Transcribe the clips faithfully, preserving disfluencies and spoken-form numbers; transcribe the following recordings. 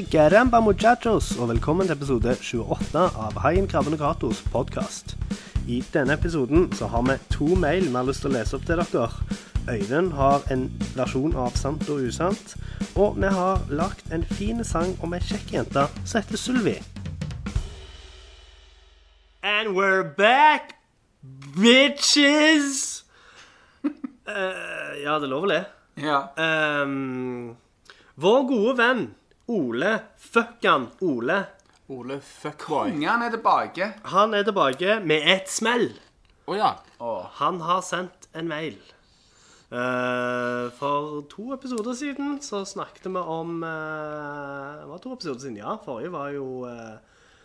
Caramba muchachos, og velkommen til episode tjueåtte av Haien Krabben og Kratos podcast. I denne episoden så har vi to mail vi har lyst til å lese opp til dere. Øyvind har en versjon av Sant og Usant, og vi har lagt en fin sang om en kjekk jente som heter Sylvi. And we're back, bitches! uh, ja, det lover det. Ja. Um, vår gode venn, Ole, fuckan Ole. Ole fuckboy. Kongen er tilbake. Han er tilbake med et smell. Åh oh, ja. Oh. Han har sendt en mail. Uh, for to episoder siden så snakket vi om... Uh, det var to episoder siden, ja. Forrige var jo... Uh,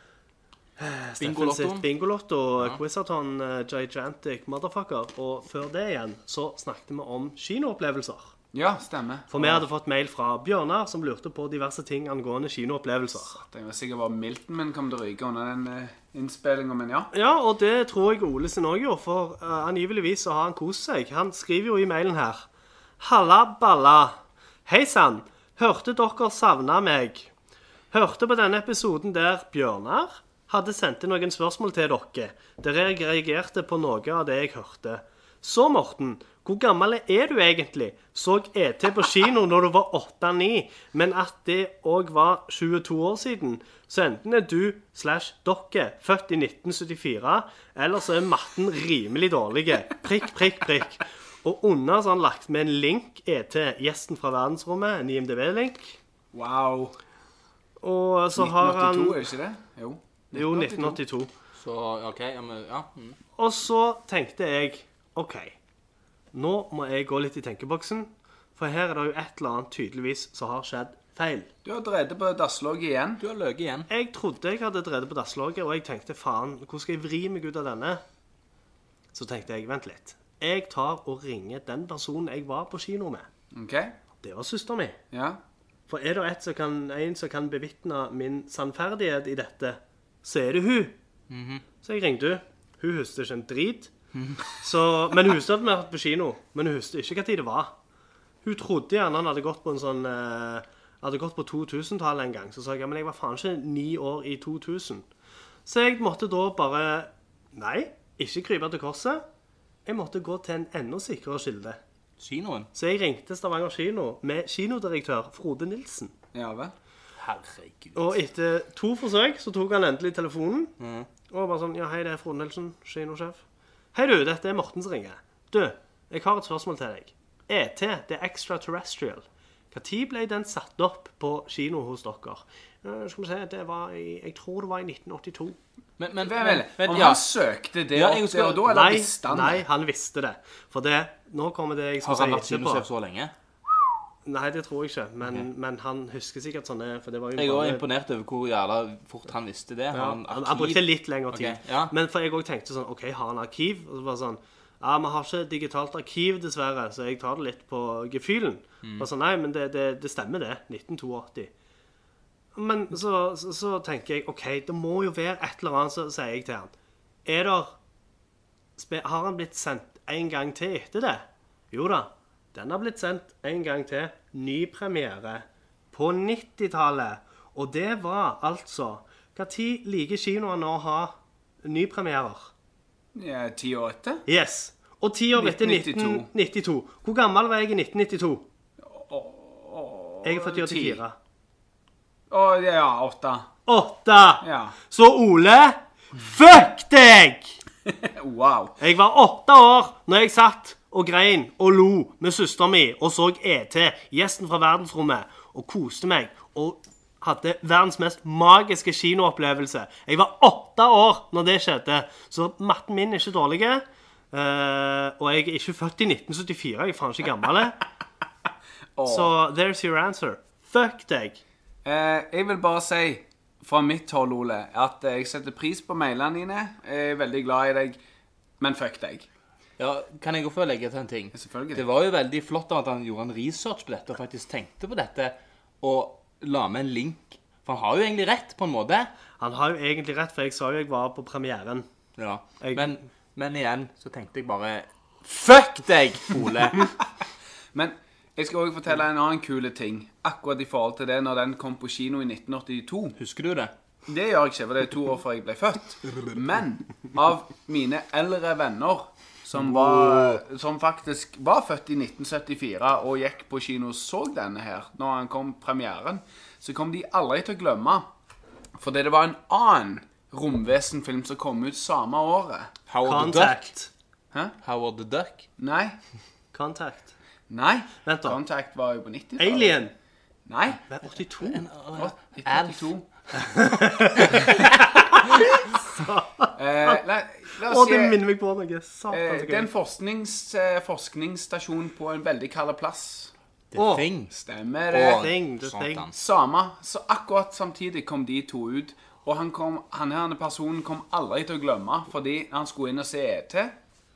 Bingolotto. Bingolotto, ja. Quizathon, uh, Gigantic Motherfucker. Og før det igjen så snakket vi om kinoopplevelser. Ja, stemmer. For vi hadde fått mail fra Bjørnar som lurte på diverse ting angående kinoopplevelser. Det var sikkert bare Milton min kom til å ryke under den uh, innspillingen, men ja. Ja, og det tror jeg Ole sin også gjorde, for uh, angiveligvis så har han kost seg. Han skriver jo i mailen her: Halla balla. Hei sann, hørte dere savna meg? Hørte på denne episoden der Bjørnar hadde sendt inn noen spørsmål til dere, der jeg reagerte på noe av det jeg hørte. Så Morten, hvor gammel er du egentlig? Så E T på kino når du var åtte ni, men at det også var tjueto år siden. Så enten er du slash dere født i nitten syttifire, eller så er matten rimelig dårlige. Prikk, prikk, prikk. Og under så har han lagt med en link E T, gjesten fra verdensrommet, en I M D B-link. Wow. Og så har han... nitten åttito, er det ikke det? Jo. Jo, nitten åttito. Så, ok, ja, men, ja. Mm. Og så tenkte jeg, ok, nå må jeg gå litt i tenkeboksen, for her er det jo et eller annet tydeligvis som har skjedd feil. Du har drevet på dasslogget igjen. Du har løget igjen. Jeg trodde jeg hadde drevet på dasslogget, og jeg tenkte, faen, hvor skal jeg vri meg ut av denne? Så tenkte jeg, vent litt. Jeg tar og ringer den personen jeg var på kino med. Ok. Det var søster mi. Ja. For er det et som kan, en som kan bevittne min sannferdighet i dette, så er det hun. Mm-hmm. Så jeg ringte hun. Hun husker ikke en drit. Så, men hun husker at vi hadde vært på kino. Men hun husker ikke hva tid det var. Hun trodde gjerne han hadde gått på en sånn... Eh, hadde gått på to tusen-tallet en gang. Så sa jeg, ja, men jeg var faen ikke ni år i to tusen. Så jeg måtte da bare... Nei, ikke krype til korset. Jeg måtte gå til en enda sikrere kilde. Kinoen? Så jeg ringte Stavanger Kino med kinodirektør Frode Nilsen. Ja vel. Herregud. Og etter to forsøk så tok han endelig telefonen. Mm. Og bare sånn, ja, hei, det er Frode Nilsen, kinosjef. Hei du, dette er Morten som ringer. Du, jeg har et spørsmål til deg. E T, det er extraterrestrial. Hva tid ble den satt opp på kino hos dere? Uh, skal vi se, det var i, jeg tror det var i nitten åttito. Men, men, Vel, vel, men, om ja. han søkte det Ja, opp jeg skal- der og da, eller Nei, visste han nei, det? han visste det. For det, nå kommer det jeg skal Har han si vært etterpå. kinosjef så lenge? Nei, det tror jeg ikke, men, Ok. men han husker sikkert sånne, for det var jo Jeg er også bare- imponert over hvor jævla fort han visste det. Har Ja, han han, arkiv? han brukte litt lengre tid. Ok, ja. Men for jeg også tenkte sånn, ok, har han arkiv? Og så bare sånn, ja, vi har ikke digitalt arkiv dessverre, så jeg tar det litt på gefühlen. Mm. Og så nei, men det, det, det stemmer det, nitten åttito. Men så, så, så tenker jeg, ok, det må jo være et eller annet, så sier jeg til han. Er der, spe- har han blitt sendt en gang til etter det? Jo da, den har blitt sendt en gang til, ny premiere, på nittitallet. Og det var altså, hva tid liker kinoen å ha ny premierer? Ja, ti år etter. Yes. Og ti år etter nitten nittito. Hvor gammel var jeg i nitten nittito? Jeg er født i åttifire. Å, ja, åtte. Åtte! Ja. Så Ole, fuck deg! Wow. Jeg var åtte år når jeg satt og grein og lo med søster mi og så E T, gjesten fra verdensrommet, og koste meg og hadde verdens mest magiske kinoopplevelse. Jeg var åtte år når det skjedde, så matten min er ikke dårlig. Uh, og jeg er ikke født i nitten syttifire, jeg er faen ikke gammel. Så there's your answer. Fuck deg. Eh, jeg vil bare si, fra mitt hold, Ole, at jeg setter pris på mailene dine. Jeg er veldig glad i deg, men fuck deg. Ja, kan jeg også få legge til en ting? Selvfølgelig. Det var jo veldig flott at han gjorde en research på dette, og faktisk tenkte på dette, og la med en link. For han har jo egentlig rett, på en måte. Han har jo egentlig rett, for jeg sa jo jeg var på premieren. Ja, Jeg- men, men igjen så tenkte jeg bare, fuck deg, Ole. Men Jeg skal også fortelle en annen kule ting. Akkurat i forhold til det når den kom på kino i nitten åttito. Husker du det? Det gjør jeg ikke, for det er to år før jeg ble født. Men av mine eldre venner som, var, som faktisk var født i nitten syttifire og gikk på kino og så denne her, når han kom premieren, så kom de aldri til å glemme. Fordi det var en annen romvesenfilm som kom ut samme året. Howard the Duck. Contact. Hæ? Howard the Duck. Nei. Contact. Nei. Vent da. Contact var jo på nittitallet. Alien. Nei. åttito. Alf. åttito. eh, la, la Å, oss si det minner meg på noe. Satan, eh, så Det er en gøy. forsknings, eh, forskningsstasjon på en veldig kald plass. The Å. Thing. Stemmer det. Å, Thing, the satan. thing. Samme. Så akkurat samtidig kom de to ut. Og han, kom, han her personen kom aldri til å glemme, fordi han skulle inn og se E T.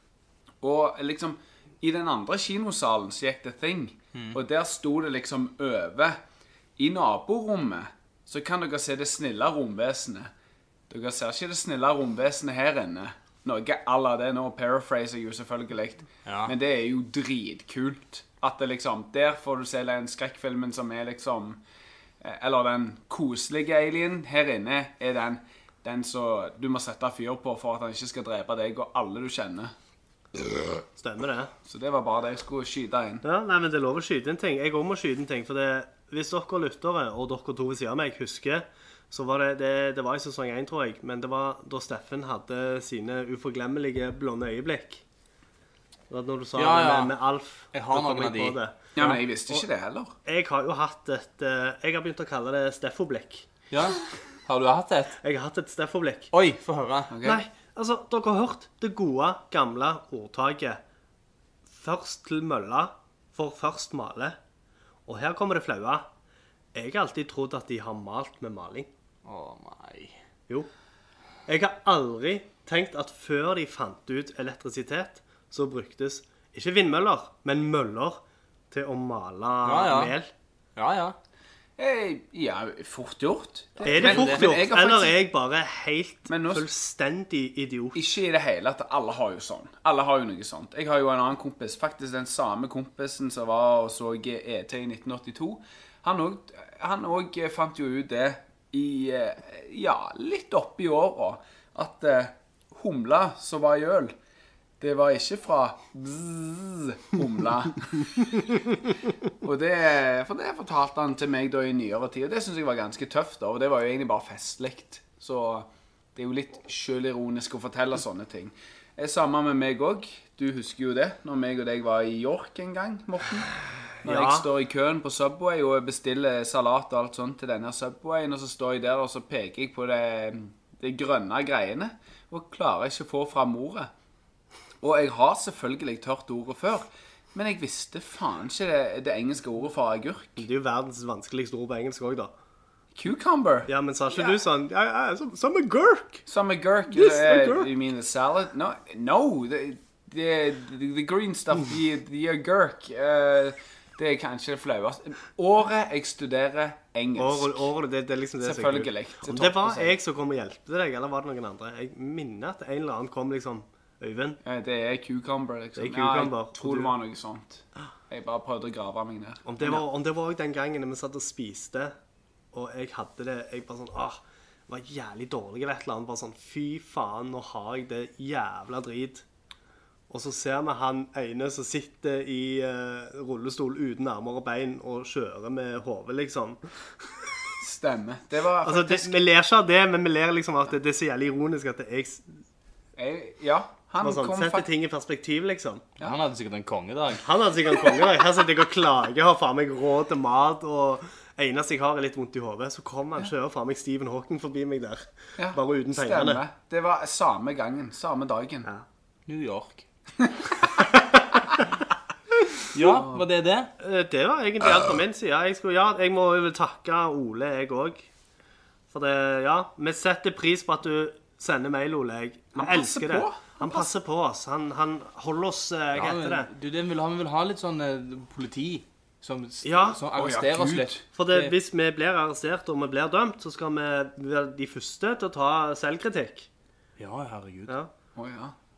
Og liksom, i den andre kinosalen så gikk The Thing. Og der sto det liksom over. I naborommet så kan dere se det snille romvesenet. Dere ser ikke det snille romvesenet her inne. Noe alla det nå, paraphraser jeg jo selvfølgelig. Ja. Men det er jo dritkult. At det liksom, der får du se den skrekkfilmen som er liksom, eh, eller den koselige alien. Her inne er den, den som du må sette fyr på for at han ikke skal drepe deg og alle du kjenner. Stemmer det. Så det var bare det jeg skulle skyte inn. Ja, nei, men det er lov å skyte en ting. Jeg også må skyte en ting, for det, hvis dere lyttere, og dere to ved siden av meg, husker, så var det, det, det var i sesong én, tror jeg, men det var da Steffen hadde sine uforglemmelige blonde øyeblikk. Det var når du sa Ja, det ja. med, med Alf. Jeg har da kom noen av på de. det. Ja, men jeg visste ikke det heller. Jeg har jo hatt et, eh, jeg har begynt å kalle det Steffo-blikk. Ja. Har du hatt et? Jeg har hatt et Steffo-blikk. Oi, få høre. Ok? Nei, altså, dere har hørt det gode, gamle ordtaket. Først til mølla, for først male. Og her kommer det flaue. Jeg har alltid trodd at de har malt med maling. Å nei. Jo. Jeg har aldri tenkt at før de fant ut elektrisitet, så bruktes ikke vindmøller, men møller til å male Ja, ja. mel. Ja, ja. Eh, ja, fort gjort. Er det Men- fort men gjort, jeg har eller faktisk- er jeg bare helt Men nå- fullstendig idiot? Ikke i det hele at alle har jo sånn. Alle har jo noe sånt. Jeg har jo en annen kompis, faktisk den samme kompisen som var og så E T i nitten åttito. Han òg han også fant jo ut det i, eh, ja, litt oppi åra, at eh, humla som var i øl, det var ikke fra bzzz, humla. Og det, for det fortalte han til meg da i nyere tid, og det synes jeg var ganske tøft da, og det var jo egentlig bare festlikt. Så det er jo litt selvironisk å fortelle sånne ting. Det er samme med meg også. Du husker jo det, når meg og deg var i York en gang, Morten. Når Ja. jeg står i køen på Subway og bestiller salat og alt sånt til denne Subwayen, og så står jeg der og så peker jeg på det, det grønne greiene, og klarer ikke å få fram ordet. Og jeg har selvfølgelig hørt ordet før, men jeg visste faen ikke det, det engelske ordet for agurk. Det er jo verdens vanskeligste ord på engelsk også, da. Cucumber. Ja, men sa ikke Ja. du sånn, ja, ja, som, som en gurk? Some agurk. This uh, agurk. You mean the salad? No, no. The, the, the, the green stuff, the, the agurk. Uh, det er kanskje det flaueste. Året jeg studerer engelsk. Året, året, det, det er liksom det som er kult. Selvfølgelig. til Om topp det var prosent. jeg som kom og hjelpte deg, eller var det noen andre? Jeg minner at en eller annen kom liksom, Øyvind. Ja, det er cucumber, liksom. Det er cucumber, Ja, jeg tror og det du- var noe sånt. Jeg bare prøvde å grave meg ned. Om det var, om det var også den gangen vi satt og spiste, og jeg hadde det, jeg bare sånn, ah, var jævlig dårlig eller et eller annet, bare sånn, fy faen, nå har jeg det jævla drit. Og så ser vi han ene som sitter i eh, rullestol uten armer og bein og kjører med hodet, liksom. Stemmer. Det var Altså, det, vi ler ikke av det, men vi ler liksom av at det, det er så jævlig ironisk at det er jeg jeg, Ja, han var sånn, kom setter faktisk... ting i perspektiv, liksom. Han hadde sikkert en kongedag. Han hadde sikkert en kongedag. Her sitter jeg og klager, har faen meg råd til mat, og eneste jeg har er litt vondt i hodet. Så kommer han kjører faen meg Stephen Hawking forbi meg der. Ja, Bare uten pengene. Stemmer. Det var samme gangen, samme dagen. Ja. New York. Ja, var det det? Eh, Det var egentlig alt fra min side. Jeg, skulle, ja, jeg må jo takke Ole, jeg òg. For det, ja, vi setter pris på at du sender mail, Ole. Jeg, vi Han passer elsker det. på. Han passer på oss. Han, han holder oss eh, Hva Ja, heter det? men, du, det vil, han vil ha litt sånn eh, politi som, Ja. som Å, ja, arresterer oss Gud. litt. For det, hvis vi blir arrestert og vi blir dømt, så skal vi være de første til å ta selvkritikk. Ja, herregud. Ja. Å ja.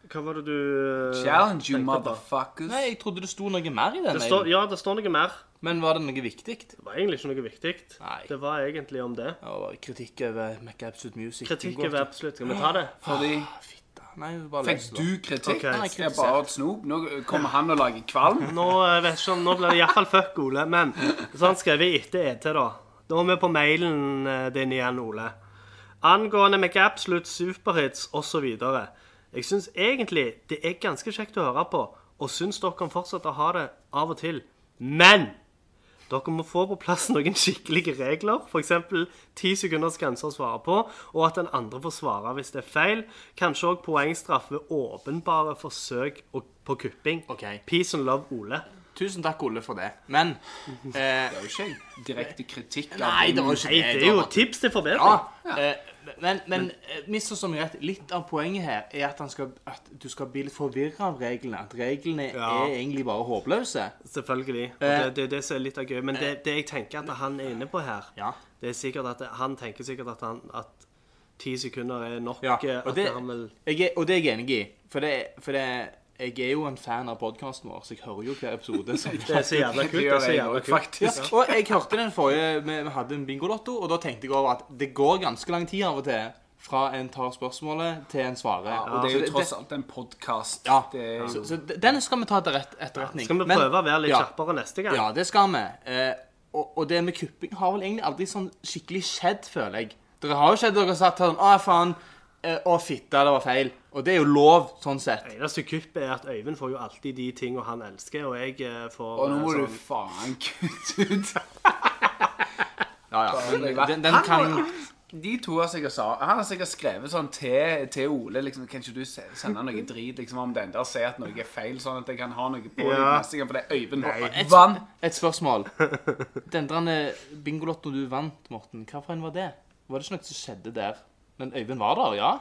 Hva var det du uh, Challenge you tenkte på? motherfuckers. Nei, jeg trodde det sto noe mer i den Det står, mailen. ja, det står noe mer. Men var det noe viktig? Det var egentlig ikke noe viktig. Nei. Det var egentlig om det. Ja, kritikk over Mac Absolute Music. Kritikk over absolutt. Skal vi ta det? Fordi Ah, fitta. Nei, bare fikk les det. du kritikk? Ok. Nei, Jeg er bare et snop. Nå kommer han og lager kvalm. Nå, jeg vet ikke om, nå blir det i hvert fall fuck, Ole. Men så har han skrevet etter E T, da. Da er vi på mailen eh, din igjen, Ole. Angående Mac Absolute, Superhits og så videre. Jeg synes egentlig det er ganske kjekt å høre på, og synes dere kan fortsette å ha det av og til. Men dere må få på plass noen skikkelige regler, for eksempel ti sekunders grenser å svare på, og at den andre får svare hvis det er feil. Kanskje også poengstraff ved åpenbare forsøk på kupping. Ok. Peace and love, Ole. Tusen takk, Ole, for det. Men eh, Det er jo ikke direkte kritikk. av Nei, det din- var jo ikke Nei, det er jo tips til forbedring. Ja, eh, men, men eh, misforstå meg rett. Litt av poenget her er at, han skal, at du skal bli litt forvirret av reglene. At reglene Ja. er egentlig bare håpløse. Selvfølgelig. Og Eh. det, det er det som er litt av gøy. Men det, det jeg tenker at han er inne på her, Ja. det er sikkert at det, han tenker sikkert at, han, at ti sekunder er nok. Ja, eh, og at det, han vil... jeg er, og det er jeg enig i. For, det, for det, jeg er jo en fan av podcasten vår, så jeg hører jo hver episode. Som Det er så jævla kult. Det Det gjør er så jeg jævla også, kult. faktisk. Og jeg hørte den forrige, vi, vi hadde en bingolotto, og da tenkte jeg over at det går ganske lang tid av og til fra en tar spørsmålet til en svarer. Og det er jo Så tross alt en podcast. Ja, Det er jo... så, så den skal vi ta til rett, etterretning. Skal vi Men- prøve å være litt ja. kjappere neste gang? Ja, det skal vi. Eh, og, og det med kupping har vel egentlig aldri sånn skikkelig skjedd, føler jeg. Dere har jo skjedd dere har sagt sånn, å faen, eh, å fitte, det var feil. Og det er jo lov, sånn sett. Det eneste kuppet er at Øyvind får jo alltid de tingene han elsker, og jeg eh, får Og nå eh, må du sånn... faen kutte ut. Ja, ja. Men den, den Han kan... har- De to har sikkert sa Han har sikkert skrevet sånn til, til Ole liksom, kan ikke du se- sende noe drit liksom, om den der sier at noe er feil, sånn at jeg kan ha noe på Ja. ja. neste gang, for det er Øyvind Et, vann. et spørsmål. Den der bingolotto du vant, Morten, hva for en var det? Var det ikke noe som skjedde der? Men Øyvind var der, ja?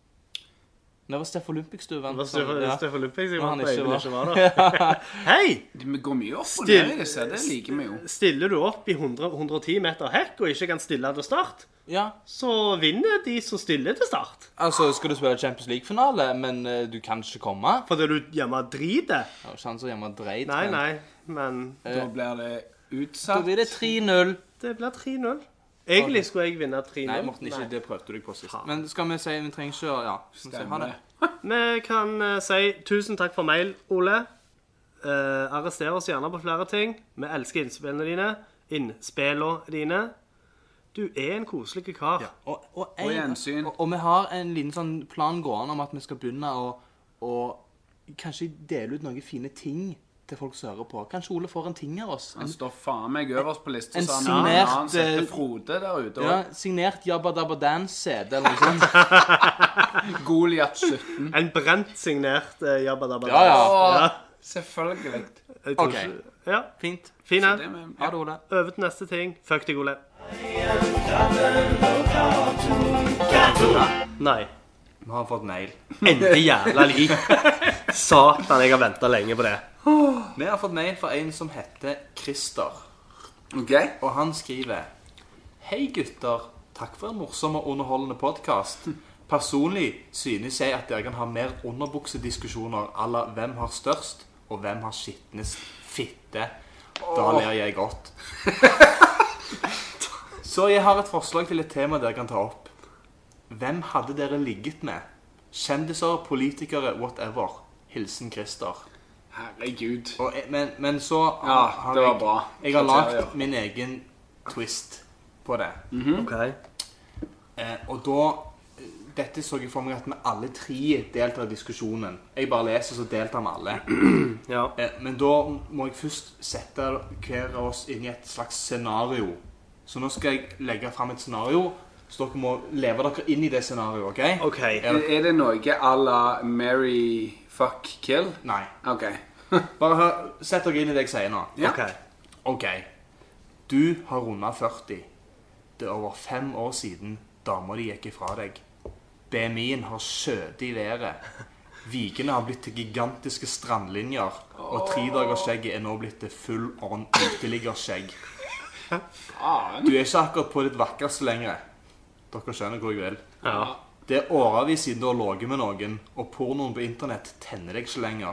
Det var Steffo Olympics du vant. Hva Stefan ja. Stefan Lundqvist sier Når han at ikke Øyvind var- ikke var der? Hei! Vi går mye opp og Still- ned i disse, det liker vi jo. Stiller du opp i hundre, hundre og ti meter hekk og ikke kan stille til start, Ja. så vinner de som stiller til start. Altså, skal du spille Champions League-finale, men eh, du kan ikke komme? Fordi du hjemme driter. Ja, sjanser hjemme dreit. Nei, men- nei, men Da blir det Da utsatt. blir det tre null. det blir tre null. Egentlig skulle jeg vinne tre null. Nei, Morten, ikke det prøvde du deg på sist. Men skal vi si vi trenger ikke å Ja. skal vi si ha det? Stemmer. Vi kan eh, si tusen takk for mail, Ole. Uh, arrester oss gjerne på flere ting. Vi elsker innspillene dine. Innspillene dine. Du er en koselig kar. Og, og, Og gjensyn. Og, og vi har en liten sånn plan gående om at vi skal begynne å, å kanskje dele ut noen fine ting til folk som hører på. Kanskje Ole får en ting av oss. Han En, står faen meg øverst på lista, en så han signert, har han setter eh, Frode der ute. ja, Og signert Jabba Dabba Dance-C D eller noe sånt. Goliath sytten. En brent signert uh, Jabba Dabba. Ja, ja. Åh, Ja. selvfølgelig. Jeg tror Ok. ikke- Ja, Fint. fine. Det er med, Ha det, Ole. Over til neste ting. Fuck deg, Ole. Nei. Vi har fått mail. Endelig jævla liv. Satan, jeg har ventet lenge på det. Vi har fått mail fra en som heter Christer. Ok. Og han skriver: Hei gutter, takk for en morsom og underholdende podcast. Personlig synes jeg at dere kan ha mer underbuksediskusjoner à la hvem har størst, og hvem har skitnest fitte. Da ler jeg godt. Så jeg har et forslag til et tema dere kan ta opp. Hvem hadde dere ligget med? Kjendiser, politikere, whatever. Hilsen Christer. Herregud. Og, jeg- men, men så Ja, har det var jeg, bra. jeg har Kriterier. lagt min egen twist på det. Ok. Eh, og da Dette så jeg for meg at vi alle tre deltar i diskusjonen. Jeg bare leser, så deltar vi alle. Ja. Eh, men da må jeg først sette hver av oss inn i et slags scenario. Så nå skal jeg legge fram et scenario, så dere må leve dere inn i det scenarioet, OK? OK. Er, er det noe à la Mary fuck kill? Nei. Ok. Bare hør, sett dere inn i det jeg sier nå. Ja. Ok. OK. Du har rundet førti. Det er over fem år siden dama di gikk ifra deg. B M I-en har skjøtet i været. Vikene har blitt til gigantiske strandlinjer, og tredagersskjegget er nå blitt til full on uteliggerskjegg. Faen. Du er ikke akkurat på ditt vakreste lenger. Dere skjønner hvor jeg vil. Ja. Det er årevis siden du har ligget med noen, og pornoen på internett tenner deg ikke lenger.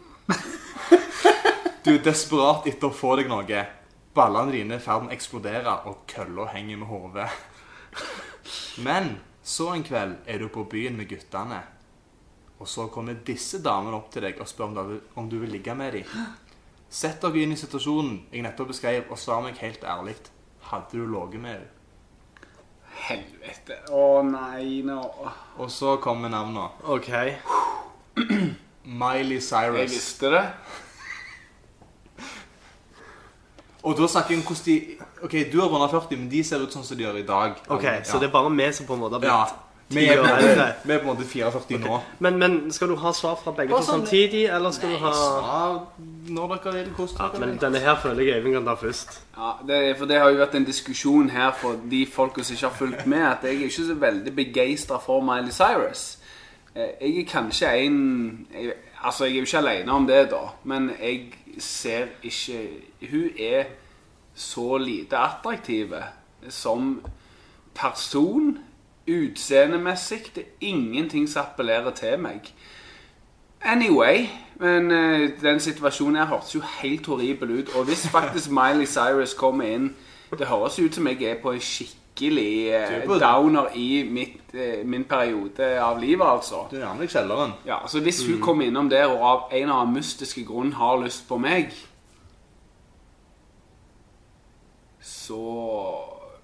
Du er desperat etter å få deg noe. Ballene dine er i ferd med å eksplodere, og kølla henger med hodet. Men så en kveld er du på byen med guttene, og så kommer disse damene opp til deg og spør om du, om du vil ligge med dem. Sett dere inn i situasjonen jeg nettopp beskrev, og svar meg helt ærlig. Hadde du ligget med dem? Helvete. Å nei, nå. Og så kommer navnet. Ok. Miley Cyrus. Jeg visste det. Og da snakker jeg om hvordan de... Ok, du har rundet førti, men de ser ut sånn som de gjør i dag. Ok, ja. så det er bare vi som på en måte har blitt... Ja, vi er, vi er på en måte fireogførti nå. Men, men skal du ha svar fra begge to samtidig, eller skal du ha... Ja, når dere vil, hvordan Ja, dere men vil. denne her føler jeg Eivind kan ta først. Ja, det, er- for det har jo vært en diskusjon her for de folka som ikke har fulgt med, at jeg er ikke så veldig begeistret for Miley Cyrus. Eh, Jeg er kanskje en... Jeg, altså, jeg er jo ikke alene om det da, men jeg ser ikke... Hun er så lite attraktive som person, utseendemessig. Det er ingenting som appellerer til meg. Anyway, men uh, den situasjonen her hørtes jo helt horribel ut, og hvis faktisk Miley Cyrus kommer inn, det høres ut som jeg er på en skikkelig uh, downer i mitt, uh, min periode av livet, altså. Du nærmer deg kjelleren. Ja, så hvis hun kommer innom der og av en eller annen mystiske grunn har lyst på meg, så...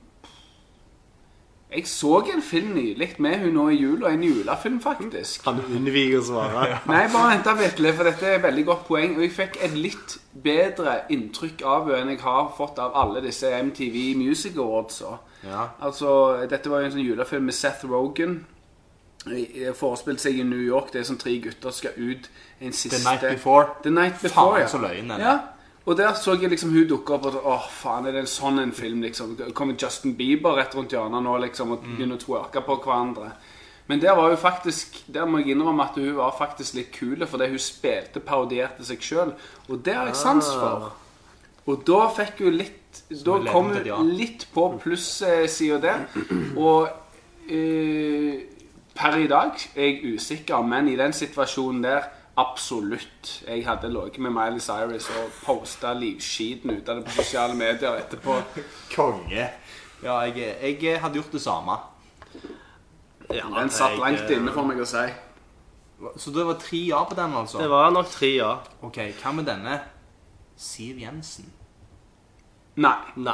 Jeg så en film nylig med hun nå i jula, en julefilm faktisk. Han unnviker å svare. Nei, bare vent virkelig, for dette er et veldig godt poeng. Og jeg fikk et litt bedre inntrykk av henne enn jeg har fått av alle disse M T V Music Awards. Ja. Altså, dette var jo en sånn julefilm med Seth Rogen. Det forespilte seg i New York. Det er som tre gutter skal ut en siste... The Night Before. The Night Before, Faen, ja. så løgn den. Ja. Og der så jeg liksom hun dukke opp og så, åh faen, er det en sånn en film liksom? Kommer Justin Bieber rett rundt hjørnet nå liksom og begynner å twerke på hverandre. Men der var jo faktisk, der må jeg innrømme at hun var faktisk litt kule, fordi hun spilte, parodierte seg selv. Og det har jeg sans for. Og da fikk hun litt, da kom hun litt på pluss-siden der. Og eh, per i dag er jeg usikker, men i den situasjonen der, absolutt. Jeg hadde ligget med Miley Cyrus og postet livskiten ut av det på sosiale medier etterpå. Konge. Ja, jeg, jeg hadde gjort det samme. Ja, Den satt jeg, langt inne for meg å si. Så det var tre ja på den, altså? Det var nok tre ja. Ok, hva med denne? Siv Jensen. Nei. Nei.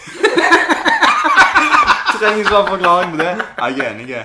Trenger ikke ha forklaring på det. Jeg er enig.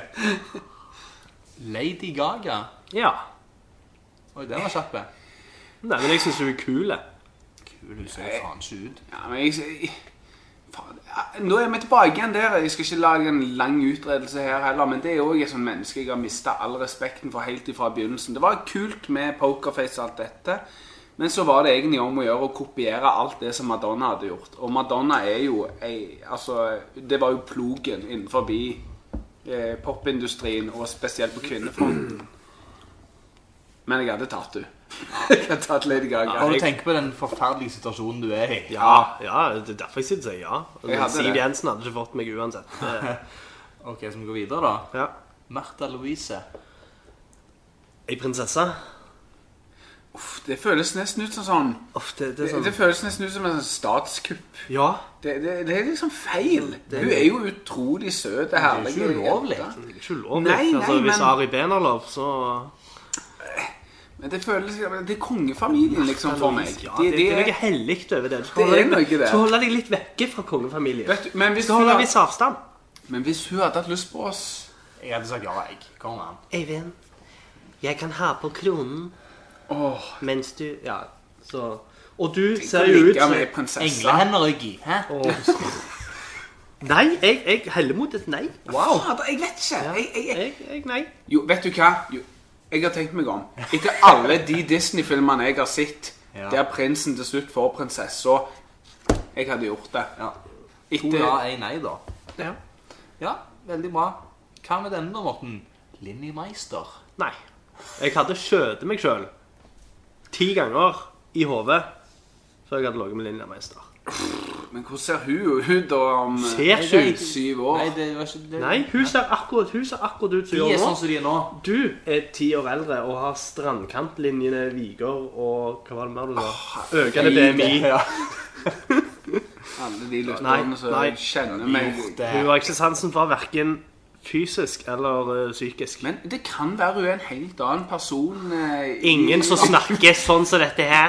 Lady Gaga. Ja. Oi, den var kjappe. Nei, men jeg synes hun er kule. Kul, hun ser faen ikke ut. Ja, men jeg... jeg faen, nå er vi tilbake igjen der. Jeg skal ikke lage en lang utredelse her heller, men det er jo også et sånt menneske jeg har mistet all respekten for helt ifra begynnelsen. Det var kult med Pokerface og alt dette, men så var det egentlig om å gjøre å kopiere alt det som Madonna hadde gjort. Og Madonna er jo, ei, altså, det var jo plogen innenfor eh, popindustrien, og spesielt på kvinnefronten. Men jeg hadde tatt du. Jeg hadde tatt Lady Gaga. Har du tenkt på den forferdelige situasjonen du er i? Ja, ja, det er derfor jeg sier ja. Jeg hadde Siv det. Jensen hadde ikke fått meg uansett. Det, Ok, så vi går videre da. ja. Martha Louise. Ei prinsesse. Uff, det føles nesten ut som sånn... Uff, det, det Det, er sånn... det føles nesten ut som en sånn statskupp. Ja, Det, det, det er liksom feil. Hun er jo utrolig søt og herlig. Det er ikke ulovlig. jente. det er ikke ulovlig. Nei, nei, altså, hvis men- Ari Behn har lov, så... Men det føles... Det er kongefamilien liksom for meg. Ja, De- det, de det er er- noe helligt over det. Du skal Det holde er deg- noe det. Du skal holde deg litt vekke fra kongefamilien. Vet du, men Du hvis skal hun, holde en had- viss avstand. men hvis hun hadde hatt lyst på oss... Jeg hadde sagt ja, jeg. Kom an. Eivind, jeg kan ha på kronen Åh, mens du... Ja, så... Og du tenk ser å jo ut ligge som... med prinsessa. Englehender Ryggi, hæ? Åh. Nei, jeg, jeg heller mot et nei. Wow. Fader, jeg vet ikke. Jeg, jeg, jeg. Jeg, jeg, nei. Jo, vet du hva? Jo, jeg har tenkt meg om. Etter alle de Disney-filmene jeg har sett, Ja. der prinsen til slutt får prinsessa, jeg hadde gjort det. Ja. To Etter... ja, en nei da. Ja. Ja, veldig bra. Hva med denne da, Morten? Linni Meister. Nei. Jeg hadde skjøtet meg selv ti ganger i hodet før jeg hadde laget med Linja Meister. Men hvordan ser hun ut da om Ser ikke ut. syv år? Nei, det var ikke det. Nei, hun ser akkurat, hun ser akkurat ut som De gjør er nå. sånn som de er nå. Du er ti år eldre og har strandkantlinjene viger og hva var det mer du sa? Økende B M I. Ja. Alle de Nei, lytterne som nei. kjenner meg. Det. Hun har ikke sansen for hverken fysisk eller uh, psykisk. Men det kan være hun er en helt annen person. eh, Ingen som snakker sånn som dette her.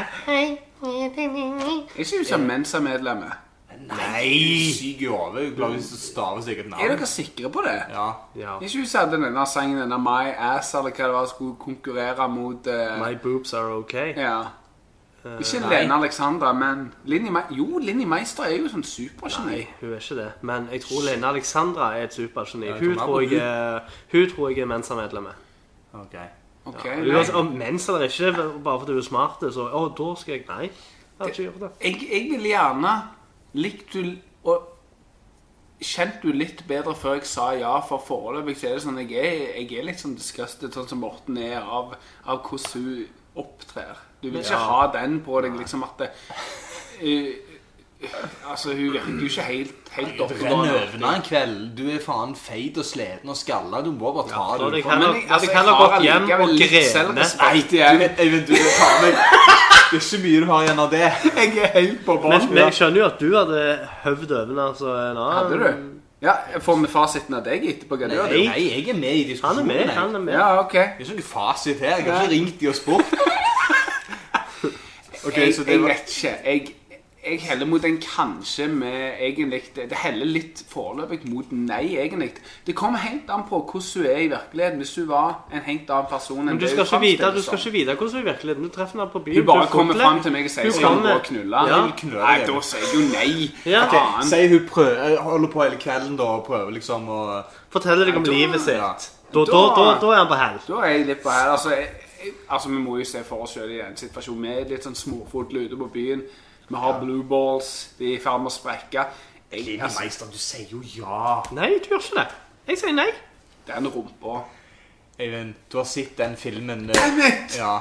Jeg synes hun er Mensa-medlemmet. Nei! Syk i hodet. Hun klarer ikke å stave seg et Er navn. dere sikre på det? Ja. Ja. Ikke hun hadde denne sangen, denne My Ass, eller hva det var, skulle konkurrere mot... eh, My boobs are okay. Ja. Ikke nei. Lene Alexandra, men Linni Me Jo, Linni Meister er jo sånn supergeni. Nei, hun er ikke det. Men jeg tror Lene Alexandra er et supergeni. Ja, jeg Hun tror tror mer på jeg er, hun tror jeg er Mensa-medlemmet. Ok. Ok, Ja, nei. uansett, om Mensa eller ikke, bare fordi du er smart, så å, da skal jeg Nei, jeg har ikke gjort det. Jeg, jeg vil gjerne likt du og kjent du litt bedre før jeg sa ja, for foreløpig så er det sånn jeg er, jeg er litt sånn disgusted, sånn som Morten er, av, av hvordan hun opptrer. Du vil ikke Ja. ha den på deg, liksom at det, uh, altså, hun virker jo ikke helt, helt Renn øvne en kveld. Du er faen feit og sleten og skalla. Du må bare ta Ja, det. det Du kan- får- jeg- Men jeg, altså, jeg jeg kan ha har gått hjem allikevel og litt grene. selvrespekt Du igjen. vet, Eivind, du er faen meg Det er ikke mye du har igjen av det. Jeg er helt på Men, banen. men jeg skjønner jo at du hadde høvd over altså en annen. Hadde du? Ja, får vi fasiten av deg etterpå? Hva du gjør? Nei, jeg er med i Han er diskusjonen. med, jeg. han er med. Ja, ok. Det er ikke noen fasit her. Jeg har ikke ringt de og spurt. Ok, jeg, så det jeg var- vet ikke. Jeg, jeg heller mot en kanskje med egentlig Det det heller litt foreløpig mot nei, egentlig. Det kommer helt an på hvordan du er i virkeligheten. Hvis du var en helt annen person enn Men du det skal ikke vite, fremstiller du skal som. ikke vite hvordan du er i virkeligheten. Du treffer henne på byen. Hun bare du er kommer fotlenk. frem til meg og sier Hun skal vi kommer- gå og knulle. Ja. Jeg vil knulle Nei, deg. da sier jeg jo nei. Ja. Ok, Faen. Si hun prøver, holder på hele kvelden da og prøver liksom å Forteller deg om Da- livet sitt. ja. Da, da, da, da er han på hell. Da er jeg litt på her. Altså, jeg, jeg, altså vi må jo se for oss selv i en situasjon. Vi er litt sånn småfotle ute på byen. Vi har blue balls. De er i ferd med å sprekke. Jeg, Lina altså, Meister, du sier jo ja. Nei, du gjør ikke det. Jeg sier nei. den rumpa. Eivind, du har sett den filmen. Damn it! Ja.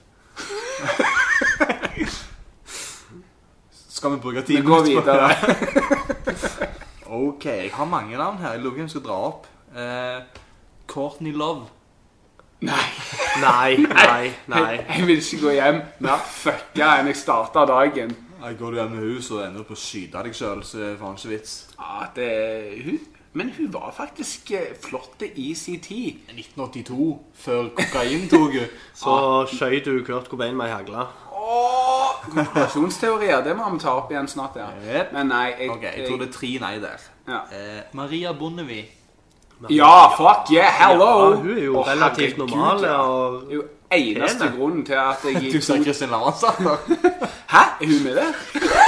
Skal vi bruke ti Vi går minutter på videre. det? Ok, jeg har mange navn her. Jeg lurer på hvem skal dra opp. Eh, Courtney Love. Nei. Nei, nei, nei. Jeg, jeg vil ikke gå hjem mer fucka enn jeg startet dagen. Jeg går du hjem med hus og ender på å skyte deg selv, så er det faen ikke vits. Ja, det hun, men hun var faktisk eh, flotte i sin tid. nitten åttito, før kokain tog hun. Så skjøy du Kurt Cobain med ei hagle. Åh, konspirasjonsteorier, det må vi ta opp igjen snart, ja. Yep. Men nei, jeg, Ok, jeg tror det er tre nei der. Ja. Eh, Maria Bonnevie. Ja, fuck yeah, hello! Ja, hun er jo Å, relativt herregud, normal. ja. Og Det er jo eneste Pene. grunnen til at jeg... Du sa Kristin Lavransdatter. Hæ? Er hun med det?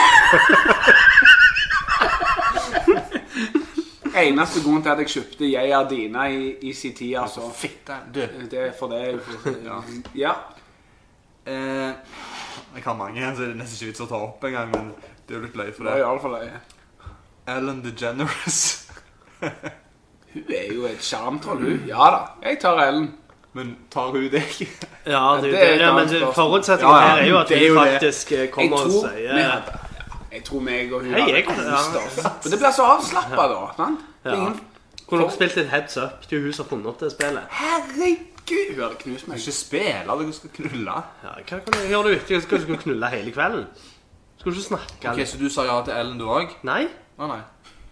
Eneste grunnen til at jeg kjøpte jeg er dine i, i sin tid, altså. Fitte. Du. Det er for det. Ja. Ja. Eh, jeg har mange her, så det er nesten ikke vits å ta opp en gang, men det er jo litt løy for Det er det. i alle fall løye. Ellen DeGeneres. Hun er jo et skjermtroll, hun. Ja da, jeg tar Ellen. Men tar hun deg? ja, det, det er et det, ja, men annet det- spørsmål. forutsetningen Ja, ja, her er jo at det er hun jo det. faktisk eh, Jeg kommer og tror, sier vi hadde, jeg tror meg og hun Hei, hadde jeg- kost ja. oss. Men det blir så avslappet da, sant? Det er Ja. ingen... Kunne dere spilt et heads up til hun som har funnet opp det spillet? Herregud, hun hadde knust meg. Ikke spille, du skal knulle. Ja, hva kan jeg gjøre du? Jeg skal du knulle hele kvelden. Skal du ikke snakke? Ok, så du sa ja til Ellen du også? Nei, Å nei.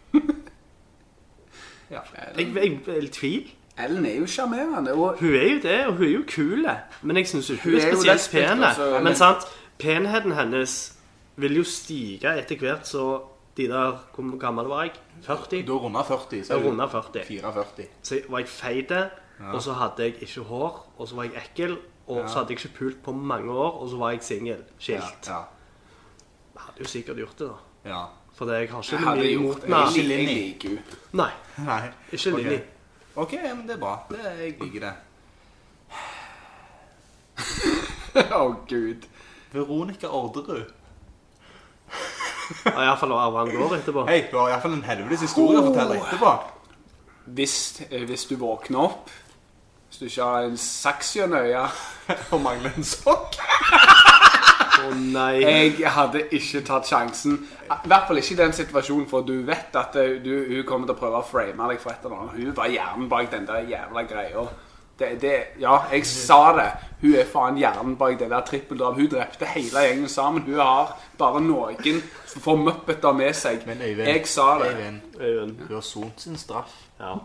Ja. jeg, jeg, jeg er i tvil. Ellen er jo charmerende, og Hun er jo det, og hun er jo kul. Men jeg synes ikke hun Hun er er jo spesielt lesbisk, pen. altså, Men men- sant, penheten hennes vil jo stige etter hvert, så de der, hvor gammel var jeg? førti? Du har rundet førti, så Jeg er du rundet førti. fireogførti. Så var jeg feite, og så hadde jeg ikke hår, og så var jeg ekkel, og så hadde jeg ikke pult på mange år, og så var jeg singel, skilt. Ja. Jeg hadde jo sikkert gjort det da. Ja. For det, jeg har ikke jeg hadde mye gjort imot det. Nei, Jeg, jeg liker hun. nei, Nei. ikke Ok. Lili. Ok, men det er bra. Det, jeg liker det. Å, Gud. Veronica Orderud. Og i hvert fall av han går etterpå. Hei, du har i hvert fall en helvetes historie å fortelle etterpå. Hvis, eh, hvis du våkner opp, hvis du ikke har en saks gjennom øya, Og mangler en sokk. Å nei. Jeg hadde ikke tatt sjansen. I hvert fall ikke i den situasjonen, for du vet at du, hun kommer til å prøve å frame deg for et eller annet. Hun var hjernen bak den der jævla greia. Det, det, ja, jeg sa det. Hun er faen hjernen bak det der trippeldrap. Hun drepte hele gjengen sammen. Hun har bare noen som får muppeter med seg. Men Øyvind, jeg sa det. Øyvind, Øyvind. du har sont sin straff. Ja.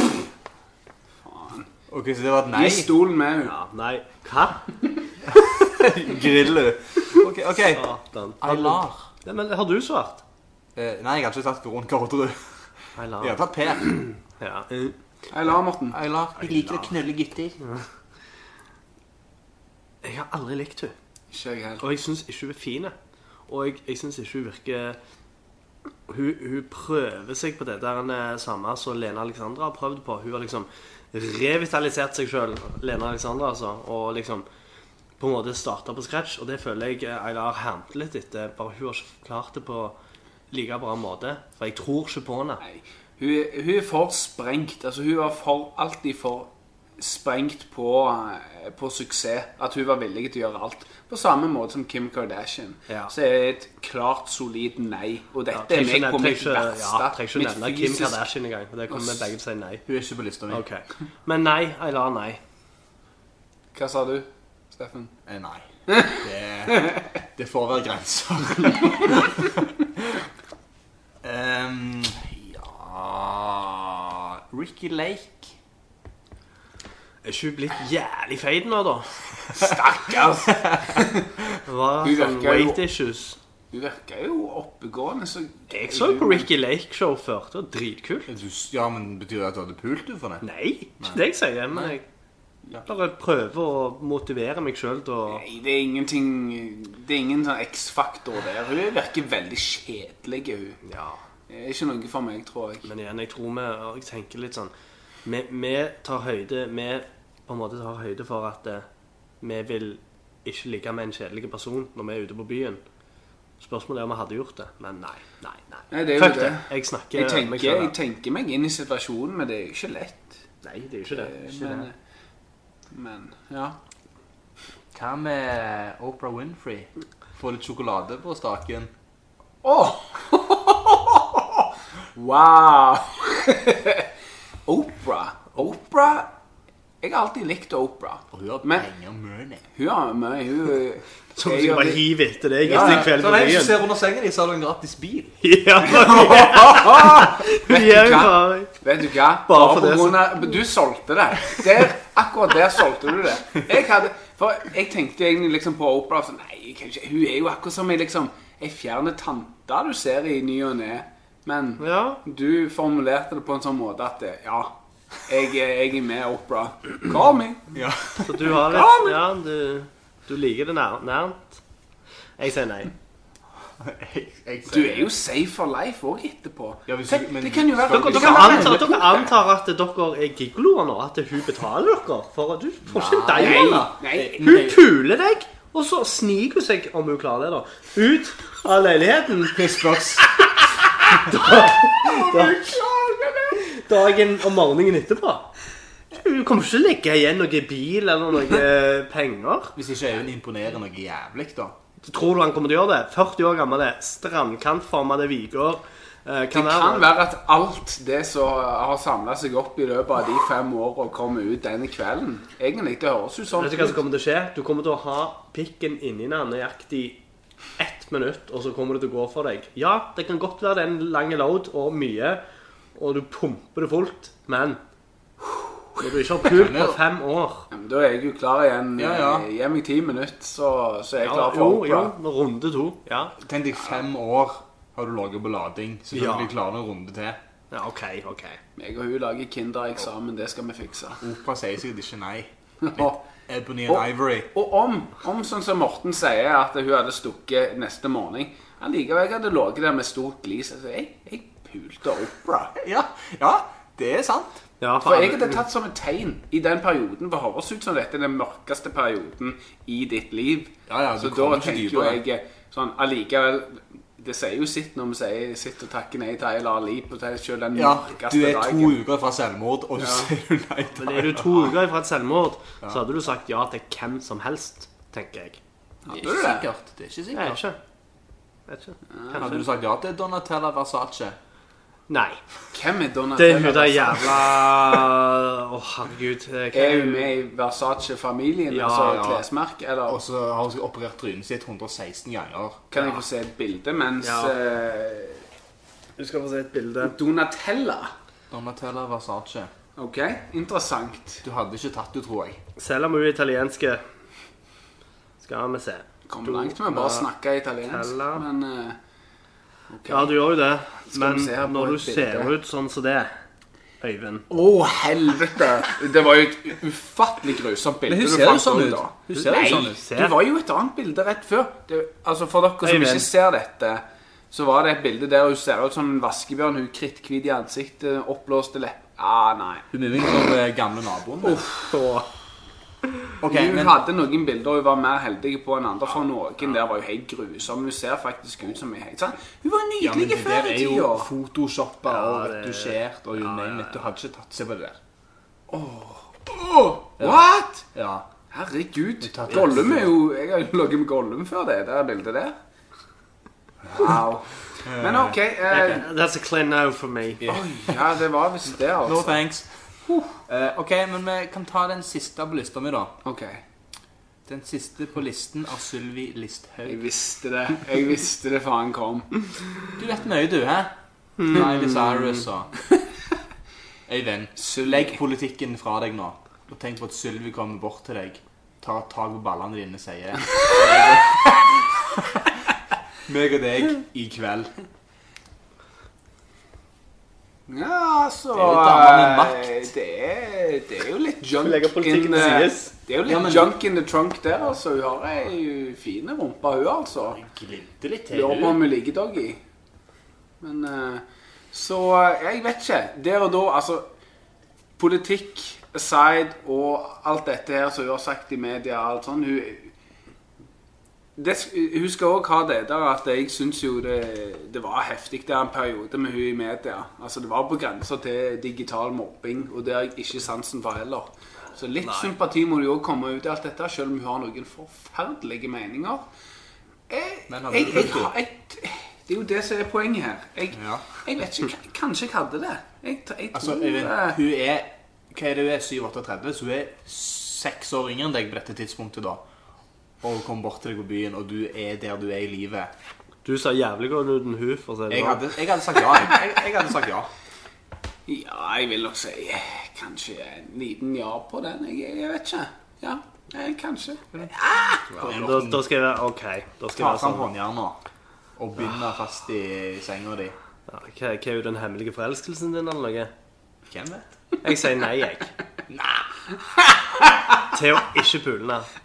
Ok, så det var et nei. Gi stolen med henne. Ja, nei. Hva? Grille. Ok, ok. Satan. Aylar. Ja, men har du svart? Eh, nei, jeg har ikke tatt Veronica Orderud. Aylar. Jeg har tatt Per. Ja. Aylar, Morten. Aylar, jeg liker å knulle gutter. Jeg har aldri likt henne. Ikke jeg heller. Og jeg synes ikke hun er fine. Og jeg, jeg synes ikke hun virker... Hun, hun prøver seg på det der en samme som Lena Alexandra har prøvd på. Hun har liksom revitalisert seg selv, Lena Alexandra altså, og liksom på en måte startet på scratch, og det føler jeg Aylar hente litt etter, bare hun har ikke klart det på like bra måte, for jeg tror ikke på henne. Nei, hun, er- hun er for sprengt, altså hun var for, alltid for sprengt på, eh, på suksess, at hun var villig til å gjøre alt. På samme måte som Kim Kardashian. Ja. Så er det et klart, solid nei. Og Ja, dette er meg på mitt trenger ikke- verste. Ja, trenger ikke mitt nevne Kim fysisk- Kardashian i gang, for det kommer vi begge til å si nei. Hun er ikke på lista mi. Ok, men nei, Aylar nei. Hva sa du, Steffen? Eh, nei. Det, det får være grenser. um, ja... Ricky Lake. Er ikke hun blitt jævlig feit nå da? Stakkars! Det var Hun sånn virker jo- weight issues. Hun virker jo oppegående, så... Jeg så på Ricky Lake Show før, det var dritkult. Du, ja, men betyr det at du hadde pult du for det? Nei, ikke det jeg sier, men jeg bare prøver å motivere meg selv til å... Nei, det er ingenting... Det er ingen sånn X-faktor der. Hun virker veldig kjedelig, hun. Ja, Det er ikke noe for meg, tror jeg. men igjen, jeg tror vi, og jeg tenker litt sånn, vi, vi tar høyde, vi på en måte tar høyde for at eh, vi vil ikke ligge med en kjedelig person når vi er ute på byen. Spørsmålet er om vi hadde gjort det, men nei, nei, nei. Nei, det er jo Fuck det. det, jeg snakker Jeg meg tenker, selv. jeg tenker meg inn i situasjonen, men det er jo ikke lett. Nei, det er jo ikke det. Eh, Ikke Men, det. men ja. Hva med Oprah Winfrey? Få litt sjokolade på staken. Åh! Wow! Oprah. Oprah. Jeg har alltid likt Oprah. Og hun har Men penger og money. hun har meg, hun... Så du jeg skal har bare blitt- hive etter deg Ja, etter ja. en kveld Så på nei, hvis du byen. ser under sengen din, så har du en gratis bil. Ja, Vet det er du jo hva? bare... Vet du hva? Bare Bare for på det grunn av... Du solgte det. Der, akkurat der solgte du det. Jeg hadde... For jeg tenkte egentlig liksom på Oprah, så nei, jeg kan ikke, hun er jo akkurat som en liksom... En fjerne tante du ser i ny og ne. Men Ja, du formulerte det på en sånn måte at, ja, jeg, er- jeg er med Oprah. Call me. Ja. så du har litt... Ja, du, du liker det nær, nærmt. Jeg sier nei. jeg, jeg Du er jo safe for life også etterpå. Ja, hvis Tenk, du- men- det kan jo være... Dere, det dere, kan være antar, hele- dere antar at dere er gigoloer nå, at hun betaler dere, for at du får ikke deg, Nei, eller? nei. Hun puler deg, og så sniker hun seg, om hun klarer det da, ut av leiligheten Det spørs. dagen og morgenen etterpå. Hun kommer ikke til å legge igjen noe bil eller noe penger. Hvis ikke Øyvind imponerer noe jævlig, da. Tror du han kommer til å gjøre det? førti år gammel, strandkantformede viker. Eh, Det kan være at alt det som har samlet seg opp i løpet av de fem årene kommer ut denne kvelden. Egentlig, det høres jo sånn Vet du hva som kommer til å skje? Du kommer til å ha pikken inni den nøyaktig ett minutt, og så kommer det til å gå for deg. Ja, det kan godt være det er en lang load og mye, og du pumper det fullt, men når du ikke har pult på fem år... Ja, men da er jeg jo klar igjen. Ja, ja. Gi meg ti minutter, så, så er jeg Ja, klar jo, for jo, Oprah. runde to, ja. Tenk deg fem år har du laget på lading. Selvfølgelig Ja. klarer du en runde til. Ja, ok, ok. Jeg og hun lager Kinder-eksamen, det skal vi fikse. Oprah sier sikkert ikke nei. Og, Ebony and og, Ivory. og om, om sånn som Morten sier, at hun hadde stukket neste morgen, han likevel hadde låget der med stort glis. Altså, jeg, jeg pulte Oprah. Ja, ja, det er sant. Ja, For jeg hadde tatt som et tegn i den perioden, for det høres ut som dette er den mørkeste perioden i ditt liv. Ja, ja, du så kommer da ikke tenker jo dypere. jeg sånn, allikevel, det sier jo sitt når vi sier sitt og takker nei til Aylar Ali på selv den Ja, mørkeste du er to dagen. uker fra selvmord, og du sier du nei til Men er du to uker fra et selvmord, så hadde du sagt ja til hvem som helst, tenker jeg. Det er ikke sikkert. Det er ikke Jeg sikkert. vet ikke. Vet ikke. Hadde Kanskje. du sagt ja til Donatella Versace? Nei. Hvem er Det er Donatella? hun der jævla... Åh, herregud. Hva Er hun med i Versace-familien, Ja, altså ja. klesmerk, eller? Og så har hun operert trynet sitt hundre og seksten ganger. Kan jeg få se et bilde mens Ja. eh, Du skal få se et bilde. Donatella. Donatella Versace. Ok, interessant. Du hadde ikke tatt det, tror jeg. Selv om hun er italienske, skal vi se. Kom langt med å bare snakke italiensk, Donatella. men eh, ok. Ja, du gjør jo det. Skal vi Men se her på når du et ser bilde. ut sånn som det, Øyvind. Å, helvete! Det var jo et ufattelig grusomt bilde. Men hun du ser jo fant sånn også ut. da. Hun ser jo Nei, sånn ut. Se. det var jo et annet bilde rett før. Det, altså For dere som Øyvind. ikke ser dette, så var det et bilde der hun ser ut som en vaskebjørn. Hun kritthvit i ansiktet, oppblåste lepp. Ah, nei. Hun minner meg om den gamle naboen. min. Uff, og... Ok, hun men hadde noen bilder hun var mer heldig på enn andre, for noen der var jo helt grusom. Hun ser faktisk ut som en helt sånn. Hun var ja, men nydelig det før der i er jo tida. photoshoppa og det- retusjert og you name it. Du hadde ikke tatt seg på det der. Åh, what? Ja. Herregud. tatt det. Gollum er jo... Jeg har jo logget med Gollum før det, det er bildet der. Wow. Men ok, eh, That's a clean no for me. oi, ja, det var visst det, No altså. thanks. Eh, ok, men vi kan ta den siste på lista mi, da. Ok, Den siste på listen av Sylvi jeg Listhaug. visste det. Jeg visste det faen kom. Du vet mye, du, hæ? Miley Cyrus og Øyvind, Sylvi. legg politikken fra deg nå. Og tenk på at Sylvi kommer bort til deg, tar tak på ballene dine og sier meg og deg i kveld. Ja, altså... Det er jo damer med makt. eh, Det er, det er jo litt junk Legger politikken in, til eh, sides. Det er jo litt Ja, men- junk in the trunk der, altså. Hun har ei fine rumpa, hun, altså. Glimte litt til, Lurer på om hun liker doggy. Men eh, Så eh, jeg vet ikke. Der og da, altså politikk aside og alt dette her som hun har sagt i media og alt sånn, hun det, hun skal også ha det der at jeg synes jo det, det var heftig der en periode med hun i media. Altså det var på grenser til digital mobbing, og det har jeg ikke sansen for heller. Så litt Nei. sympati må jo også komme ut i alt dette, selv om hun har noen forferdelige meninger. Jeg, Men har jeg, du jeg, brukt jeg, jeg, det er jo det som er poenget her. Jeg, Ja. jeg vet ikke, k- kanskje jeg hadde det. Jeg, t- jeg Altså, tror... Øyvind, eh, hun er Hva er det hun er? syv tretti, så hun er seks år yngre enn deg på dette tidspunktet, da. Og hun kommer bort til deg på byen, og du er der du er i livet. Du sa jævlig godt uten hun, for å si det Jeg sånn. hadde, jeg hadde sagt ja. Jeg, jeg, jeg hadde sagt ja. Ja, jeg vil nok si eh, kanskje en liten ja på den. Jeg, jeg vet ikke. Ja, eh, kanskje. Da, da skal jeg være OK. Da skal Ta jeg være fram sånn. håndjernet og binde fast i senga di. Ja, hva, hva er jo den hemmelige forelskelsen din, eller noe? Hvem vet? Jeg sier nei, jeg. Til å ikke pule henne.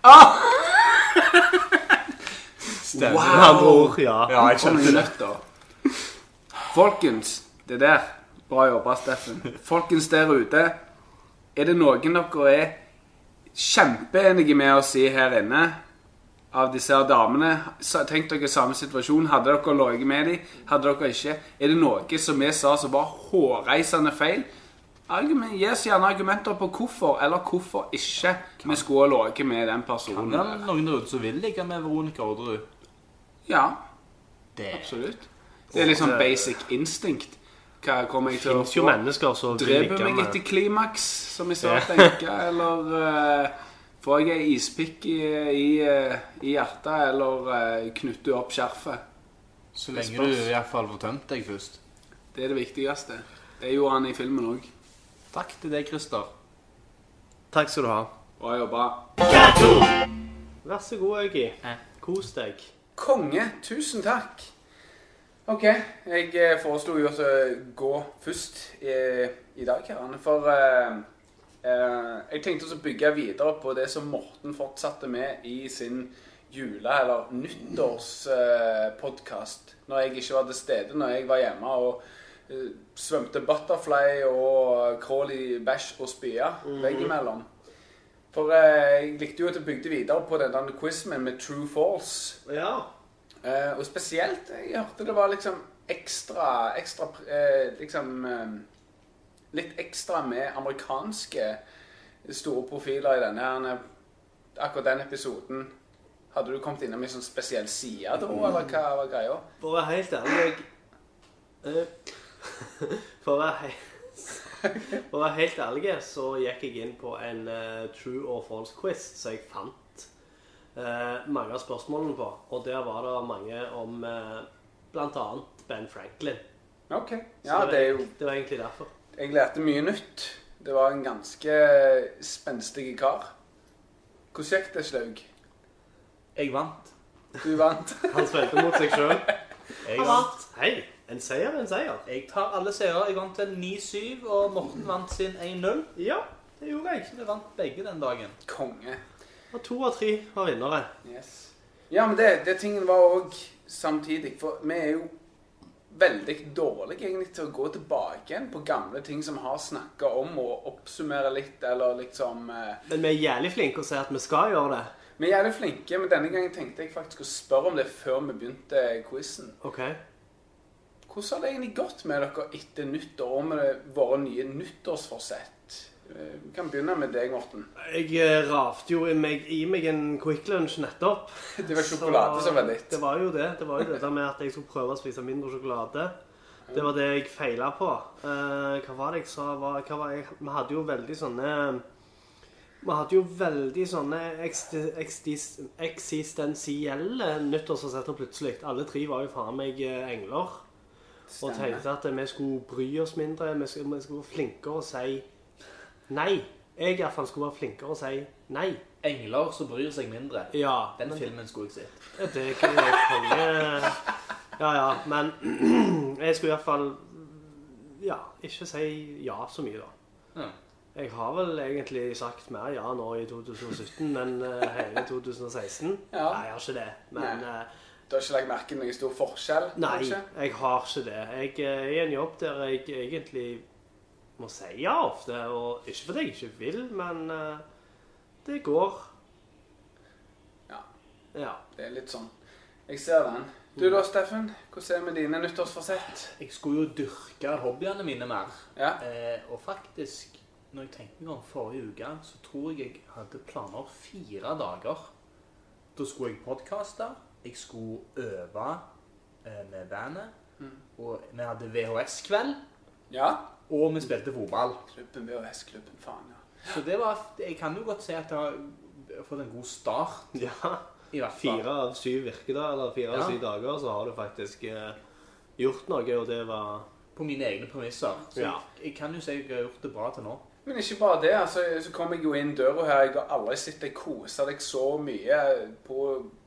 Stemmer. Med andre ord, ja. Ja, jeg For noen skjønte det. nøtter. Folkens, det der. Bra jobba, Steffen. Folkens der ute, er det noen dere er kjempeenige med å si her inne av disse her damene? Så tenk dere samme situasjon. Hadde dere løyet med dem? Hadde dere ikke? Er det noe som vi sa som var hårreisende feil? Argument, gi oss gjerne argumenter på hvorfor, eller hvorfor ikke vi skulle ha løyet med den Det personen. er noen der ute som vil ligge med Veronica Orderud. Ja, Det absolutt. Det er liksom basic instinct. Hva kommer jeg Det til å finnes jo få? mennesker som vil Dreper ligge meg med. etter klimaks, som jeg sa tenke, eller uh, får jeg en ispikk i, i, uh, i hjertet, eller uh, knytter opp skjerfet. Så lenge du i hvert fall får tømt deg først. Det er det viktigste. Det gjorde han i filmen også. Takk til deg, Christer. Takk skal du ha. Bra jobba. Vær så god, Øygi. Kos deg. Konge, tusen takk. Ok, jeg eh, foreslo jo å gå først i, i dag, herrene, for eh, eh, jeg tenkte også å bygge videre på det som Morten fortsatte med i sin jule- eller nyttårspodcast, når jeg ikke var til stede, når jeg var hjemme og eh, svømte butterfly og crawl i bæsj og spya veggimellom. For eh, jeg likte jo at jeg bygde videre på denne quizen med True False. Ja. Uh, og spesielt, jeg hørte det var liksom ekstra, ekstra uh, liksom uh, litt ekstra med amerikanske store profiler i denne her. Akkurat den episoden Hadde du kommet innom en sånn spesiell side da, eller hva var greia? For å være helt ærlig, jeg... Uh, for, å være he for å være helt ærlig, så gikk jeg inn på en uh, true or false quiz, så jeg fant uh, mange av spørsmålene på. Og der var det mange om uh, blant annet Ben Franklin. Ok, så ja, det, det er jo... Det var egentlig derfor. Jeg lærte mye nytt. Det var en ganske spenstig kar. Hvordan gikk det, Slaug? Jeg vant. Du vant. Han spilte mot seg selv. Jeg vant. Hei, en seier, en seier. Jeg tar alle seire. Jeg vant til ni syv, og Morten vant sin en null. Ja, det gjorde jeg. Så vi vant begge den dagen. Konge. Og to av tre var vinnere. Yes. Ja, men det, det tingen var også samtidig, for vi er jo veldig dårlige egentlig til å gå tilbake igjen på gamle ting som vi har snakket om, og oppsummere litt, eller liksom... Eh... Men vi er jævlig flinke å si at vi skal gjøre det. Vi er jævlig flinke, men denne gangen tenkte jeg faktisk å spørre om det før vi begynte quizen. Ok. Hvordan har det egentlig gått med dere etter nyttår, og med våre nye nyttårsforsett? Vi kan begynne med deg, Morten. Jeg rafte jo i meg, i meg en Quick Lunch nettopp. Det var sjokolade som var litt. Det var jo det. Det var jo det der med at jeg skulle prøve å spise mindre sjokolade. Det var det jeg feilet på. Uh, hva var det jeg sa? Hva, hva var jeg? Vi hadde jo veldig sånne... Vi hadde jo veldig sånne eksistensielle nyttårsforsetter plutselig. Alle tre var jo faen meg engler. Og tenkte at vi skulle bry oss mindre. Vi skulle, vi skulle være flinkere å si nei. Jeg i hvert fall skulle være flinkere å si nei. Engler som bryr seg mindre. Ja. Den men, filmen skulle jeg se. Det er ikke konge... Ja, ja. Men jeg skulle i hvert fall... Ja, ikke si ja så mye da. Ja. Jeg har vel egentlig sagt mer ja nå i to tusen og sytten enn uh, hele to tusen og seksten. Ja. Nei, jeg har ikke det. Men... Uh, du har ikke lagt merke til noen stor forskjell? Nei, kanskje? Jeg har ikke det. Jeg er i en jobb der jeg egentlig må si ja ofte, og ikke fordi jeg ikke vil, men uh, det går. Ja. Ja. Det er litt sånn. Jeg ser den. Du da, Steffen? Hvordan er det med dine nyttårsforsett? Jeg skulle jo dyrke hobbyene mine mer. Ja. Eh, og faktisk, når jeg tenkte meg om forrige uke, så tror jeg jeg hadde planer fire dager. Da skulle jeg podcaste, jeg skulle øve eh, med bandet, mm. og vi hadde V H S-kveld, ja. og vi spilte fotball. Klubben, V H S-klubben, faen, ja. Så det var, jeg kan jo godt si at jeg har fått en god start. Ja. I hvert fall. Fire av syv virkedager, eller fire ja. av syv dager, så har du faktisk eh, gjort noe, og det var... På mine egne premisser. Så ja. jeg, jeg kan jo si at jeg har gjort det bra til nå. Men ikke bare det, altså, så kom jeg jo inn døra her, jeg har aldri sett deg kose deg så mye på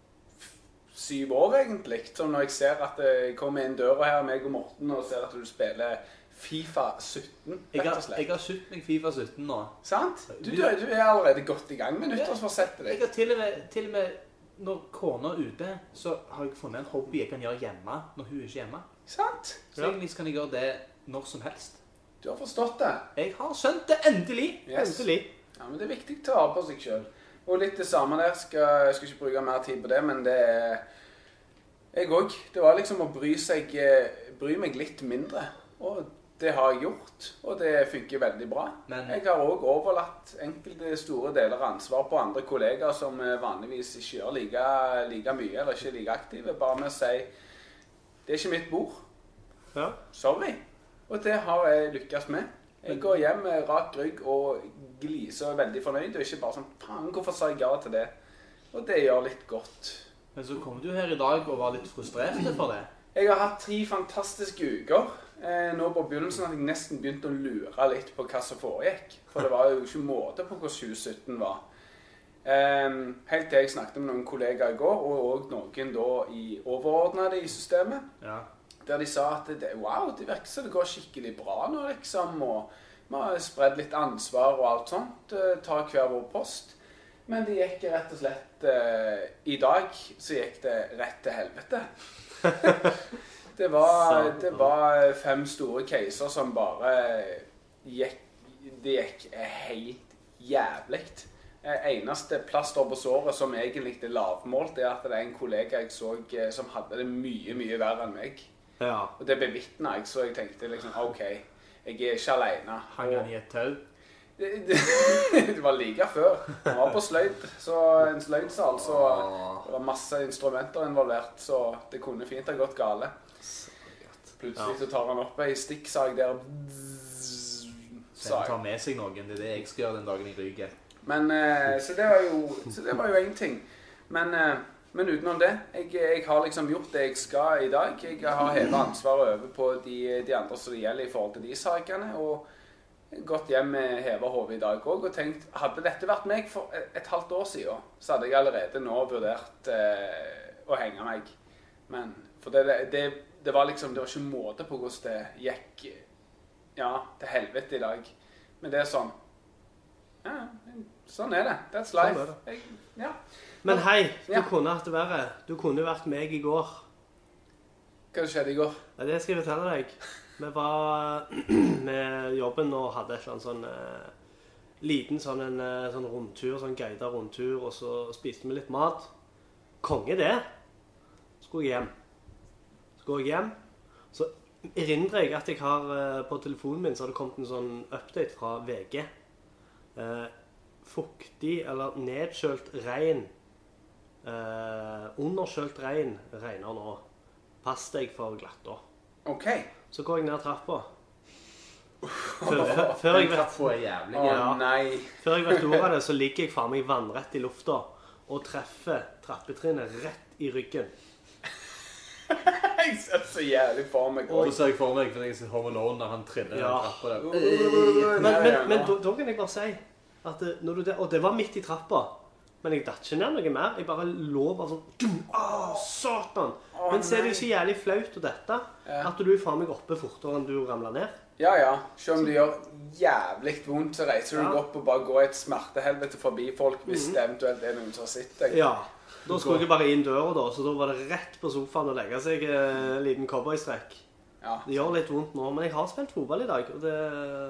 syv år egentlig, som når jeg ser at jeg kommer inn døra her, meg og Morten, og ser at du spiller FIFA sytten, jeg har, jeg har sytt meg FIFA sytten nå. Sant? Du, du, du er allerede godt i gang med nyttårsforsettet ditt. Jeg har til og med, til og med når kona er ute, så har jeg funnet en hobby jeg kan gjøre hjemme når hun er ikke hjemme. Sant? Så ja. Egentlig kan jeg gjøre det når som helst. Du har forstått det. Jeg har skjønt det, endelig. Yes. Endelig. Ja, men det er viktig å ta på seg selv. Og litt det samme der, skal, jeg skal ikke bruke mer tid på det, men det er... Jeg også. Det var liksom å bry seg, bry meg litt mindre. Og det har jeg gjort, og det funker veldig bra. Men jeg har også overlatt enkelte store deler av ansvar på andre kollegaer som vanligvis ikke gjør like, like mye, eller ikke like aktive. Bare med å si, det er ikke mitt bord. Ja. Sorry. Og det har jeg lykkes med. Jeg går hjem med rak rygg og gliser og er veldig fornøyd, og ikke bare sånn, faen, hvorfor sa jeg ja til det? Og det gjør litt godt. Men så kom du her i dag og var litt frustrert for det. Jeg har hatt tre fantastiske uker. Eh, nå på begynnelsen at jeg nesten begynte å lure litt på hva som foregikk. For det var jo ikke måte på hvordan tjue sytten var. Eh, helt til jeg snakket med noen kollegaer i går, og også noen da i overordnede i systemet. Ja. Der de sa at det, wow, det virker så det går skikkelig bra nå, liksom. Og vi har spredd litt ansvar og alt sånt. Eh, ta hver vår post. Men det gikk rett og slett... Eh, I dag så gikk det rett til helvete. Det var, det var fem store caser som bare gikk, det gikk helt jævligt. Eneste plaster på såret som egentlig er lavmålt, er at det er en kollega jeg så som hadde det mye, mye verre enn meg. Ja. Og det bevitnet jeg, så jeg tenkte liksom, ok, jeg er ikke alene. Hang han i et tau? Det, det, det var like før. Han var på sløyd, så en sløydsal, så det var masse instrumenter involvert, så det kunne fint ha gått gale. Plutselig så tar han opp en stikksag der. Så han tar med seg noen, det er det jeg skal gjøre den dagen i Ryge. Men, eh, så det var jo, så det var jo en ting. Men, eh, men utenom det, jeg, jeg har liksom gjort det jeg skal i dag. Jeg har hevet ansvaret over på de, de andre som det gjelder i forhold til de sakene, og gått hjem med hevet hodet i dag også, og tenkt, hadde dette vært meg for et, et halvt år siden, så hadde jeg allerede nå vurdert eh, å henge meg. Men, for det, det, det var liksom, det var ikke måte på hvordan det gikk, ja, til helvete i dag. Men det er sånn, ja, sånn er det. That's life. Sånn er det. Jeg, ja. Men hei, du Ja. kunne hatt det verre. Du kunne vært meg i går. Hva skjedde i går? Ja, det skal jeg fortelle deg. Vi var med jobben og hadde et eller annet sånn eh, liten sånn, en, eh, sånn rundtur, sånn guidet rundtur, og så spiste vi litt mat. Konge det. Så skulle jeg hjem. Så går jeg hjem. Så erindrer jeg at jeg har eh, på telefonen min så har det kommet en sånn update fra V G. Eh, fuktig eller nedkjølt regn. Eh, underkjølt regn regner nå. Pass deg for glatta. Ok. Så går jeg ned trappa. Før, før, før, jeg vet, Trappa er jævlig. Å Ja. nei. før jeg vet ordet av det, så ligger jeg faen meg vannrett i lufta og treffer trappetrinnet rett i ryggen. Jeg ser så jævlig for meg. Og så ser jeg for meg, for jeg ser Home Alone når han triller Ja. den trappa der. Men, Nei, men, ja, men nå. da, da kan jeg bare si at det, når du, og det var midt i trappa, men jeg datt ikke ned noe mer. Jeg bare lå bare sånn dum, Å, satan! Å, Men så er det nei. jo så jævlig flaut å dette, Ja. at du er faen meg oppe fortere enn du ramler ned. Ja, ja. Selv om det gjør jævlig vondt, så reiser du Ja. deg opp og bare går et smertehelvete forbi folk, hvis det eventuelt er noen som har sett deg. Ja. Da skulle jeg bare inn døra, da, så da var det rett på sofaen å legge seg eh, en liten cowboystrekk. Ja. Det gjør litt vondt nå, men jeg har spilt fotball i dag, og det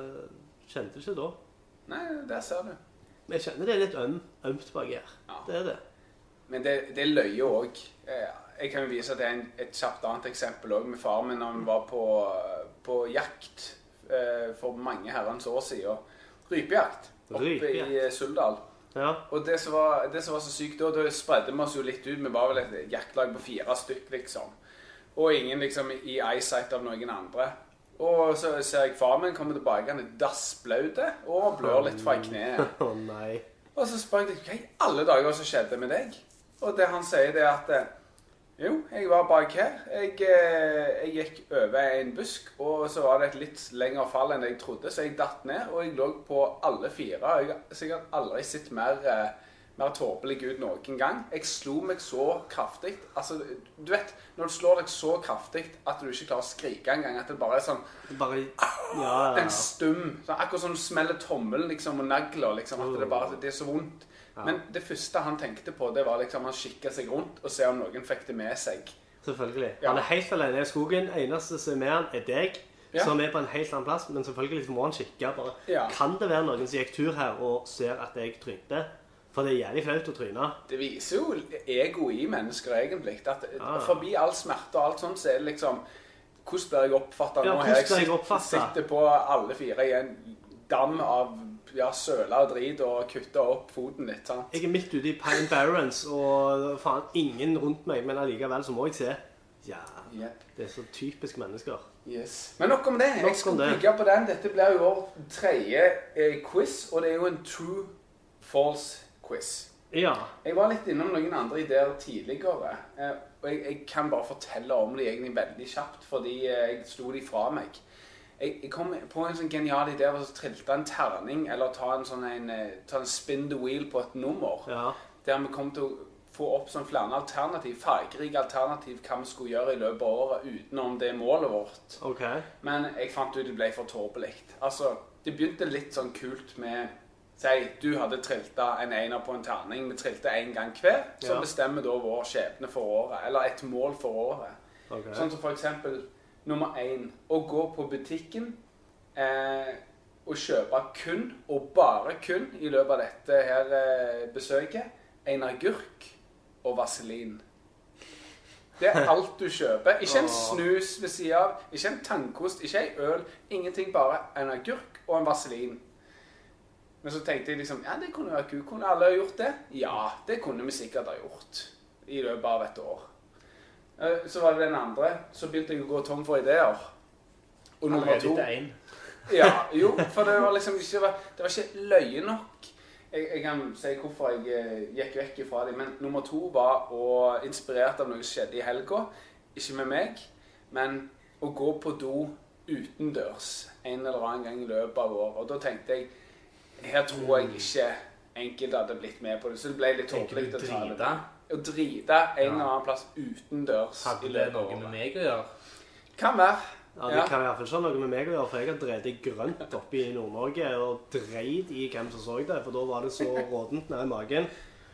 kjente ikke da. Nei, der ser du. Men jeg kjenner det er litt øm, ømt bak her. Ja. Det er det. Men det, det løyer også. Eh, Jeg kan jo vise deg en, et kjapt annet eksempel også med far min når han var på, på jakt eh, for mange herrens år siden. Rypejakt oppe Rypejakt. i Suldal. Ja. Og det som, var, det som var så sykt da, da spredde vi oss jo litt ut. Vi var vel et jaktlag på fire stykk, liksom. Og ingen liksom i eyesight av noen andre. Og så ser jeg far min komme tilbake, han er dassblaute og blør litt fra kneet. Å nei. Og så spør jeg, hva i alle dager som skjedde med deg? Og det han sier det er at, eh, jo, jeg var bak her. Jeg, eh, jeg gikk over en busk, og så var det et litt lengre fall enn jeg trodde, så jeg datt ned, og jeg lå på alle fire. Jeg har sikkert aldri sett mer, eh, mer tåpelig ut noen gang. Jeg slo meg så kraftig. Altså, du vet, når du slår deg så kraftig at du ikke klarer å skrike en gang, at det bare er sånn, Bare Ja, ja, en ja. stum, sånn, akkurat sånn du smeller tommelen liksom, og nagler, liksom, at det bare, det er så vondt. Ja. Men det første han tenkte på, det var liksom han kikket seg rundt og se om noen fikk det med seg. Selvfølgelig. Ja. Han er helt alene i skogen. Eneste som er med han, er deg. Ja. Som er på en helt annen plass. Men selvfølgelig må han kikke. Bare. Ja. Kan det være noen som gikk tur her og ser at jeg trynte? For det er jævlig flaut å tryne. Det viser jo ego i mennesker egentlig. At Ja. forbi all smerte og alt sånt, så er det liksom, hvordan blir jeg oppfattet Ja, nå? hvordan Jeg blir jeg sitter, oppfattet? sitter på alle fire i en dam av ja, søla og drit og kutter opp foten litt, sant? Jeg er midt ute i Pine Barrens, og faen ingen rundt meg, men allikevel så må jeg se. Ja, Yep. det er så typisk mennesker. Yes. Men nok om det. Nok Jeg om skal det. bygge på den. Dette blir jo vår tredje eh, quiz, og det er jo en true-false quiz. Ja. Jeg var litt innom noen andre ideer tidligere, eh, og jeg, jeg kan bare fortelle om det egentlig veldig kjapt, fordi eh, jeg slo de fra meg. Jeg, jeg kom på en sånn genial idé av å trilte en terning, eller ta en sånn en, eh, ta en spin the wheel på et nummer, Ja. der vi kom til å få opp sånn flere alternativ, fargerike alternativ, hva vi skulle gjøre i løpet av året, utenom det målet vårt. OK. Men jeg fant ut det ble for tåpelikt. Altså, det begynte litt sånn kult med, si, du hadde trilta en ener på en terning, vi trilte en gang hver, så Ja. bestemmer da vår skjebne for året, eller et mål for året. Ok. Sånn som for eksempel, nummer en, å gå på butikken eh, og kjøpe kun, og bare kun, i løpet av dette her eh, besøket, en agurk og vaselin. Det er alt du kjøper. Ikke en snus ved siden av, ikke en tannkost, ikke en øl, ingenting, bare en agurk og en vaselin. Men så tenkte jeg liksom, ja, det kunne vært kult. Kunne alle ha gjort det? Ja, det kunne vi sikkert ha gjort i løpet av et år. Så var det den andre, så begynte jeg å gå tom for ideer. Og nummer to... Ja, jo, for det var liksom ikke, det var ikke løye nok. Jeg, jeg kan si hvorfor jeg gikk vekk fra dem, men nummer to var å inspirert av noe som skjedde i helga. Ikke med meg, men å gå på do utendørs en eller annen gang i løpet av året. Og da tenkte jeg, her tror jeg ikke enkelte hadde blitt med på det, så det ble litt tåpelig å ta det. Å drite en eller annen plass utendørs. Hadde det noe med meg å gjøre? Kan være. Ja, det kan i hvert fall ikke ha noe med meg å gjøre, for jeg har dreid i grønt oppe i Nord-Norge og dreid i hvem som så det, for da var det så rådent nede i magen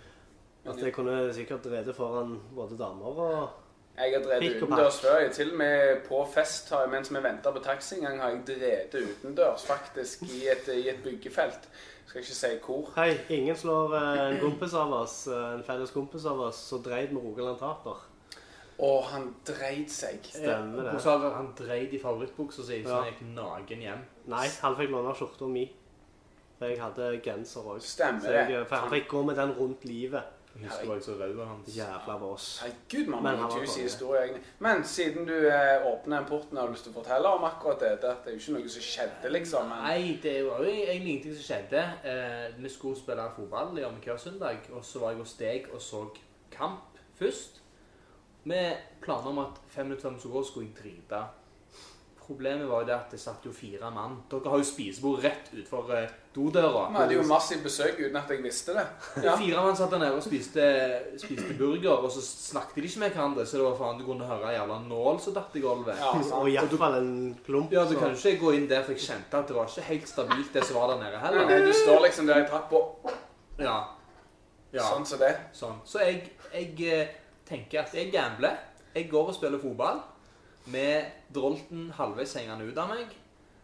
at jeg kunne sikkert dreide foran både damer og jeg har drevet utendørs før. Jeg til og med på fest, mens vi ventet på taxi en gang, har jeg drevet utendørs faktisk i et, i et byggefelt. Jeg skal ikke si hvor. Hei, ingen slår en kompis av oss, en felles kompis av oss, så dreid med Rogaland Taper. Og han dreid seg. Stemmer det. Hvordan sa du han dreid i favorittbuksa si, så han gikk nagen hjem? Nei, han fikk låne skjorta mi. For jeg hadde genser også. Stemmer jeg, det. For han fikk gå med den rundt livet. Jeg husker bare så rød av hans. Jævla av oss. Herregud, man må jo juicy historie egentlig. Men siden du eh, åpner den porten, har du lyst til å fortelle om akkurat det? Det er jo ikke noe som skjedde, liksom. Men... Nei, det var jo egentlig ingenting som skjedde. Eh, vi skulle spille fotball i Omkjør søndag, og så var jeg hos deg og så kamp først. Med planer om at fem minutter før vi skulle gå, skulle jeg drite. Problemet var jo det at det satt jo fire mann. Dere har jo spisebord rett utfor uh, dodøra. Vi hadde jo massivt besøk uten at jeg visste det. Ja. Fire mann satt der nede og spiste, spiste burger, og så snakket de ikke med hverandre, så det var faen du kunne høre jævla nål så datt i gulvet. Ja, og i hvert fall en klump. Ja, du kan jo ikke gå inn der, for jeg kjente at det var ikke helt stabilt det som var der nede heller. Nei, du står liksom der i trappa. Ja. Ja. Sånn som det. Sånn. Så jeg, jeg tenker at jeg gambler. Jeg går og spiller fotball med drolten halvveis hengende ut av meg,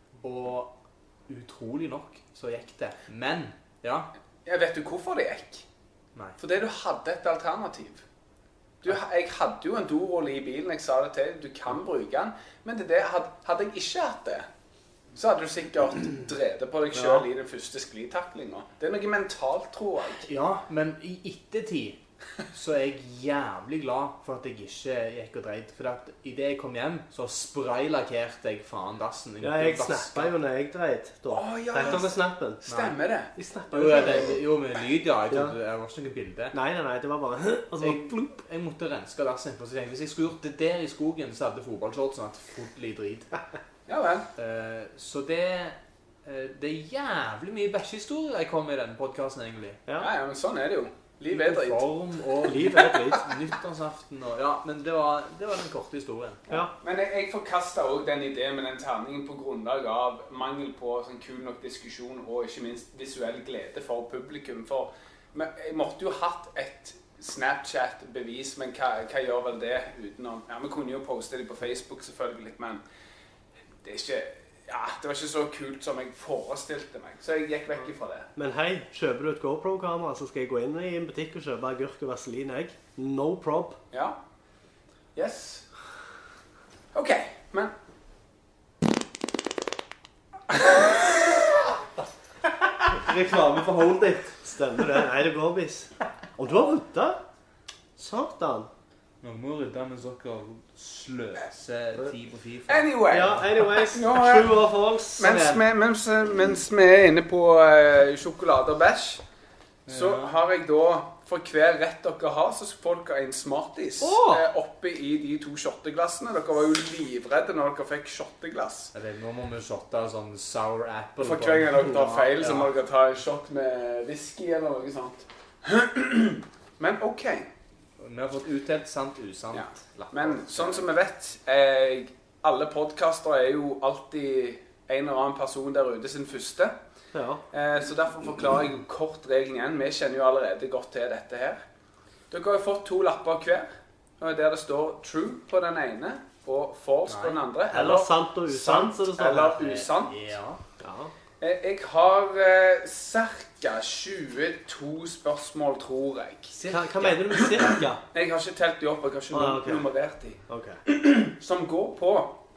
og utrolig nok så gikk det. Men, ja. Jeg vet du hvorfor det gikk? Nei. Fordi du hadde et alternativ. Du, jeg hadde jo en dorull i bilen, jeg sa det til, du kan bruke den, men det, det, hadde, hadde jeg ikke hatt det, så hadde du sikkert drevet på deg selv ja. I den første sklitaklinga. Det er noe mentalt, tror jeg. Ja, men i ettertid så er jeg jævlig glad for at jeg ikke gikk og dreid. For at i det jeg kom hjem, så spraylakkerte jeg faen dassen. Ja, jeg snappet jo når jeg dreid. Åh, ja. Tenk om det snappen. Stemmer det? Jeg snappet jo. Jo, det, jo, med lyd, ja. Jeg, trodde, ja. jeg var ikke noe bilde. Nei, nei, nei, det var bare... Altså, jeg, plupp, jeg måtte renske dassen. For jeg, hvis jeg skulle gjort det der i skogen, så hadde fotballshortsen vært fotlig drit. Ja vel. Uh, så det... Uh, det er jævlig mye bæsjehistorier jeg kom med i denne podcasten, egentlig. Ja, ja, men sånn er det jo. Liv er dritt. Form og liv er dritt. Nyttårsaften og... Ja, men det var, det var den korte historien. Ja. Men jeg, jeg forkastet også den ideen med den terningen på grunnlag av mangel på sånn kul nok diskusjon og ikke minst visuell glede for publikum. For jeg måtte jo hatt et Snapchat-bevis, men hva, hva gjør vel det utenom? Ja, vi kunne jo poste det på Facebook selvfølgelig, men det er ikke... Ja, det var ikke så kult som jeg forestilte meg, så jeg gikk vekk ifra det. Men hei, kjøper du et GoPro-kamera, så skal jeg gå inn i en butikk og kjøpe agurk og vaselin, jeg. No prob. Ja. Yes. Ok, men... Reklame for Hold It. Stemmer det. Nei, det går bis. Og du har ryddet? Satan. Noen må rydde mens dere sløser tid på FIFA. Anyway. Ja, anyways. True or false. Mens, mens, mens vi er inne på uh, sjokolade og bæsj, så ja. Har jeg da, for hver rett dere har, så får dere en Smarties oh. uh, oppe i de to shotteglassene. Dere var jo livredde når dere fikk shotteglass. Jeg vet, nå må vi shotte sånn sour apple. For hver gang dere tar feil, ja. Så må dere ta en shot med whisky eller noe sånt. Men ok. Vi har fått uttelt sant, usant. Ja. Men sånn som vi vet, eh, alle podcaster er jo alltid en eller annen person der ute sin første. Ja. Eh, så derfor forklarer jeg kort regelen igjen. Vi kjenner jo allerede godt til dette her. Dere har fått to lapper hver, der det står true på den ene, og false Nei. På den andre. Eller, eller sant og usant, så det står eller usant. Ja. Ja. Jeg har eh, cirka tjueto spørsmål, tror jeg. Hva, hva mener du med cirka? Jeg har ikke telt de opp, jeg har ikke ah, okay. nummerert de. Okay. Som går på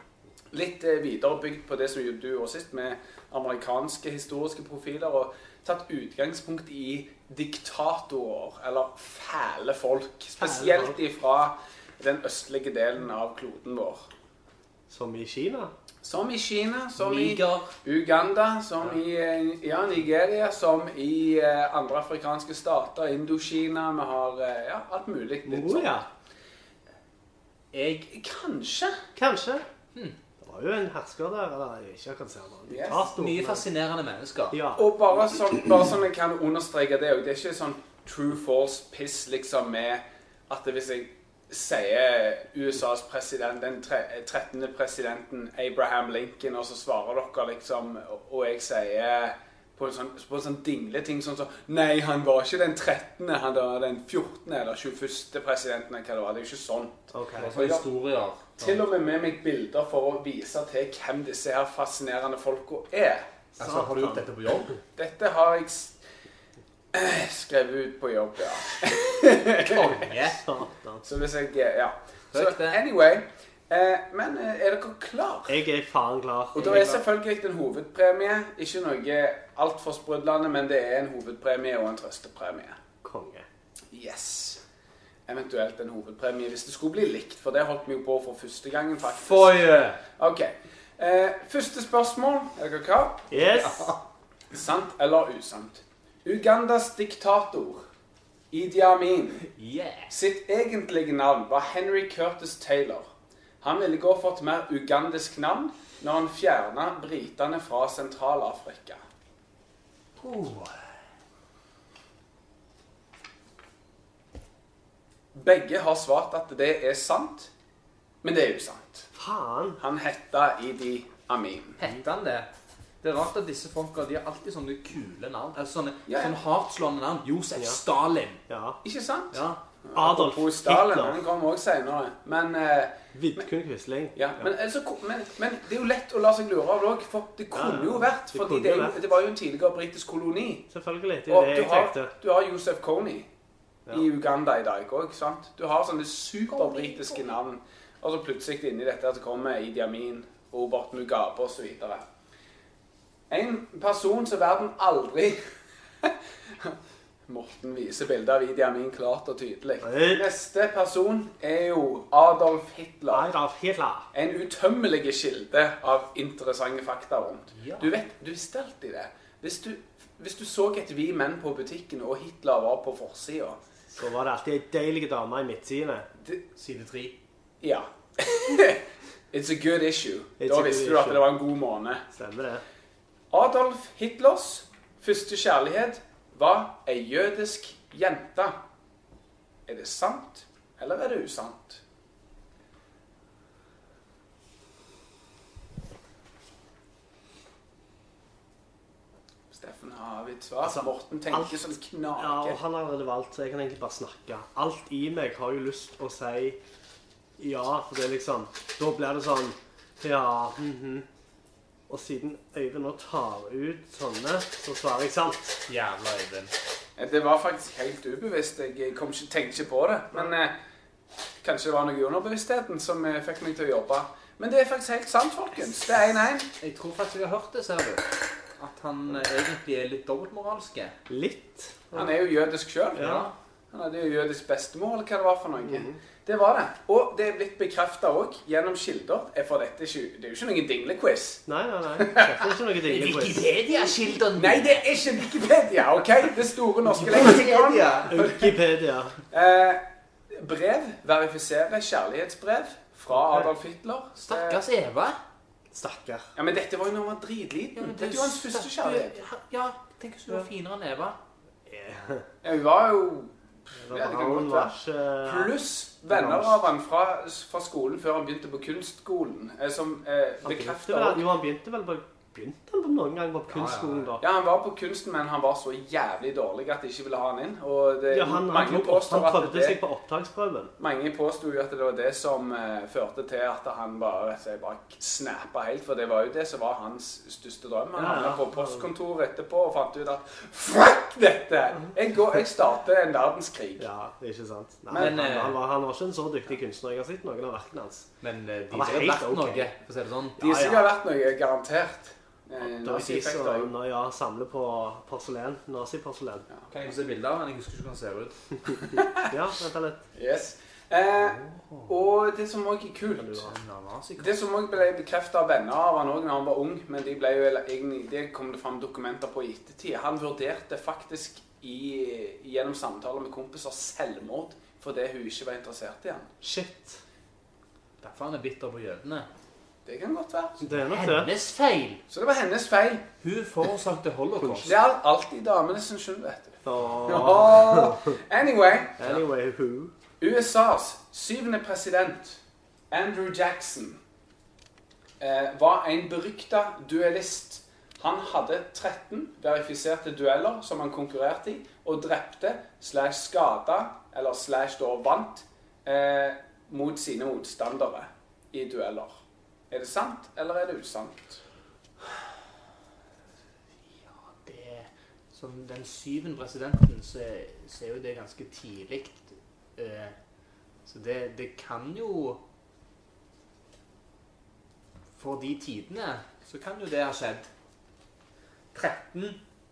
litt eh, videre bygd på det som du gjorde sist, med amerikanske historiske profiler, og tatt utgangspunkt i diktatorer, eller fæle folk, spesielt ifra den østlige delen av kloden vår. Som i Kina? Som i Kina, som Niger. i Uganda, som ja. i ja, Nigeria, som i eh, andre afrikanske stater, Indokina, vi har eh, ja, alt mulig. Mongolia? Jeg... Kanskje. Kanskje. Hmm. Det var jo en hersker der, eller ikke akkurat ser noe. Yes. Mye fascinerende mennesker. Ja. Og bare sånn, bare sånn jeg kan understreke det, og det er ikke sånn true false piss liksom med at det, hvis jeg sier U S A's president, den trettende presidenten Abraham Lincoln, og så svarer dere liksom, og jeg sier på en sånn, på en sånn dingleting sånn som, nei, han var ikke den trettende, han var den fjortende eller tjueførste presidenten, hva det var, det er jo ikke sånt. Okay. Det var historier. Til og med med meg bilder for å vise til hvem disse her fascinerende folka er. Altså, har du gjort dette på jobb? Dette har jeg skrevet ut på jobb, ja. Konge. Så hvis jeg, ja. Så Høyt det. anyway, eh, men eh, er dere klar? Jeg er faen klar. Og da er selvfølgelig en hovedpremie, ikke noe alt for sprudlende, men det er en hovedpremie og en trøstepremie. Konge. Yes. Eventuelt en hovedpremie, hvis det skulle bli likt, for det holdt vi jo på for første gangen faktisk. Føye! Ok. Eh, første spørsmål, er dere klar? Yes. Sant eller usant? Ugandas diktator, Idi Amin, Yeah. sitt egentlige navn var Henry Curtis Taylor. Han ville gå for et mer ugandisk navn når han fjernet britene fra Sentral-Afrika. Uh. Begge har svart at det er sant, men det er usant. Faen. Han hette Idi Amin. Hette han det? Det er rart at disse folka, de har alltid sånne kule navn. Altså sånne, Ja, ja. sånne hardslående navn. Josef Ja. Stalin. Ja. Ikke sant? Ja. Adolf Apropos Stalin, Hitler. han kommer også senere. Men, eh, Vidkun Quisling. ja, men, altså, men, men det er jo lett å la seg lure av det, for det kunne Ja, jo vært, det fordi kunne det, er jo jo- vært. det var jo en tidligere britisk koloni. Selvfølgelig, det er Og det du jeg har, tenkte. du har Joseph Kony Ja. i Uganda i dag også, sant? Du har sånne superbritiske navn, og så plutselig inni dette at det kommer Idi Amin, Robert Mugabe og så videre. En person som verden aldri... Morten viser bilder av Idi Amin klart og tydelig. Nei. Neste person er jo Adolf Hitler. Adolf Hitler. En utømmelig kilde av interessante fakta rundt. Ja. Du vet, du visste alltid det. Hvis du, hvis du så et vi menn på butikken, og Hitler var på forsida, Så var det alltid en deilig dame i midtsidene. Side tre. ja. It's a good issue. It's da a good visste du at issue. det var en god måned. Stemmer det. Adolf Hitlers første kjærlighet var ei jødisk jente. Er det sant, eller er det usant? Steffen har avgitt svar. Altså, Morten tenker alt- som Ja, og knaker. han har allerede valgt, så jeg kan egentlig bare snakke. Alt i meg har jo lyst å si ja, for det er liksom... Da blir det sånn, ja, mhm. Og siden Øyvind nå tar ut sånne, så svarer jeg sant. Jævla Øyvind. Det var faktisk helt ubevisst. Jeg kom ikke, tenkte ikke på det. Men eh, kanskje det var noe i underbevisstheten som eh, fikk meg til å jobbe. Men det er faktisk helt sant, folkens. Det er en en. Jeg tror faktisk jeg har hørt det, ser du. At han eh, egentlig er litt dobbeltmoralske. Litt. Han er jo jødisk selv. Ja. Han hadde jo jødisk bestemor, eller hva det var for noe. Det var det. Og det er blitt bekreftet også gjennom kilder. Eh, For dette er, ikke, det er jo ikke noen dinglequiz. Nei, nei, nei. Det er ikke noe dingelig quiz. Wikipedia-kildene! Nei, det er ikke Wikipedia, ok? Det store norske leksikon. Wikipedia. Eh, brev verifiserer kjærlighetsbrev fra Adolf Hitler. Stakkars Eva. Stakkar. Ja, men dette var jo når han var dritliten. Dette er jo hans første kjærlighet. Ja, tenk hvis hun var finere enn Eva. Ja, hun var jo... Det Ja, det var, kan han godt var være. ikke... Pluss venner av han fra, fra skolen før han begynte på kunstskolen, eh, som eh, Han begynte bekreftet vel, også. jo, han begynte vel på Begynte han på noen gang på kunstskolen da? Ja, han var på kunsten, men han var så jævlig dårlig at de ikke ville ha han inn. Og det, Ja, han, han, mange tok, påstår han at prøvde det, seg på opptaksprøven. mange påstod jo at det var det som uh, førte til at han bare, rett og slett bare snappa helt, for det var jo det som var hans største drøm. Han Ja, ja. havnet på postkontoret etterpå og fant ut at fuck dette! Jeg, går, jeg starter en verdenskrig. Ja, det er ikke sant. Nei, Men, han, eh, han, var, han var ikke en så dyktig kunstner. Jeg har sett noen av verkene hans. Men eh, de Han var har helt vært ok. noe, for å si det sånn. De Ja, ja. sikkert har vært noe, garantert. Eh, Det er de nazi-effekter, jo. som når jeg samler på porselen, nazi-porselen. Kan jeg få se bilder av han? Jeg husker ikke hvordan han ser ut. Ja, vent litt. Yes. Eh, og det som også er kult, Kan du ha? En nazi-kors. det som også ble bekreftet av venner av han også når han var ung, men de ble jo egentlig, det kom det frem dokumenter på i ettertid. Han vurderte faktisk i, gjennom samtaler med kompiser selvmord fordi hun ikke var interessert i han. Shit. Derfor han er bitter på jødene. Det kan godt være. Det er nok det. Hennes feil! Så det var hennes feil. Hun forårsakte holocaust. Det er alltid damene sin skyld, vet du. Åh. Ja. Anyway, Anyway, who? U S A's syvende president, Andrew Jackson, eh, var en berykta duellist. Han hadde tretten verifiserte dueller som han konkurrerte i, og drepte slash skada, eller slash da vant, eh, mot sine motstandere i dueller. Er det sant, eller er det usant? Ja, det Som den syvende presidenten, så, så er jo det ganske tidlig. Eh, så det, det kan jo For de tidene så kan jo det ha skjedd. tretten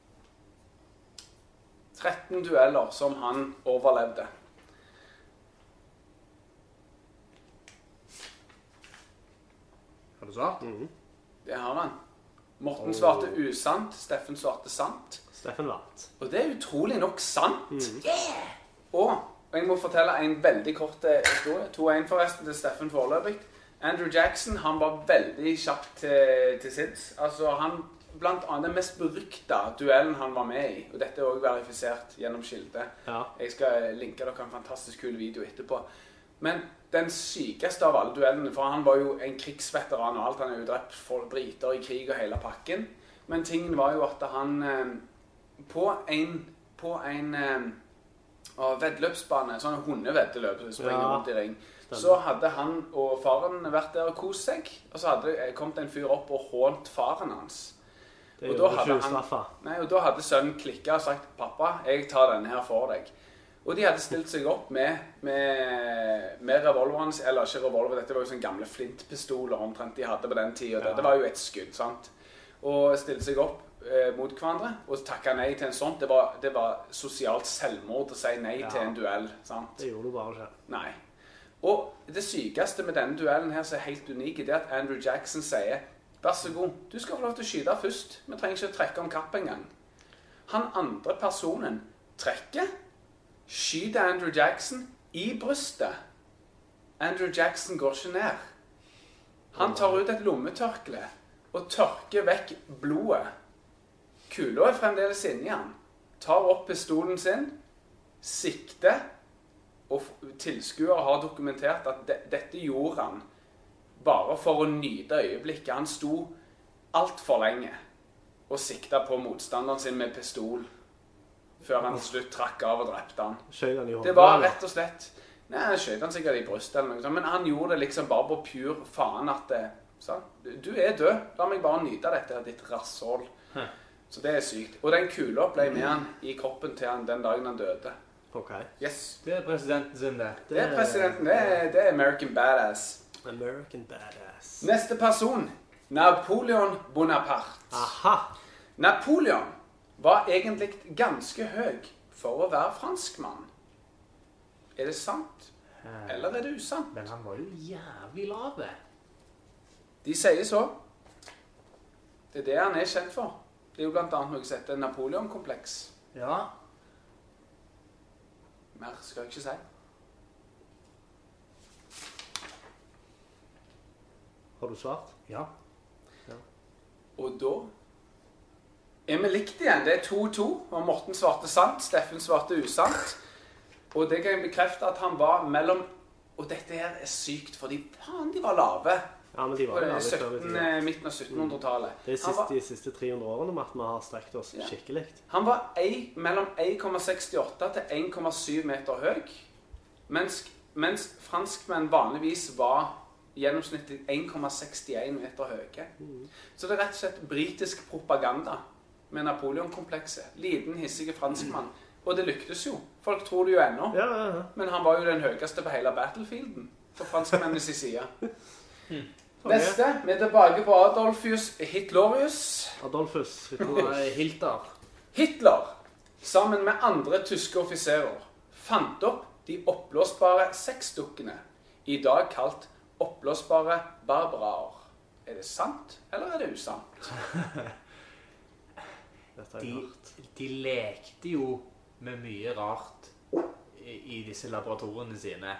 tretten dueller som han overlevde. Har du svart? Mhm. Det har han. Morten svarte usant, Steffen svarte sant. Steffen vant. Og det er utrolig nok sant. Mhm. Yeah! Og, og jeg må fortelle en veldig kort eh, historie. to en forresten til Steffen foreløpig. Andrew Jackson, han var veldig kjapp til, til sinns. Altså, han, blant annet den mest berykta duellen han var med i, og dette er også verifisert gjennom kilde. Ja. Jeg skal linke dere en fantastisk kul video etterpå. Men den sykeste av alle duellene, for han var jo en krigsveteran og alt, han har jo drept folk, briter i krig og hele pakken. Men tingen var jo at han eh, på en, på en eh, veddeløpsbane, sånn hundeveddeløp, springer Ja. rundt i ring, Stemmer. så hadde han og faren vært der og kost seg, og så hadde det kommet en fyr opp og hånt faren hans. Det Og gjør da du hadde ikke han- straffa. Nei, og da hadde sønnen klikket og sagt, pappa, jeg tar denne her for deg. Og de hadde stilt seg opp med, med, med revolveren, eller ikke revolver, dette var jo sånne gamle flintpistoler omtrent de hadde på den tiden, og Ja. det var jo et skudd, sant? Og stilte seg opp eh, mot hverandre, og takket nei til en sånn. Det var, det var sosialt selvmord å si nei Ja. til en duell, sant? Det gjorde du bare ikke. Nei. Og det sykeste med denne duellen her, som er helt unik, det er at Andrew Jackson sier, vær så god, du skal få lov til å skyte først. Vi trenger ikke å trekke om kapp engang. Han andre personen trekker, skyter Andrew Jackson i brystet. Andrew Jackson går ikke ned. Han tar ut et lommetørkle og tørker vekk blodet. Kula er fremdeles inni han. Tar opp pistolen sin, sikter, og tilskuere har dokumentert at de, dette gjorde han bare for å nyte øyeblikket. Han sto alt for lenge og sikta på motstanderen sin med pistol før han til slutt trakk av og drepte han. Skjøt han i hodet? Det var eller? rett og slett Nei, han skjøt han sikkert i brystet eller noe sånt, men han gjorde det liksom bare på pur faen at det, sånn, du er død. La meg bare nyte dette, ditt rasshål. Hæ. Så det er sykt. Og den kula ble med han i kroppen til han den dagen han døde. Ok. Yes. Det er presidenten sin, det. Det er presidenten. Det er, det er American Badass. American Badass. Neste person. Napoleon Bonaparte. Aha. Napoleon var egentlig ganske høy for å være franskmann. Er det sant, eller er det usant? Men han var jo jævlig lave. De sier så. Det er det han er kjent for. Det er jo blant annet noe som heter Napoleon-kompleks. Ja. Mer skal jeg ikke si. Har du svart? Ja. Og da er vi likt igjen. Det er to to. Og Morten svarte sant, Steffen svarte usant. Og det kan jeg bekrefte at han var mellom... Og dette her er sykt, fordi faen, de var lave. Ja, men de var på jo det aldri før i sytten, tiden. eh, midten av syttenhundretallet. Det er Han sist, var- de siste tre hundre årene med at vi har strekt oss Ja. skikkelig. Han var ei, mellom en komma sekstiåtte til en komma syv meter høy, mens, mens franskmenn vanligvis var gjennomsnittlig en komma sekstien meter høye. Så det er rett og slett britisk propaganda med Napoleon-komplekset. Liten, hissige franskmann. Og det lyktes jo. Folk tror det jo ennå. Ja, ja, ja. Men han var jo den høyeste på hele battlefielden på franskmennenes side. Neste, vi er tilbake på Adolfus Hitlorius. Adolfus. Nei, Hilter. Hitler, sammen med andre tyske offiserer, fant opp de oppblåsbare sexdukkene, i dag kalt oppblåsbare barbaraer. Er det sant, eller er det usant? Dette har De, jeg hørt. de lekte jo med mye rart i, i disse laboratoriene sine.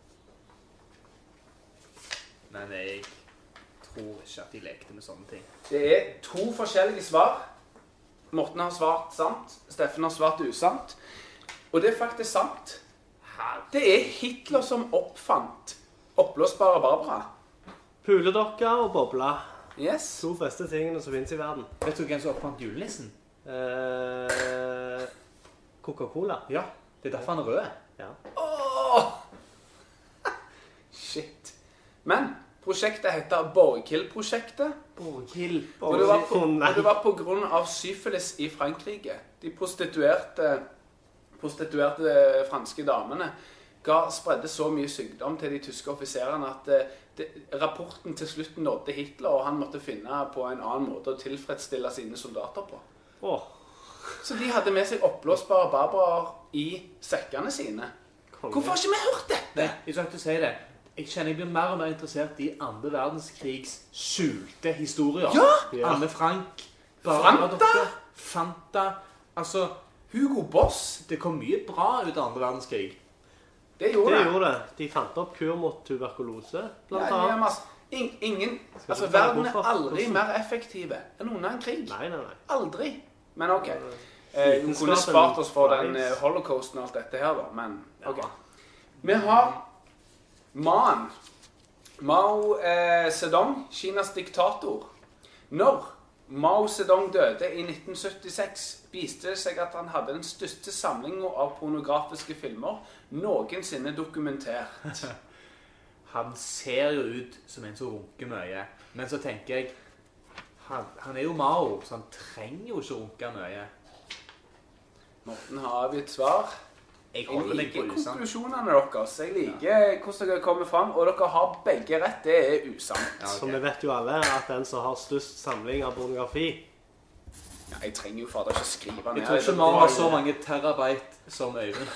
Men jeg tror ikke at de lekte med sånne ting. Det er to forskjellige svar. Morten har svart sant, Steffen har svart usant. Og det er faktisk sant. Det er Hitler som oppfant oppblåsbare Barbara. Puledokke og boble. Yes. To beste tingene som finnes i verden. Vet du hvem som oppfant julenissen? Eh, Coca-Cola. Ja, det er derfor han er rød. Ja. Åh! Shit. Men prosjektet heter Borghild-prosjektet. Borghild. Og det var på, Å, nei. og det var på grunn av syfilis i Frankrike. De prostituerte, prostituerte franske damene ga, spredde så mye sykdom til de tyske offiserene at eh, det, rapporten til slutt nådde Hitler, og han måtte finne på en annen måte å tilfredsstille sine soldater på. Åh, Så de hadde med seg oppblåsbare barbaraer i sekkene sine. konge. Hvorfor har ikke vi hørt dette? Jeg skal ikke si det. Jeg kjenner jeg blir mer og mer interessert i andre verdenskrigs skjulte historier. Ja! Ja. Anne Frank. Fanta! Fanta. Altså, Hugo Boss. det kom mye bra ut av andre verdenskrig. Det gjorde Det det. gjorde det. De fant opp kur mot tuberkulose, blant Ja, det er annet. masse. In, ingen, Skal altså du ta Verden er hvorfor? aldri Hvordan? mer effektive enn under en krig. Nei, nei, nei. Aldri. Men ok. Eh, vi kunne Vitenskapen spart oss for den rise. eh, holocausten og alt dette her, da. Men ok. Ja. Vi har Maen. Mao eh, Zedong, Kinas diktator. Når Mao Zedong døde i nitten syttiseks, viste det seg at han hadde den største samlingen av pornografiske filmer noensinne dokumentert. Han ser jo ut som en som runker mye. Men så tenker jeg, han, han er jo Mao, så han trenger jo ikke runke mye. Morten har avgitt svar. Jeg Jeg holder meg på liker usant. konklusjonene deres. Jeg liker hvordan dere kommer fram, og dere har begge rett. Det er usant. Ja, Så ok. vi vet jo alle at den som har størst samling av pornografi. Ja, jeg trenger jo fader ikke skrive ned. Jeg tror ikke Mao har så mange terabyte som Øyvind.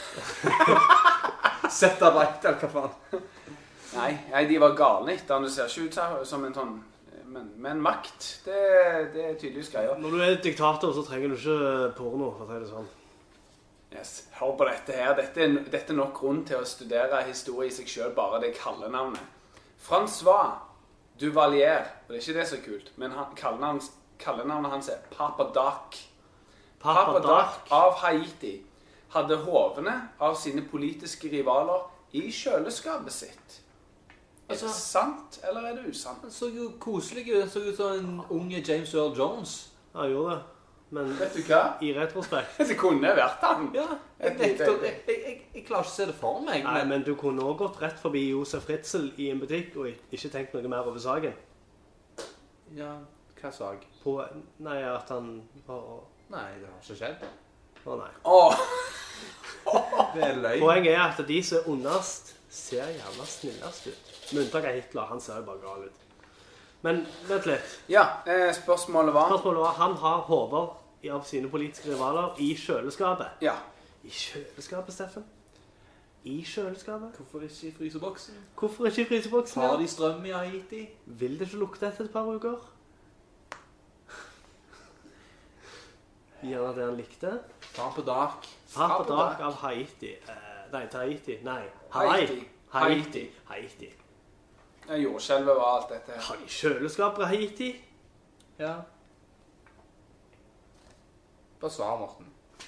Zettabyte, eller hva faen. Nei, nei, de var galne etter han. Det ser ikke ut som en sånn Men, men makt, det, det er tydeligvis greia. Når du er diktator, så trenger du ikke porno, for å si det sånn. Yes. Hør på dette her. Dette er, dette er nok grunn til å studere historie i seg selv, bare det kallenavnet. François Duvalier, og det er ikke det så kult, men han, kallenavnet, kallenavnet hans er Papa Doc. Papa Doc av Haiti hadde hovene av sine politiske rivaler i kjøleskapet sitt. Er Altså- det sant, eller er det usant? Han så jo koselig ut. Han så ut som en unge James Earl Jones. Ja, jeg gjorde det. Men Vet du hva? i retrospekt. Det kunne vært han. Ja, jeg, Et lite nekter, øyeblikk. jeg, jeg, jeg, jeg klarer ikke å se det for meg. Nei, Men, men du kunne også gått rett forbi Josef Ritzel i en butikk og ikke tenkt noe mer over saken. ja, hva sak? På, nei, at han var... Nei, det har ikke skjedd. Å nei. Åh, Det er løgn. Poenget er at de som er underst ser jævla snillest ut. Med unntak av Hitler, han ser jo bare gal ut. Men vent litt. ja, eh, spørsmålet var... Spørsmålet var, han har hover av sine politiske rivaler i kjøleskapet. Ja. I kjøleskapet, Steffen? I kjøleskapet? Hvorfor ikke i fryseboksen? Hvorfor ikke i fryseboksen? Har Ja? de strøm i Haiti? Vil det ikke lukte etter et par uker? Gjerne det han likte. Ta den på dark. Papa Papa Doc Doc. av Haiti. Eh, nei, Tahiti. Nei, Hawaii. Haiti. Haiti. Haiti. Ja, jordskjelvet var alt dette her. Har de kjøleskap på Haiti? Ja. Bare svar, Morten.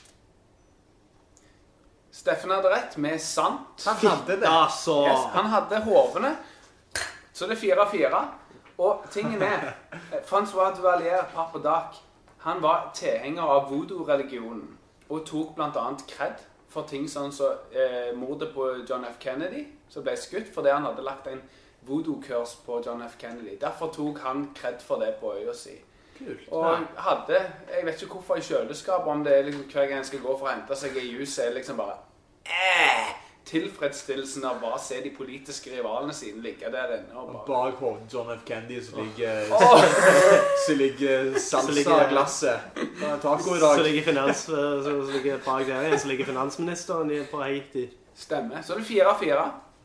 Steffen hadde rett med sant. Han hadde det. Altså. Yes, han hadde hovene. Så det er fire fire. Og tingen er, François Duvalier Papadak, han var tilhenger av voodoo-religionen, og tok blant annet kred for ting sånn som så, eh, mordet på John F. Kennedy, som ble skutt fordi han hadde lagt en voodoo-kurs på John F. Kennedy. Derfor tok han kred for det på øya si. Kult. Og hadde, jeg vet ikke hvorfor i kjøleskap, om det er liksom hver gang jeg skal gå for å hente seg i juice, er liksom bare eh, tilfredsstillelsen av bare se de politiske rivalene sine ligge der inne. Og bare... Bak hovedet John F. Kennedy så ligger, oh. så ligger salsa-glasset. Taco i dag. Så ligger, finans, så ligger bak der igjen, så ligger finansministeren på Haiti. Stemmer. Så er det fire fire.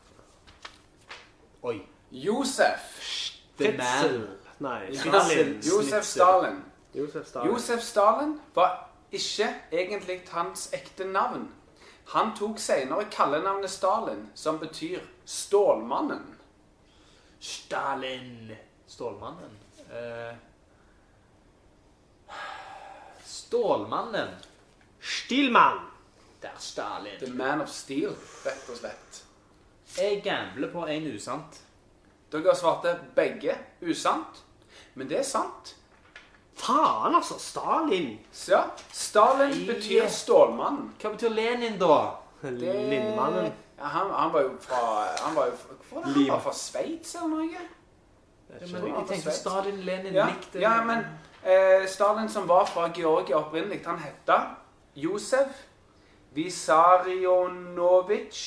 Oi. Josef. The man. Nei, Stalin. Josef Stalin. Josef Stalin. Josef Stalin var ikke egentlig hans ekte navn. Han tok senere kallenavnet Stalin, som betyr Stålmannen. Stalin. Stålmannen. Uh, Stålmannen. Stilmann. Det er Stalin. The Man of Steel, rett og slett. Jeg gambler på en usant. Dere svarte begge usant, men det er sant. Faen, altså. Stalin. Så ja, Stalin betyr Stålmannen. Hva betyr Lenin da? Det... Lindmannen. Ja, han, han var jo fra... Han var jo fra, hvor var det? Han var fra Sveits eller noe? Ja, men jeg tenkte Stalin, Lenin ja, likte... Ja, men eh, Stalin som var fra Georgia opprinnelig, han hette Josef Vissarionovich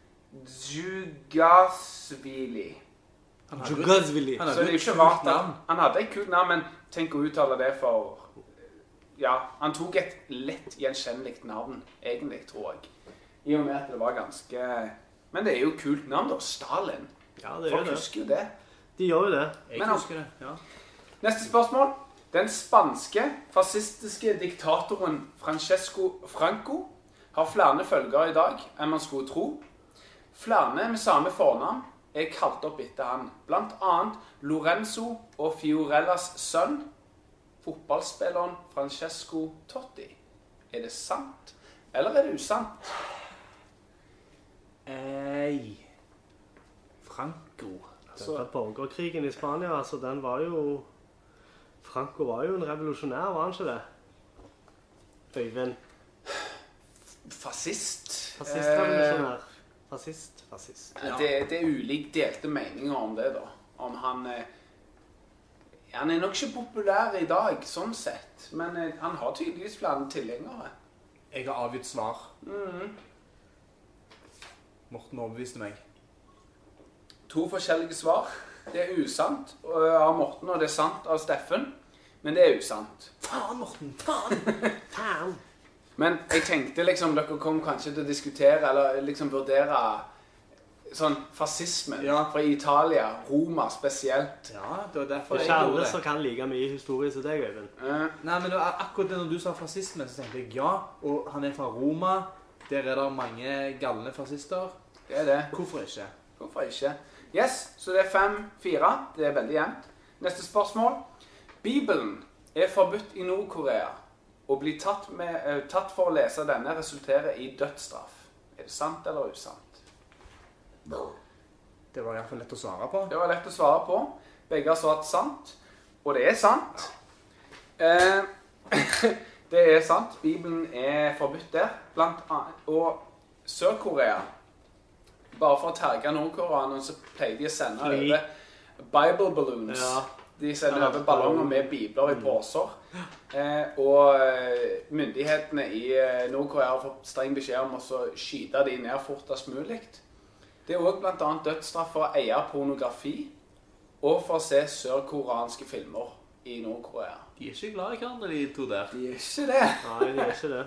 Djugasvili. Djugasvili. Så det er ikke rart at han hadde et kult navn, men tenk å uttale det for... Ja, han tok et lett gjenkjennelig navn, egentlig, tror jeg. I og med at det var ganske... Men det er jo kult navn da, Stalin. Ja, det Folk gjør det. husker jo det. De gjør jo det. Jeg Men, husker det, ja. Neste spørsmål. Den spanske fascistiske diktatoren Francesco Franco har flere følgere i dag enn man skulle tro. Flere med samme fornavn er kalt opp etter han. Blant annet Lorenzo og Fiorellas sønn, fotballspilleren Francesco Totti. Er det sant, eller er det usant? Ei. Franco. Altså, borgerkrigen i Spania, altså, den var jo... Franco var jo en revolusjonær, var han ikke det? Øyvind. Fascist. Fascist-revolusjonær. Fascist, fascist. Eh, det, det er ulik delte meninger om det da. Om han... Eh, han er nok ikke populær i dag, sånn sett. Men eh, han har tydeligvis flere tilhengere. Jeg har avgitt svar. Mhm. Morten overbeviste meg. To forskjellige svar. Det er usant av Morten, og det er sant av Steffen. Men det er usant. Faen, Morten! Faen! Faen! Men jeg tenkte liksom, dere kom kanskje til å diskutere, eller liksom vurdere sånn fascismen Ja. fra Italia, Roma spesielt. Ja, det var derfor Det er jeg ikke gjorde alle det. som kan like mye historie som deg, Øyvind. Eh, Nei, men det var akkurat det når du sa fascisme, så tenkte jeg ja, og han er fra Roma. Der er det mange galne fascister. det er det. Hvorfor ikke? Hvorfor ikke? Yes, så det er fem fire. Det er veldig jevnt. Neste spørsmål. Bibelen er forbudt i Nord-Korea. Å bli tatt, med, eh, tatt for å lese denne resulterer i dødsstraff. Er det sant eller usant? Det var i hvert fall lett å svare på. Det var lett å svare på. Begge har svart sant. Og det er sant. Eh, det er sant. Bibelen er forbudt der. Blant annet. Og Sør-Korea, bare for å terge Nord-Koreanerne, så pleier de å sende Fly. over Bible balloons. Ja. De sender Ja, over ballonger med bibler i poser. Eh, og eh, myndighetene i eh, Nord-Korea har fått streng beskjed om å så skyte de ned fortest mulig. Det er også blant annet dødsstraff for å eie pornografi og for å se sørkoreanske filmer i Nord-Korea. De er ikke glad i hverandre, de to der. De er ikke det. Nei, det er ikke det.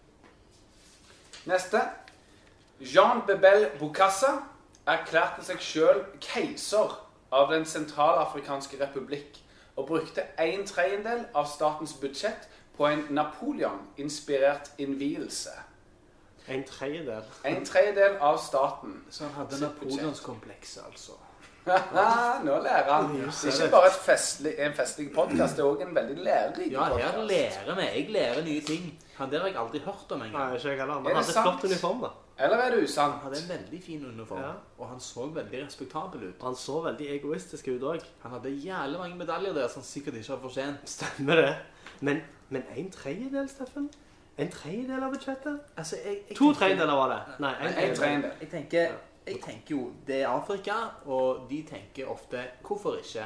Neste. Jean Bebel Bokassa erklærte seg selv keiser av den sentralafrikanske republikk og brukte en tredjedel av statens budsjett på en Napoleon-inspirert innvielse. En tredjedel. En tredjedel av staten. Så han hadde Sitt Napoleonskomplekset, altså. Nå lærer han. Det er ikke bare et festlig, en festlig podcast, det er også en veldig lærerik Ja, podcast. her lærer vi. Jeg lærer nye ting. Han der har jeg aldri hørt om en gang. Nei, ikke jeg heller. Er Men det han hadde sant? flott uniform, da. Eller er det Han usant? hadde en veldig fin uniform, Ja. og han så veldig respektabel ut. Han så veldig egoistisk ut òg. Han hadde jævlig mange medaljer der som han sikkert ikke har fortjent. Stemmer det. Men, men en tredjedel, Steffen? En tredjedel av budsjettet? Altså, jeg, jeg To tenker- tredjedeler var det. Nei, en En tredjedel. tredjedel. Jeg tenker, jeg tenker jo, det er Afrika, og de tenker ofte, hvorfor ikke?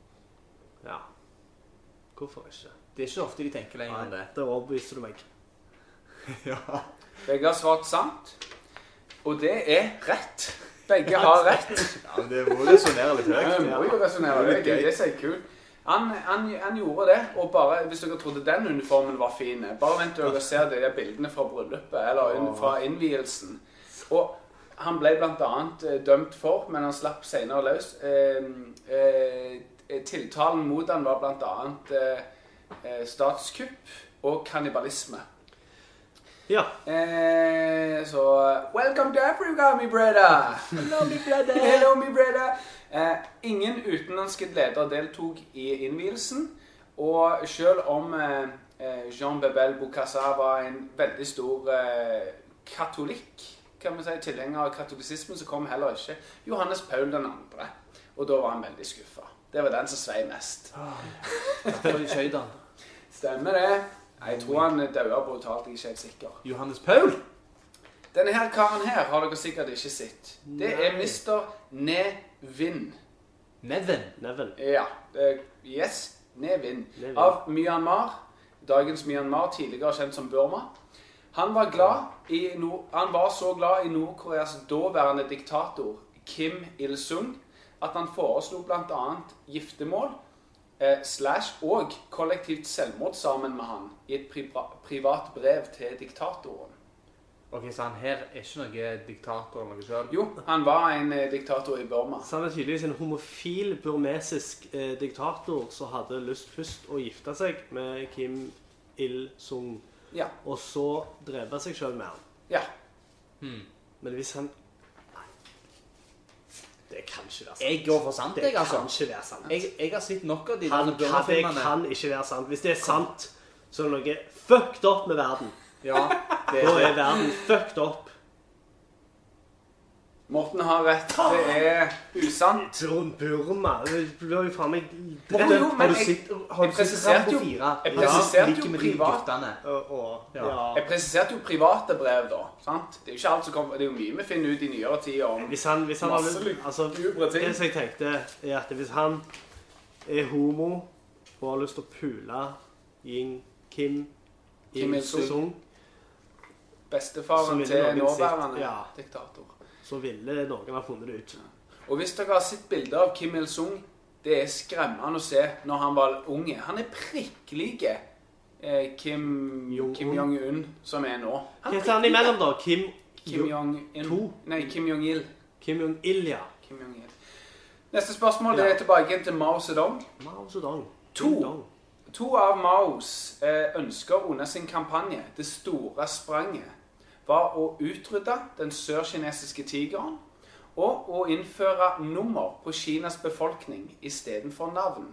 Ja. Hvorfor ikke? Det er ikke ofte de tenker lenger enn Nei, det. der overbeviste du meg. Ja. Begge har svart sant, og det er rett. Begge har rett. Ja, men det må resonere litt Ja, høyt. vi må jo resonere det. Det er så kult. Han, han, han gjorde det, og bare, hvis dere trodde den uniformen var fin, bare vent til dere ser de der bildene fra bryllupet, eller inn- fra innvielsen. Og han ble blant annet eh, dømt for, men han slapp senere løs. Eh, eh, tiltalen mot han var blant annet eh, eh, statskupp og kannibalisme. Ja. Eh, så welcome to Africa, my brother! Hello, my brother. Hello, my brother! Eh, ingen utenlandske leder deltok i innvielsen, og selv om eh, eh, Jean Bebel Bokassa var en veldig stor eh, katolikk, kan man si, tilhenger av katolisismen, så kom heller ikke Johannes Paul den andre, og da var han veldig skuffet. Det var den som svei mest. Derfor de skjøt han. Stemmer det? Jeg tror han døde brutalt, jeg er ikke helt sikker. Johannes Paul? Denne her karen her har dere sikkert ikke sett. Det er mister Nevin. Nevin. Nevin. Ja, det- yes, Nevin. Nevin. Av Myanmar, dagens Myanmar, tidligere kjent som Burma. Han var, glad i Nord han var så glad i Nordkoreas daværende diktator Kim Il-sung at han foreslo blant annet giftermål eh, slash og kollektivt selvmord sammen med han i et priva privat brev til diktatoren. Ok, så han her er ikke noe diktator eller noe selv? Jo, han var en eh, diktator i Burma. Så han er tydeligvis en homofil burmesisk eh, diktator som hadde lyst først å gifte seg med Kim Il-sung, Ja, og så drepe seg selv med han. ja. Hmm. Men hvis han... Nei. Det kan ikke være sant. Jeg går for sant, Det jeg, kan altså. ikke være sant. Jeg, jeg har sett nok av de Han, derne kan, det Burma-filmene. kan ikke være sant. Hvis det er sant, så er det noe fucked up med verden. Ja, det Da er er verden fucked up. Morten har rett. Det er usant. Burma, du har jo faen meg Jo, drept. jo, Har men du jeg, sett, har du jeg sett presiserte Rambo jo- fire? jeg presiserte Like jo med de privat. guttene. Og, og, Ja. ja. jeg presiserte jo private brev, da. Sant? Det er jo ikke alt som kommer. Det er jo mye vi finner ut i nyere tid om Hvis han, hvis han har Masse lyst, altså, lubre ting. det som jeg tenkte, er at hvis han er homo og har lyst til å pule Ying Kim Kim Il-sung, Il-sung. Som bestefaren ville til noen nåværende sitt, ja. diktator. så ville noen ha funnet det ut. Og hvis dere har sett bilder av Kim Il-sung, det er skremmende å se når han var unge. Han er prikk like eh, Kim Jong-un. Kim Jong-un som er nå. Hva er heter han prikk imellom da? Kim, like Kim Jong-un. To. Nei, Kim Jong-il. Kim Jong-il, ja. Kim Jong-il. Neste spørsmål det Ja. er tilbake igjen til Mao Zedong. Mao Zedong. To. Ding dong. To av Maos eh, ønsker under sin kampanje, det store spranget, var å utrydde den sørkinesiske tigeren og å innføre nummer på Kinas befolkning i stedet for navn.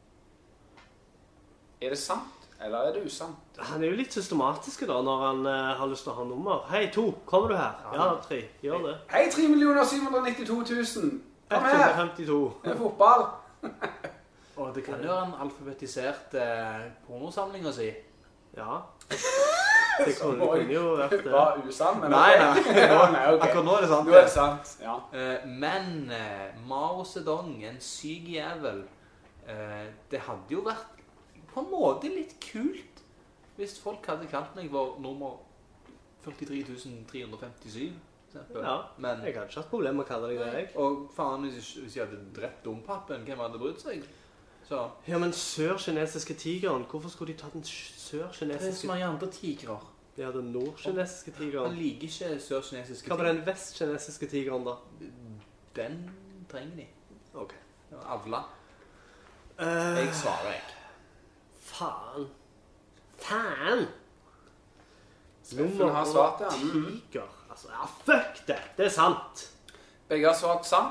Er det sant, eller er det usant? Han er jo litt systematisk da, når han eh, har lyst til å ha nummer. Hei, to, kommer du her? Ja, tre, gjør det. Hei, tre millioner syv hundre nittito tusen! Kom her! ett hundre femtito. Det er fotball! Og det kan jo være en alfabetisert eh, pornosamling å si. Ja. Det kunne, det kunne jo vært Det det. var usant, men Nei, ok. nei. Ja, nei, ok. Akkurat nå er det sant. Nå er det sant, ja. Eh, men eh, Mao Zedong, en syk jævel, eh, det hadde jo vært på en måte litt kult hvis folk hadde kalt meg for nummer førtitre tusen tre hundre femtisju. for eksempel. Ja, Men, jeg hadde ikke hatt problem med å kalle deg det, jeg. og faen, hvis jeg, hvis jeg hadde drept dompappen, hvem hadde brydd seg? Så, Ja, men sør-kinesiske tigeren, hvorfor skulle de tatt den det er så sør-kinesiske? mange andre tigrer. De hadde den nord-kinesiske Han tigeren. liker ikke sør-kinesiske Hva med den vest-kinesiske tigeren da? Den trenger de. Ok. Avla. Eh, Jeg svarer, jeg. faen. Faen! Steffen har svart det, ja. Mhm. tiger. Altså, ja, fuck det! Det er sant. Begge har svart sant.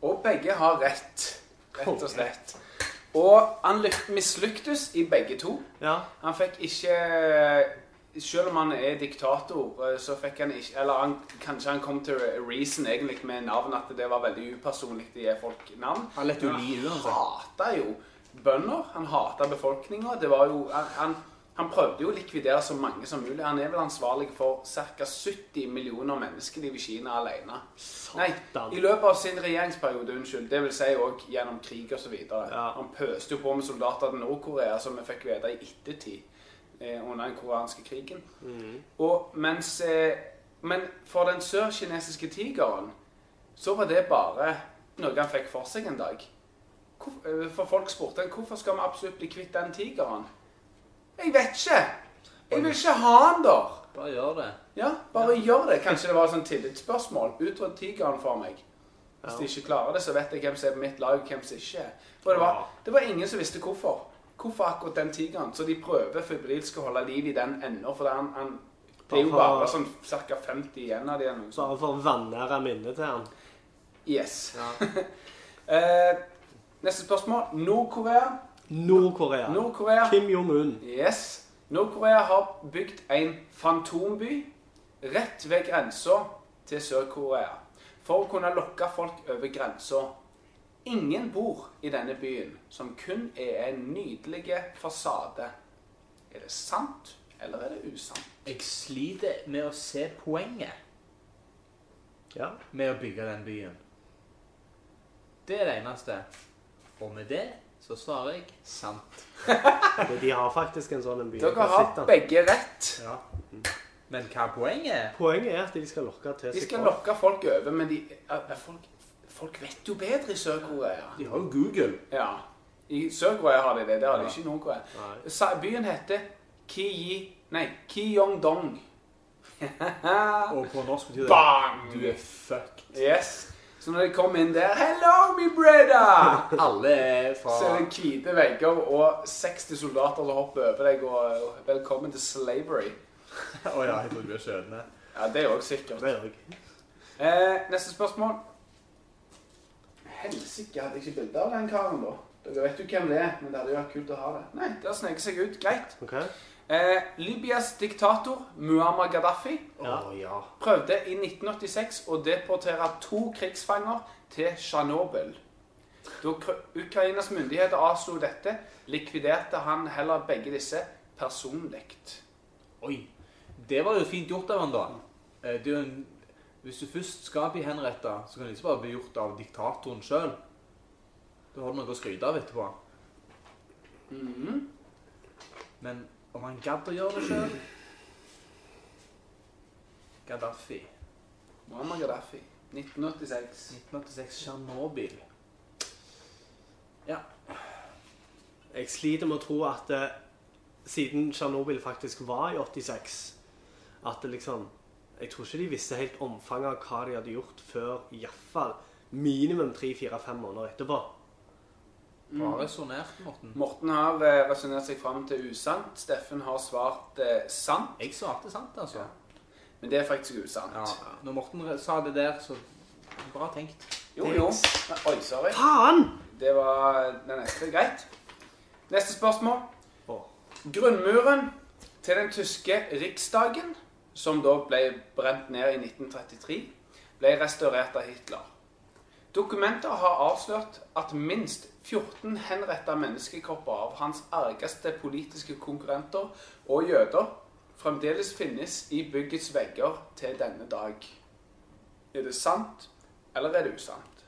Og begge har rett, rett og slett. Og han mislyktes i begge to. Ja. Han fikk ikke, selv om han er diktator, så fikk han ikke, eller han, kanskje han kom til reason egentlig med navn, at det var veldig upersonlig å gi folk navn. Han lett jo li uansett. Han hatet jo bønder, han hatet befolkningen, det var jo, han, han, han prøvde jo å likvidere så mange som mulig. Han er vel ansvarlig for ca. sytti millioner menneskeliv i Kina alene. Nei, i løpet av sin regjeringsperiode, unnskyld, det vil si også gjennom krig og så videre. Ja. Han pøste jo på med soldater til Nord-Korea, som vi fikk vite i ettertid, eh, under den koreanske krigen. Mm. Og mens, eh, men for den sør-kinesiske tigeren, så var det bare noe han fikk for seg en dag. Hvor, eh, for folk spurte han, hvorfor skal vi absolutt bli kvitt den tigeren? Jeg vet ikke. Jeg vil ikke ha han der. Bare gjør det. Ja, bare ja. gjør det. Kanskje det var et sånn tillitsspørsmål. Utredd tigeren for meg. Hvis Ja. de ikke klarer det, så vet jeg hvem som er på mitt lag, og hvem som ikke er. For det var, det var ingen som visste hvorfor. Hvorfor akkurat den tigeren? Så de prøver febrilsk å holde liv i den enda, for han, han, det er jo bare sånn ca. femti igjen av de. Bare for å vannære minnet til han. Yes. Ja. eh, neste spørsmål. Nord-Korea. Nord-Korea. Nord-Korea. Kim Jong-un. Yes. Nord-Korea har bygd en fantomby rett ved grensa til Sør-Korea for å kunne lokke folk over grensa. Ingen bor i denne byen, som kun er en nydelig fasade. Er det sant, eller er det usant? Jeg sliter med å se poenget Ja. med å bygge den byen. Det er det eneste. Og med det så svarer jeg sant. De har faktisk en sånn en by. Dere har begge rett. Ja. Men hva er poenget? Poenget er at de skal lokke til De seg skal folk. lokke folk over, men de, er, er folk, folk vet jo bedre i Sør-Korea. De har jo Google. Ja. I Sør-Korea har de det, det har de ikke i Nord-Korea. Nei. Sa- Byen heter Kiyi, nei, Kyongdong. Og på norsk betyr det Bang! du er fucked. Yes. Så når de kom inn der, hello me brother! Alle er fra... Så er det hvite vegger og seksti soldater som hopper over deg og og velkommen til slavery. Åja, jeg tror du er skjønne. Ja, det er jo også sikkert. Det er jeg. Eh, neste spørsmål. Helsike, hadde jeg ikke bilder av den karen da? Dere vet jo hvem det er, men det hadde jo vært kult å ha det. Nei, det har sneket seg ut. Greit. Ok. Eh, Libyas diktator, Muammar Gaddafi, Ja. Å ja. prøvde i nitten åttiseks å deportere to krigsfanger til Tsjernobyl. Da Kr- Ukrainas myndigheter avslo dette, likviderte han heller begge disse personligt. Oi, det var jo fint gjort av han da. Eh, Det er jo en... Hvis du først skal bli henrettet, så kan det ikke bare bli gjort av diktatoren selv. Da har du noe å skryte av etterpå. Mhm. Men om han gadd å gjøre det selv? Gaddafi. Muammar Gaddafi, nitten åttiseks. nitten åttiseks, Tsjernobyl. Ja. Jeg sliter med å tro at eh, siden Tsjernobyl faktisk var i åttiseks, at det liksom, jeg tror ikke de visste helt omfanget av hva de hadde gjort før i hvert fall minimum tre, fire, fem måneder etterpå. Bra resonert, Morten. Morten har eh, resonert seg frem til usant. Steffen har svart eh, sant, Jeg svarte sant, altså. men det er faktisk usant. Ja. Når Morten re- sa det der, så bra tenkt. Jo, jo. Oi, sorry. Faen! Det var den neste. Greit. Neste spørsmål. Åh. Grunnmuren til den tyske riksdagen, som da ble brent ned i nitten trettitre, ble restaurert av Hitler. Dokumenter har avslørt at minst fjorten henrettede menneskekropper av hans argeste politiske konkurrenter og jøder fremdeles finnes i byggets vegger til denne dag. Er det sant, eller er det usant?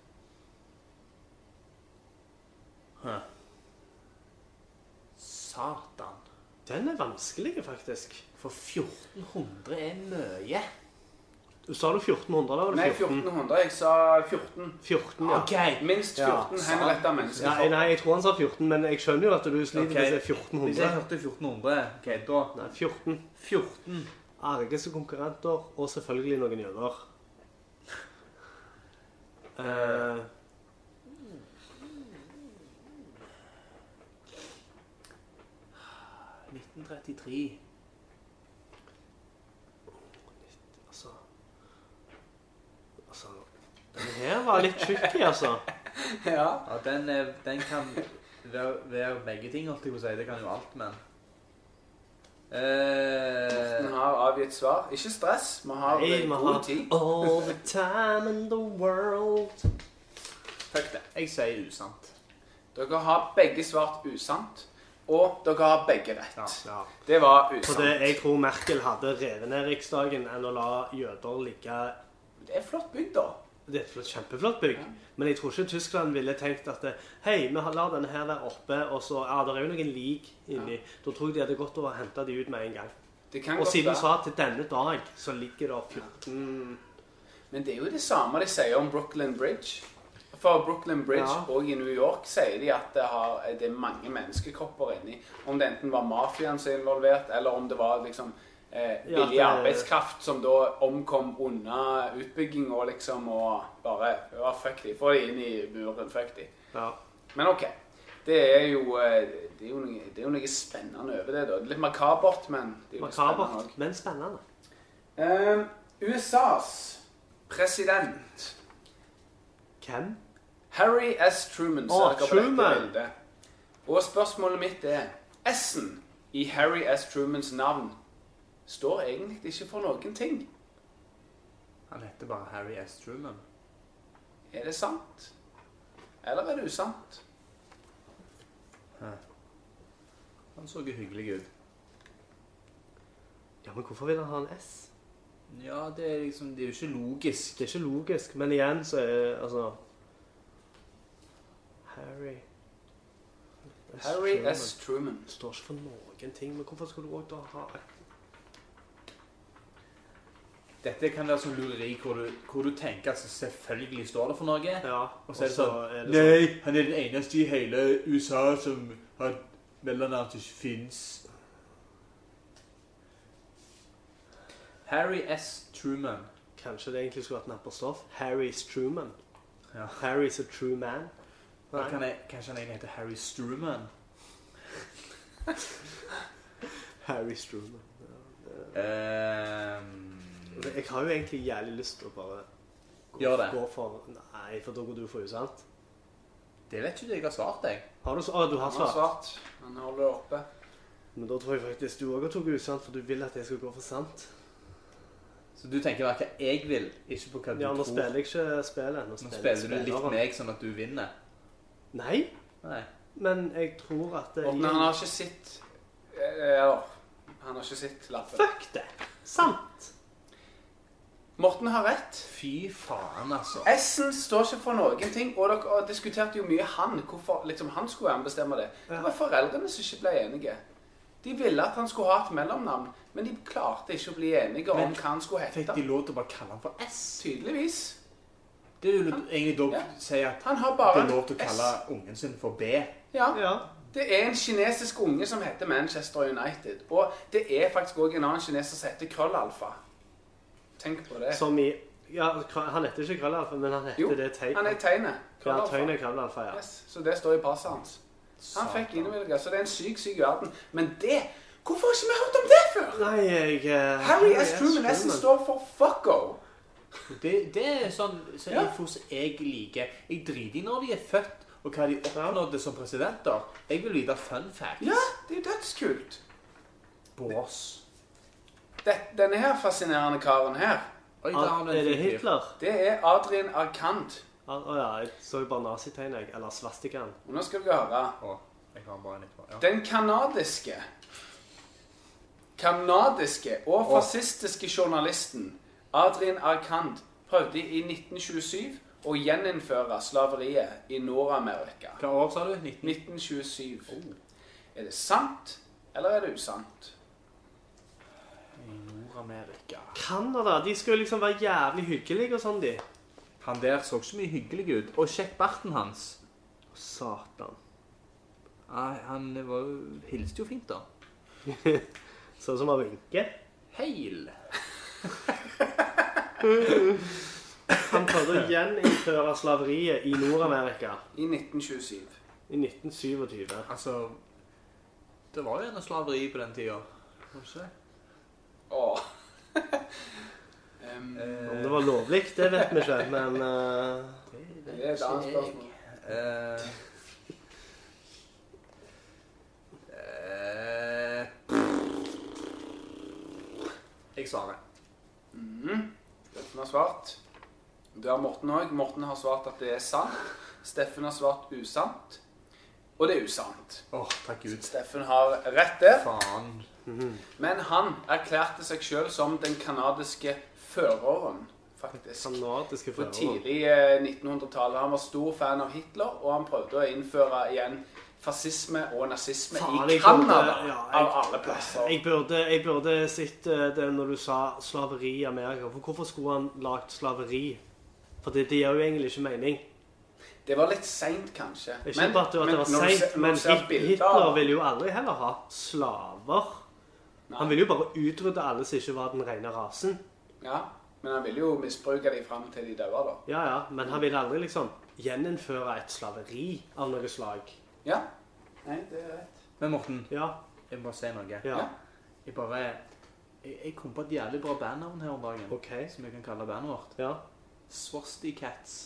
Satan. Den er vanskelig, faktisk. For fjorten hundre er mye. Du sa du fjorten hundre, da var det Nei, fjorten? fjorten hundre. Jeg sa fjorten. fjorten, ja. Ok. Minst Ja, fjorten henrettede Nei, menneskekropper. nei, jeg tror han sa fjorten, men jeg skjønner jo at du sliter Ok. med å si fjorten Hvis jeg hundre. hørte fjorten hundre, ok, da... Nei, fjorten. fjorten. Argeste konkurrenter, og selvfølgelig noen jøder. Eh, nitten trettitre. altså... Altså, den er her var litt tricky, altså. Ja. Ja, den, er- den kan være, være begge ting, holdt jeg på å si. Det kan jo alt, men... Vi Eh, har avgitt svar. Ikke stress, vi har Nei, eh, vi god har tid. all the time in the world. fuck det. Jeg sier usant. Dere har begge svart usant, og dere har begge rett. Ja. Det var For usant. det, jeg tror Merkel hadde revet ned riksdagen enn å la jøder ligge. Det er flott bygd, da. Det er et flott- kjempeflott bygg. Men jeg tror ikke Tyskland ville tenkt at det, hei, vi lar denne her være oppe, og så, ja, det er jo noen lik inni. Da tror jeg de hadde gått og hentet de ut med en gang. Det kan Og godt siden du være. sa til denne dag, så ligger det fjorten... Men det er jo det samme de sier om Brooklyn Bridge. For Brooklyn Bridge Ja. og i New York sier de at det, har, det er mange menneskekropper inni. Om det enten var mafiaen som er involvert, eller om det var liksom eh, billig Ja, det- arbeidskraft som da omkom unna utbygging og liksom og bare ja, fuck de, få de inn i buren, fuck de. Ja. Men ok, det er jo, eh, det er jo, noe, det er jo noe spennende over det da. Litt makabert, men det er jo litt spennende Makabert, også. men spennende. Eh, U S A's president Hvem? Harry S. Truman, ser Å, dere på dette Truman. bildet. Og spørsmålet mitt er, S-en i Harry S. Trumans navn står egentlig ikke for noen ting. Han heter bare Harry S. Truman. Er det sant? Eller er det usant? Han så jo hyggelig ut. Ja, men hvorfor vil han ha en S? Ja, det er liksom, det er jo ikke logisk. Det er ikke logisk, men igjen så er, altså... Harry... S. Harry Truman. S. Truman. Det står ikke for noen ting, men hvorfor skulle du også da ha... Dette kan være sånn lureri hvor du, hvor du tenker at selvfølgelig står det for noe. Ja, Og så er det sånn, er det nei, han er den eneste i hele U S A som har mellomnavn som ikke finnes. Harry S. Truman. Kanskje det egentlig skulle vært en apostrof. Harry's Truman. Ja. Harry's a true man. Da kan jeg, kanskje han egentlig heter Harry Struman. Harry Struman. Ehm, Jeg har jo egentlig jævlig lyst til å bare gå, Gjør det. gå for... Nei, for da går du for usant. det vet ikke du, jeg har svart deg. Har du, s- å, du har Han har svart. svart. Han holder det oppe. Men da tror jeg faktisk du også har tok usant, for du vil at jeg skal gå for sant. Så du tenker bare hva jeg vil, ikke på hva du Ja, nå tror. spiller jeg ikke spillet. Nå Nå spiller, spiller du litt spilleren. meg sånn at du vinner. Nei, Nei. men jeg tror at det... Morten, han har ikke sett... eh, Ja, han har ikke sett lappen. Fuck det! Sant! Morten har rett. Fy faen, altså. S-en står ikke for noen ting, og dere og diskuterte jo mye han, hvorfor liksom, han skulle være med å bestemme det. Det var foreldrene som ikke ble enige. De ville at han skulle ha et mellomnavn, men de klarte ikke å bli enige Men om hva han skulle Fikk hete. de lov til å bare kalle han for S? Tydeligvis. Det er jo egentlig da Ja. si at Han har det bare er lov til å S. kalle ungen sin for B. Ja, Ja. det er en kinesisk unge som heter Manchester United, og det er faktisk også en annen kineser som heter Krøllalfa. Tenk på det. Som i... Ja, kra- han heter ikke krøllalfa, men han heter Jo, det tegn. han er tegnet. Ja, Krøllalfa. tøyne krøllalfa, ja. Yes, så det står i passet hans. Han fikk innvilget, så det er en syk, syk verden. Men det, hvorfor har ikke vi hørt om det før? Nei, jeg... eh, Harry S. Truman, S står for fucko. Det, det er sånn så Ja. info som jeg liker. Jeg driter i når de er født, og hva de oppnådde som presidenter. Jeg vil vite fun facts. Ja, det er jo dødskult. Bås. Det, denne her fascinerende karen her, Oi, der har du en Er det fin fyr. Hitler? det er Adrian Arcand. Å å ja, jeg så jo bare nazitegn, jeg. Eller svastikaen. Og nå skal dere høre. Å, jeg har bare en litt på. Ja. Den kanadiske, kanadiske og fascistiske journalisten Adrian Arcand prøvde i nitten tjuesju å gjeninnføre slaveriet i Nord-Amerika. Hva år sa du? nitten? nitten tjuesju. Er det sant, eller er det usant? I Nord-Amerika. Canada, de skal jo liksom være jævlig hyggelige og sånn, de. Han der så ikke så mye hyggelig ut. Og sjekk barten hans. Satan. Nei, han var jo, hilste jo fint da. Sånn som av vinke. Heil. Han prøvde å gjeninnføre slaveriet i Nord-Amerika I nitten tjuesju. i nitten tjuesyv. Altså, det var jo en slaveri på den tiden. Var det ikke det? Åh. um, Om det var lovlig, det vet vi ikke, men... Uh... Det er et annet spørsmål. Uh, uh, jeg svarer. Mm. Steffen har svart. Det har Morten også. Morten har svart at det er sant. Steffen har svart usant. Og det er usant. Åh, oh, takk Gud. Steffen har rett der. Faen. Mm-hmm. Men han erklærte seg selv som den kanadiske føreren, faktisk. Kanadiske På føreren. tidlig eh, nittenhundretallet. Han var stor fan av Hitler, og han prøvde å innføre igjen fascisme og nazisme Faen, i jeg burde- Kanada, ja, jeg- av alle plasser. Jeg burde, jeg burde sett eh, det når du sa slaveri i Amerika. For hvorfor skulle han lagt slaveri? For det, det gjør jo egentlig ikke mening. Det var litt sent, kanskje. Ikke bare at det var når du sent, ser- når men du ser Hit- bilder Hitler av- ville jo aldri heller ha slaver. Nei. Han ville jo bare utrydde alle som ikke var den rene rasen. Ja, men han ville jo misbruke dem frem til de døde, da. Ja, ja, men han ville aldri liksom gjeninnføre et slaveri av noe slag. Ja. Nei, det er rett. Men Morten, Ja, jeg må bare si noe. ja, Ja. Jeg bare... Jeg, jeg kom på et jævlig bra bandnavn her om dagen. ok, Som jeg kan kalle bandet vårt. ja. Swastikats.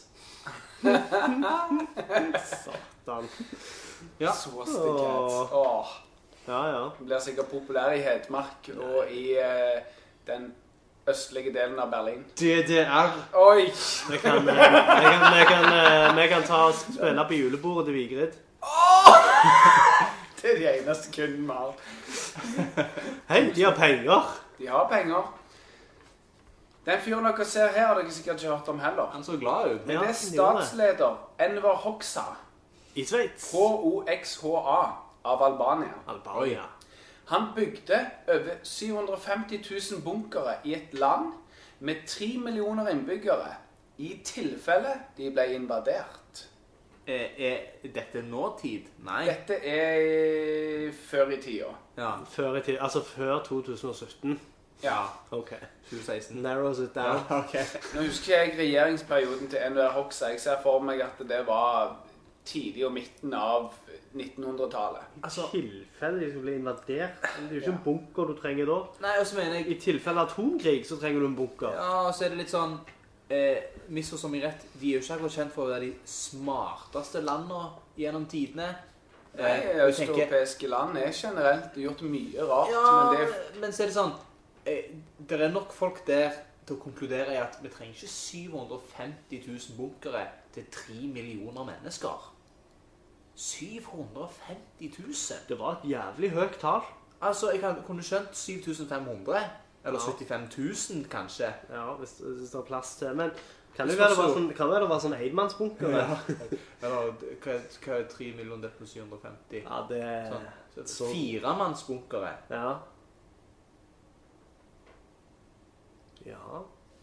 Satan. Ja. Swastikats. Åh. Ja, ja. Den blir sikkert populær i Hedmark og i eh, den østlige delen av Berlin. D D R. Oi! Vi kan, eh, vi kan, vi kan, eh, vi kan ta og spille på julebordet til Vigrid. Det er de eneste kunden vi har. Hei, de har penger. De har penger. Den fyren dere ser her har dere sikkert ikke hørt om heller. Han så glad ut. Men Ja, det er han gjorde det. statsleder Enver Hoxha, I Sveits. H O X H A, av Albania. Albania. Han bygde over syv hundre og femti tusen bunkere i et land med tre millioner innbyggere, i tilfelle de ble invadert. Er, er dette nåtid? Nei. Dette er før i tida. Ja. Før i tid, altså før to tusen og sytten. Ja. Ok. tjue seksten. Narrows it down. Ja, ok. Nå husker jeg regjeringsperioden til Enver Hoxha. Jeg ser for meg at det var tidlig og midten av nittenhundretallet. Altså, tilfelle de skulle bli invadert. Det er jo ikke en bunker du trenger da. nei, og så mener jeg... I tilfelle atomkrig så trenger du en bunker. Ja, og så er det litt sånn... Eh, misforstå meg rett, de er jo ikke akkurat kjent for å være de smarteste landene gjennom tidene. Eh, Nei, og jeg tenker- østeuropeiske land er generelt gjort mye rart, Ja, men det er men så er det sånn, eh, det er nok folk der til å konkludere i at vi trenger ikke syv hundre og femti tusen bunkere til tre millioner mennesker. syv hundre og femti tusen? Det var et jævlig høyt tall. Altså, jeg kan- kunne skjønt syv tusen fem hundre, eller Ja. syttifem tusen kanskje. Ja, hvis, hvis det er plass til. Men kan det Hvis være det man var så- sånn, kan det være det var sånn enmannsbunker? Ja. Eller, hva er, hva er tre millioner delt på syv hundre og femti? Ja, det er... Sånn. Så så- firemannsbunkere. Ja. Ja.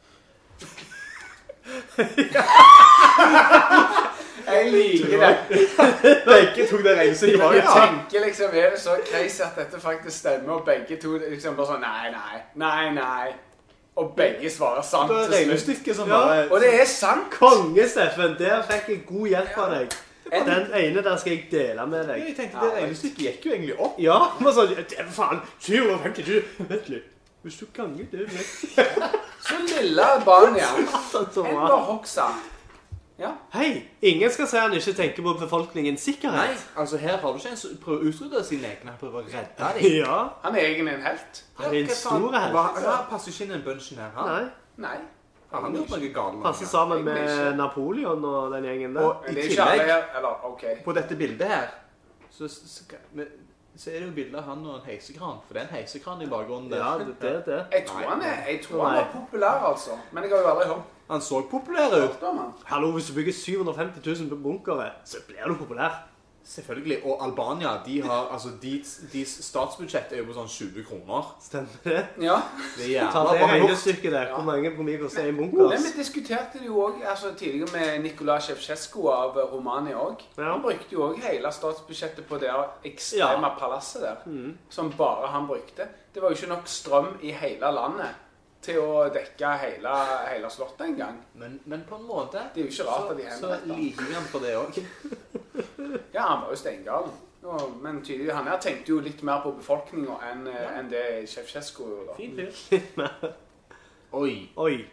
Jeg liker det. Begge tok det regnestykket bak. Jeg tenker liksom, er det så crazy at dette faktisk stemmer, og begge to liksom bare sånn, nei, nei, nei, nei. Og begge svarer sant Det er til slutt. regnestykket som Ja. bare... Og det er sant. Konge, Steffen! Der fikk jeg god hjelp av deg. En- Den ene der skal jeg dele med deg. Jeg tenkte det regnestykket gikk jo egentlig opp. Ja, men sånn, det er faen, syv hundre og femti tusen. Vent litt. Hvis du ganger det med Så lille Albania. sånn som Enver var. Hoxha. Ja. Hei, ingen skal si han ikke tenker på befolkningens Nei, sikkerhet. altså her har du ikke en som prøver å utrydde sine egne, han prøver å redde dem. Ja, Han er egentlig en helt. han er en hva faen? stor helt. Hva passer ikke inn i den bunchen her, han? Nei, Nei. Har han gjort noe galt? passer sammen Egentlig med ikke. Napoleon og den gjengen der. Og Men i det er ikke alle tillegg, her. Eller, ok. på dette bildet her, så, skal, men, så er det jo bildet av han og en heisekran, for det er en heisekran i bakgrunnen der. Ja, det er det. Jeg tror han er, jeg tror han Nei. er populær, altså. Men jeg har jo aldri hørt Han så populær ut. hørt om han. Hallo, hvis du bygger syv hundre og femti tusen bunkere, så blir du populær. Selvfølgelig, og Albania, de har, altså, deres de statsbudsjett er jo på sånn tjue kroner. Stemmer det? Ja. Det er Ta jævla det bra gjort. regnestykket der. Hvor mange hvor mye koster en bunker? Men vi diskuterte det jo også, altså, tidligere med Nikolaj Ceausescu av Romania også. Ja. Han brukte jo også hele statsbudsjettet på det ekstreme Ja. palasset der, Mm. som bare han brukte. Det var jo ikke nok strøm i hele landet til å dekke hele, hele slottet en gang. Men, men på en måte, Det er jo ikke rart at de så, hender så dette. liker vi han for det også. Ja, han var jo steingalen. Og- Men tydelig, han her tenkte jo litt mer på befolkningen enn, enn det Ceausescu gjorde da. Fin fyr. Oi. Oi.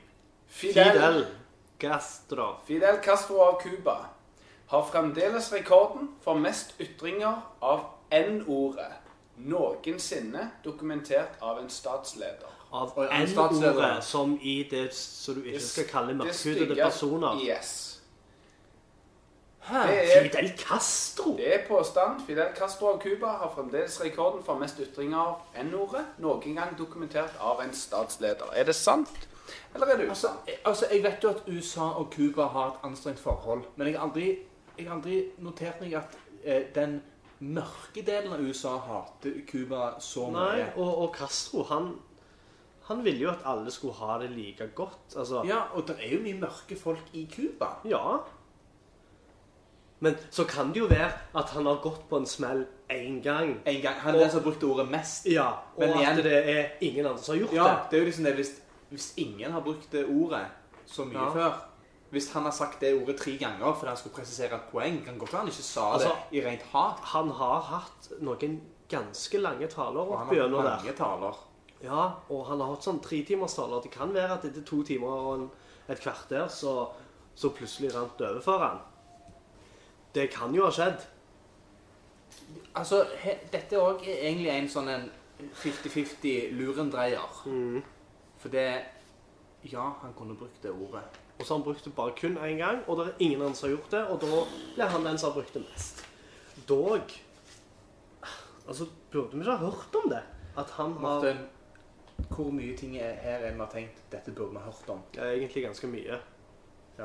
Fidel, Fidel Castro. Fidel Castro av Cuba har fremdeles rekorden for mest ytringer av N-ordet noensinne dokumentert av en statsleder. Av Og en statsleder. N-ordet, som i det som du ikke skal kalle mørkhudede stygge- personer. Yes. Hæ? Det er, Fidel Castro? det er påstand. Fidel Castro av Cuba har fremdeles rekorden for mest ytringer av N-ordet noen gang dokumentert av en statsleder. Er det sant, eller er det Altså, usant? jeg- altså, jeg vet jo at U S A og Cuba har et anstrengt forhold, men jeg har aldri, jeg har aldri notert meg at eh, den mørke delen av U S A hater Cuba så Nei, mye. og, og Castro, han, han ville jo at alle skulle ha det like godt. Altså, Ja, og det er jo mye mørke folk i Cuba. ja. Men så kan det jo være at han har gått på en smell en gang. En gang, han er den som brukte ordet mest. Ja, og Men at igjen- det er ingen andre som har gjort Ja, det. det er jo liksom det, hvis, hvis ingen har brukt det ordet så mye Ja. før, hvis han har sagt det ordet tre ganger fordi han skulle presisere et poeng, kan godt være han ikke sa Altså, det i rent hat. Han har hatt noen ganske lange taler Og han opp har gjennom mange der. taler. Ja, og han har hatt sånn tre timers taler. Det kan være at etter to timer og en, et kvarter så, så plutselig rant over for han. Det kan jo ha skjedd. Altså, he, dette er også egentlig en sånn en femti-femti lurendreier. Mm. For det, ja, han kunne brukt det ordet. Og så har han brukt det bare kun én gang, og det er ingen andre som har gjort det, og da blir han den som har brukt det mest. Dog Altså, burde vi ikke ha hørt om det? At han har Martin, hvor mye ting er her er vi har tenkt, dette burde vi ha hørt om. Ja, egentlig ganske mye. Ja.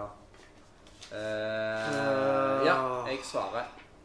Eh, ja, jeg svarer.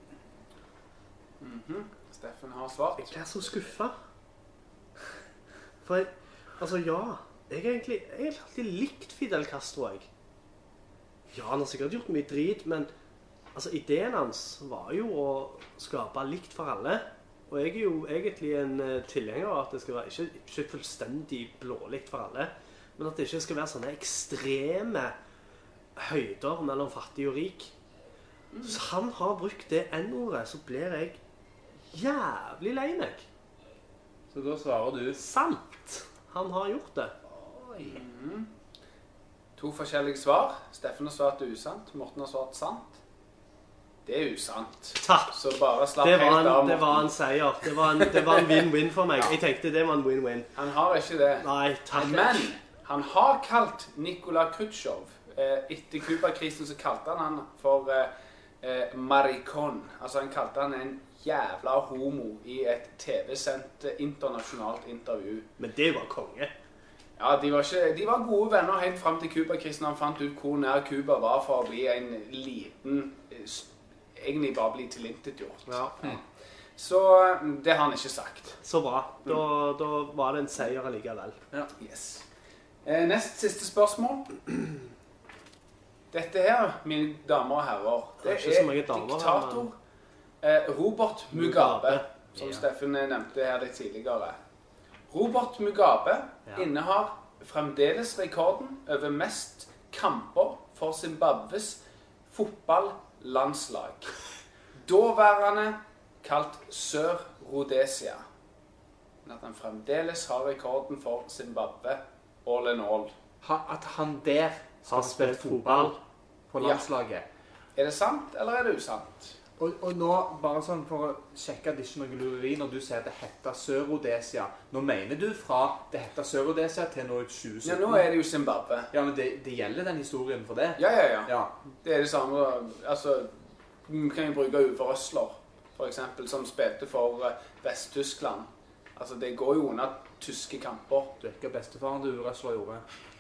Mhm. Steffen har svart. Jeg ble så skuffa. For jeg Altså, ja. Jeg har egentlig jeg har alltid likt Fidel Castro, jeg. Ja, han har sikkert gjort mye drit, men altså, ideen hans var jo å skape likt for alle. Og jeg er jo egentlig en uh, tilhenger av at det skal være ikke, ikke fullstendig blålikt for alle, men at det ikke skal være sånne ekstreme høyder mellom fattig og rik. Så han har brukt det N-ordet, så blir jeg jævlig lei meg. Så da svarer du Sant! Han har gjort det. Mhm. To forskjellige svar. Steffen har svart usant. Morten har svart sant. Det er usant. Takk! Så bare slapp Det var helt en, av, det var Morten. en seier. Det var en det var en win-win for meg. Jeg tenkte det var en win-win. Han har ikke det. Nei, takk. Men han har kalt Nikola Khrusjtsjov eh, etter Cuba-krisen så kalte han han for eh, eh, maricon. Altså han kalte han en jævla homo i et T V-sendt eh, internasjonalt intervju. Men det var konge. Ja, de var, ikke, de var gode venner helt frem til Cuba-krisen. Han fant ut hvor nær Cuba var for å bli en liten eh, s- egentlig bare bli tilintetgjort. Ja. Så eh, det har han ikke sagt. Så bra. Da, da var det en seier allikevel. Yes. Eh, nest siste spørsmål. Dette her, mine damer og herrer, det Det er ikke så er mange damer her, diktator eh, Robert Mugabe, Mugabe. som Ja. Steffen nevnte her litt tidligere. Robert Mugabe Ja. innehar fremdeles rekorden over mest kamper for Zimbabwes fotballandslag. Daværende kalt Sør-Rhodesia. Men at han fremdeles har rekorden for Zimbabwe all in all. ha, at han der Har spilt fotball. på Ja. landslaget. Er det sant, eller er det usant? Og, og nå, bare sånn for å sjekke at det ikke er noe lureri, når du sier at det heter Sør-Rhodesia, nå mener du fra det heter Sør-Rhodesia til nå i tjue Ja, sytten? nå er det jo Zimbabwe. Ja, men det, det gjelder den historien for det? Ja, ja, ja. Ja. Det er det samme. Altså, vi kan jo bruke Uwe Røsler, for eksempel, som spilte for eh, Vest-Tyskland. Altså, det går jo under tyske kamper. Du vet ikke hva bestefaren til Urøsler gjorde?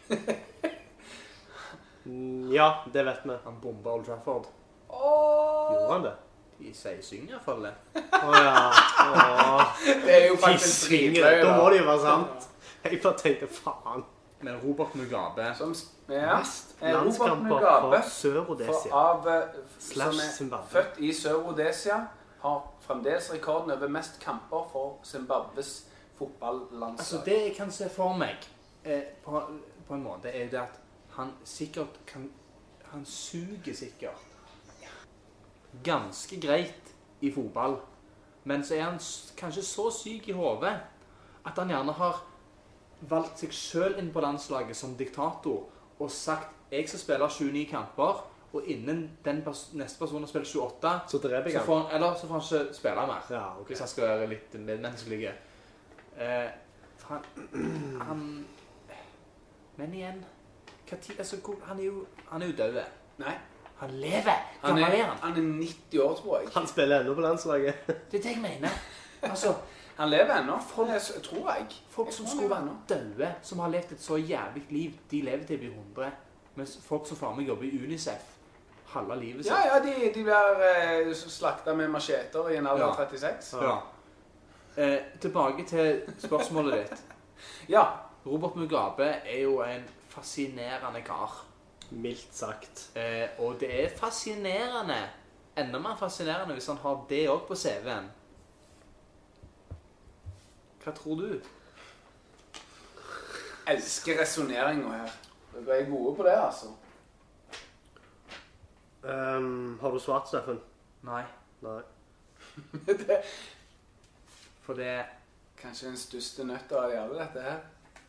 Mm, Ja, det vet vi. Han bomba Old Trafford. Gjorde han det? De sier synger i hvert fall det. Å ja. Åh. Det er jo faktisk Fiskringer. dritløye, Da må det jo være sant. Jeg bare tenkte faen. Men Robert Mugabe Som, ja, Mest eh, Robert landskamper Mugabe, for Sør-Rhodesia. for av, eh, Slash som er Zimbabwe. født i Sør-Rhodesia, har fremdeles rekorden over mest kamper for Zimbabwes fotballandslag. Altså, det jeg kan se for meg, eh, på, på en måte, er det at han sikkert kan Han suger sikkert ganske greit i fotball. Men så er han s- kanskje så syk i hodet at han gjerne har valgt seg sjøl inn på landslaget som diktator og sagt jeg skal spille tjueni kamper, og innen den pers neste personen spiller tjueåtte, Så dreper jeg så han. får han, eller så får han ikke spille mer. Ja, ok. Hvis han skal være litt medmenneskelig. Eh, for han, han... Men igjen, hva tid, altså, hvor- han er jo, han er jo død. Nei. Han lever! Hvor Han gammel er, er han? han er nitti år, tror jeg. Han spiller ennå på landslaget. Det er det jeg mener. Altså, Han lever ennå, det tror jeg. folk Jeg som tror skulle han vært lever ennå. døde, som har levd et så jævlig liv, de lever til de blir hundre. Mens folk som faen meg jobber i UNICEF, halve livet sitt. Ja, ja, de, de blir eh, slakta med macheter i en alder av Ja. trettiseks. Ja. Eh, tilbake til spørsmålet ditt. Ja. Robert Mugabe er jo en fascinerende kar. Mildt sagt. Eh, og det er fascinerende, enda mer fascinerende hvis han har det også på C V-en. Hva tror du? Elsker resoneringa her. Dere er gode på det, altså. Um, har du svart, Steffen? Nei, Nei. Det er for det... kanskje den største nøtta av de alle, dette her.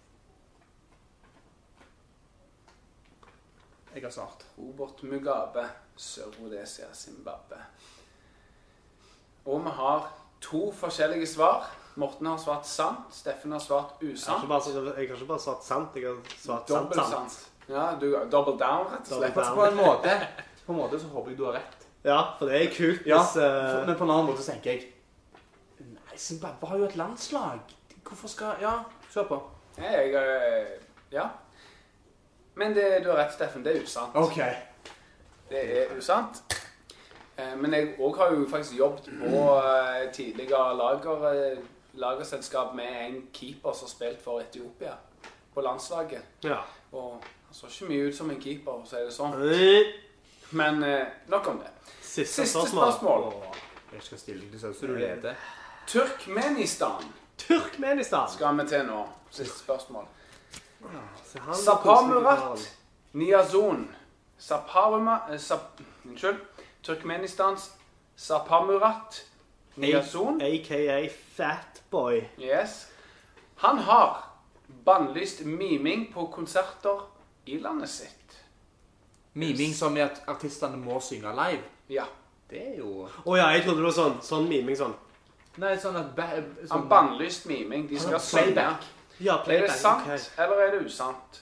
Jeg har svart. Robert Mugabe, Sør-Rhodesia, Zimbabwe. Og vi har to forskjellige svar. Morten har svart sant, Steffen har svart Jeg har, usant. ikke bare, jeg har ikke bare svart sant, jeg har svart sant, Dobbelt sant. sant. Ja, du double down, rett og slett. Double down. På en måte, på en måte så håper jeg du har rett. Ja, for det er kult Ja, hvis... eh, men på en annen måte så tenker jeg, nei, Zimbabwe har jo et landslag. Hvorfor skal... Ja, kjør på. Nei, jeg, eh, ja. Men det, du har rett, Steffen, det er usant. Ok. Det er usant. Eh, Men jeg også har jo faktisk jobbet på eh, tidligere lager, eh, lagerselskap med en keeper som har spilt for Etiopia på landslaget. ja. Og han så ikke mye ut som en keeper, så er det sånn. Eh, Men eh, nok om det. Siste, Siste spørsmål. spørsmål. Åh. Jeg skal stille deg så du leder. Turkmenistan Turkmenistan. skal vi til nå. Siste spørsmål. Se, han Sapamurat Niyazun. Saparuma... Eh, sap, unnskyld. Turkmenistans Sapamurat Niyazun. A K A Fatboy. Yes. Han har bannlyst miming på konserter i landet sitt. Miming som er at artistene må synge live. Ja. Det er jo... Åja, jeg trodde det var sånn, sånn miming sånn. Nei, sånn at... Ba Han sånn, bannlyst miming. De skal synge. playback. Ja, Er playback, det sant, ok. eller er det usant?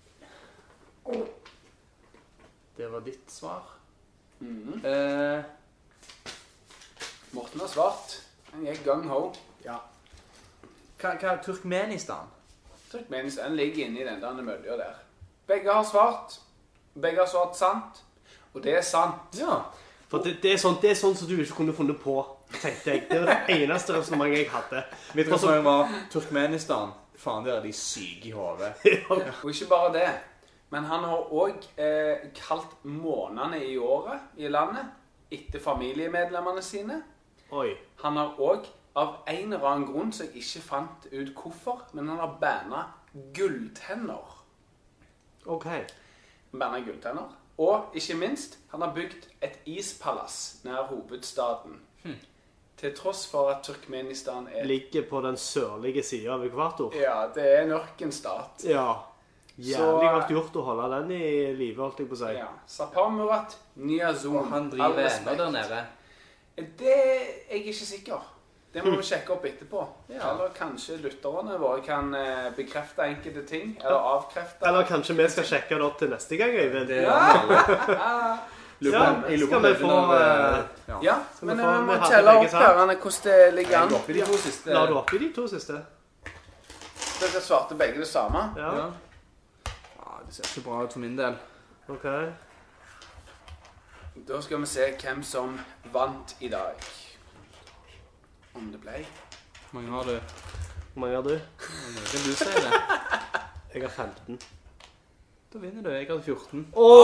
Det var ditt svar. Mhm. Eh, Morten har svart. Han gikk gung-ho. Ja. hva, hva er Turkmenistan? Turkmenistan ligger inne i den der mølja der. Begge har svart. Begge har svart sant. Og det er sant. Ja. For det, det, er sånn, det er sånn som du ikke kunne funnet på, tenkte jeg. Det var det eneste resonnementet jeg hadde. Mitt resonnement var Turkmenistan. Faen, der er de syke i hodet. Og ikke bare det. Men han har òg eh, kalt månedene i året i landet etter familiemedlemmene sine. Oi. Han har òg, av en eller annen grunn som jeg ikke fant ut hvorfor, men han har banna gulltenner. Ok. Banna gulltenner. Og ikke minst, han har bygd et ispalass nær hovedstaden. Til tross for at Turkmenistan er... Ligger på den sørlige siden av ekvator. Ja, det er en ørkenstat. Ja. Jævlig Så- godt gjort å holde den i live, holdt jeg på å si. Ja. Sapamurat Niyazun. Og han All driver respekt. ennå der nede. Det er jeg ikke sikker. Det må vi sjekke opp etterpå. Ja. Eller kanskje lytterne våre kan eh, bekrefte enkelte ting, eller avkrefte. Eller kanskje vi skal sjekke det opp til neste gang, Øyvind. Det Ja, er alle. Ja, Jeg lurer på skal om vi det få... når, eh, ja. Ja, Skal vi men få- vi vi må hadde telle begge opp sant? her Anne, hvordan det ligger Jeg an. går opp i de to siste. La du oppi de to siste? Dere svarte begge det samme. Ja. Ja. Ja, det ser ikke bra ut for min del. Ok. Da skal vi se hvem som vant i dag. Om det ble. Hvor mange har du? Hvor mange har du? Kan du si det? Jeg har femten. Da vinner du. Jeg hadde fjorten.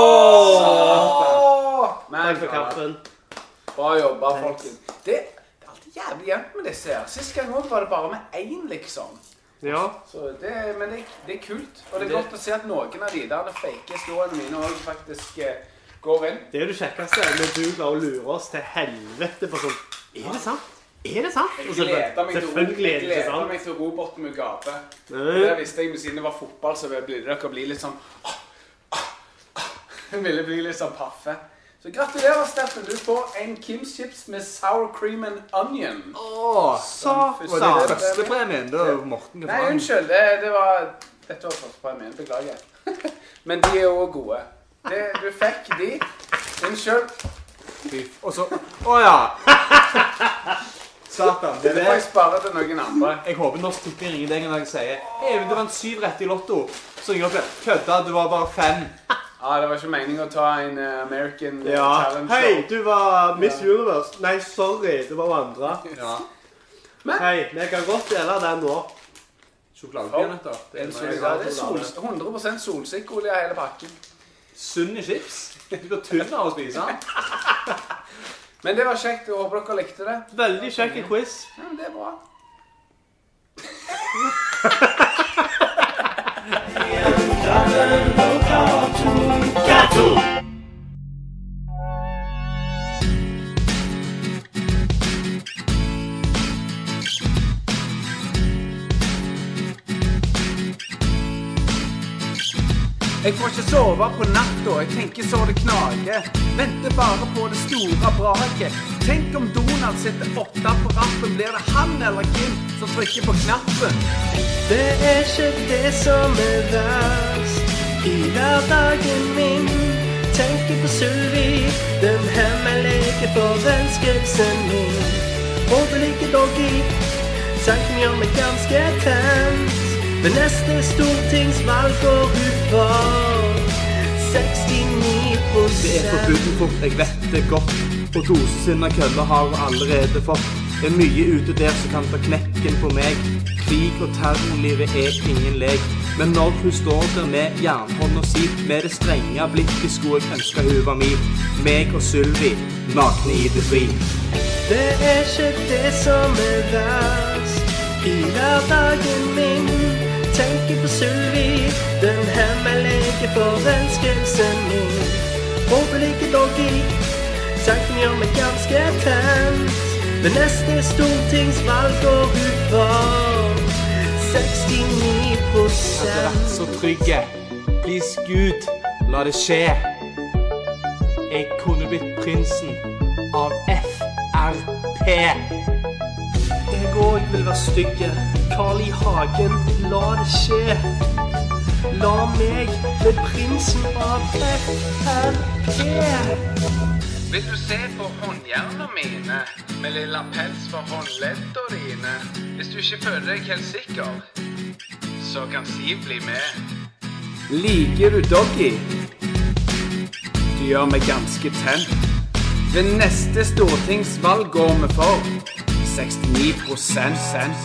Åh! Men, Takk for kaffen. bra jobba, folkens. Det, det er alltid jævlig jevnt med disse her. Sist gang også var det bare med én, liksom. Ja. Så det, men det, det er kult. Og det er godt å se at noen av de der fake historiene mine også faktisk eh, går inn. Det er jo det kjekkeste når du klarer å lure oss til helvete på sånn... Er det sant? Er det sant? Jeg Og så- gleder meg til, Selvfølgelig jeg er det ikke gleder sant. meg til Robert Mugabe. Nei. Det visste jeg, men siden det var fotball, så blir dere bli litt sånn åh, åh, Hun ville bli litt sånn paffe. Så gratulerer, Steffen. Du får en Kim's Chips med sour cream and onion. Åh, så var det det første premien? Da var Morten Nei, unnskyld. Det, det var... Dette var første premien. Beklager. Men de er jo gode. Det, du fikk de. Unnskyld. Og så... Åja! Satan. Det, det får jeg spare til noen andre. Jeg håper Norsk Tipping ringer deg en dag og sier «Hei, du vant syv rett i lotto». Så ringer opp det. Kødda, du var bare fem. Ja, det var ikke meningen å ta en uh, American uh, ja. Talent Show. Hei, du var Miss ja. Universe. Nei, sorry, det var andre. Ja. Men, hei, vi kan godt dele den nå. Sjokoladepeanøtter. Det er, sol, ja, det er sol, hundre prosent solsikkolje i hele pakken. Sunne chips. Du blir tynn av å spise den. Men det var kjekt, jeg håper dere likte det. Veldig kjekk quiz. Ja, men det er bra. Jeg får ikke sove på natta, jeg tenker så det knager. Venter bare på det store braket. Tenk om Donald sitter åtte på rappen, blir det han eller Kim som trykker på knappen? Det er ikke det som er verst i hverdagen min. Tenker på Sylvi, den hemmelige forelskelsen min. Håper ikke Doggy, tanken gjør meg ganske tent. Men neste stortingsvalg går ut for sekstini prosent. Det er forbuden fort, jeg vet det godt. Og dosesinne køller har hun allerede fått. Det er mye ute der som kan ta knekken på meg. Krig og terrorlivet er ingen lek. Men når hun står der med jernhånd og si, med det strenge blikket skulle jeg ønske hun var min. Meg og Sylvi, nakne i det fri. Det er ikke det som er verst i hverdagen min. Tenker på Sylvi, den hemmelige forelskelsen min. Håper ikke Doggy, tanken gjør meg ganske tent. Men neste stortingsvalg går ut for sekstini prosent. Jeg har vært så trygge. Please Gud, la det skje. Jeg kunne blitt prinsen av F R P. Jeg òg vil være stygge. Carl I. Hagen, la det skje. La meg bli prinsen av F R P. Vil du se på håndjernene mine, med lilla pels for håndledder dine? Hvis du ikke føler deg helt sikker, så kan Siv bli med. Liker du Doggy? Du gjør meg ganske tent. Ved neste stortingsvalg går vi for sekstini prosent.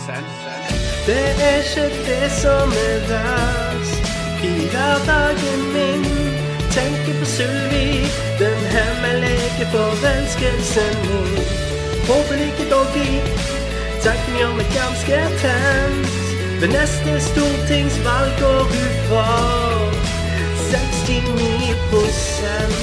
Det er ikke det som er verst i hverdagen min. Tenker på Sylvi, den hemmelige forelskelsen min. Håper ikke Doggy, tanken gjør meg ganske tent. Ved neste stortingsvalg går ut for sekstini prosent.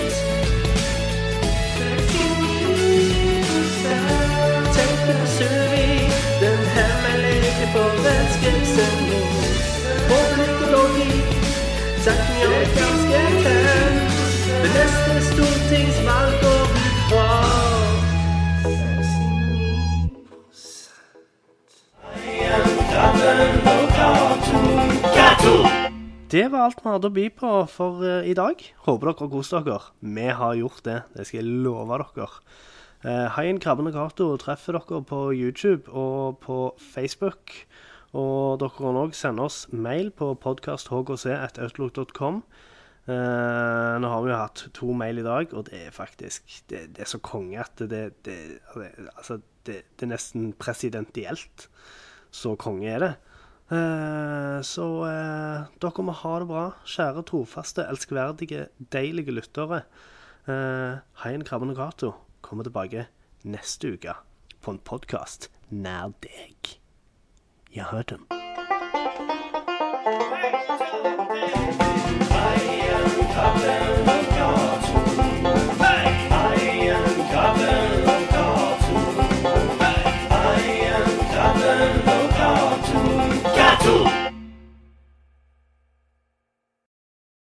Tenker på Sylvi, den hemmelige forelskelsen min. Håper ikke Doggy, tanken gjør meg ganske tent. Ved neste stortingsvalg går ut for sekstini prosent. Det var alt vi hadde å by på for uh, i dag. Håper dere koser dere. Vi har gjort det, det skal jeg love dere. Uh, Haien Krabben og Kato treffer dere på YouTube og på Facebook. Og dere kan også sende oss mail på podcast h g c at outlook dot com. Uh, nå har vi jo hatt to mail i dag, og det er faktisk det, det er så konge at det, det, altså, det, det er nesten presidentielt. Så konge er det. Uh, så uh, dere må ha det bra, kjære, trofaste, elskverdige, deilige lyttere. Uh, Haien Krabben og Kato kommer tilbake neste uke på en podcast nær deg. Jeg hørte den.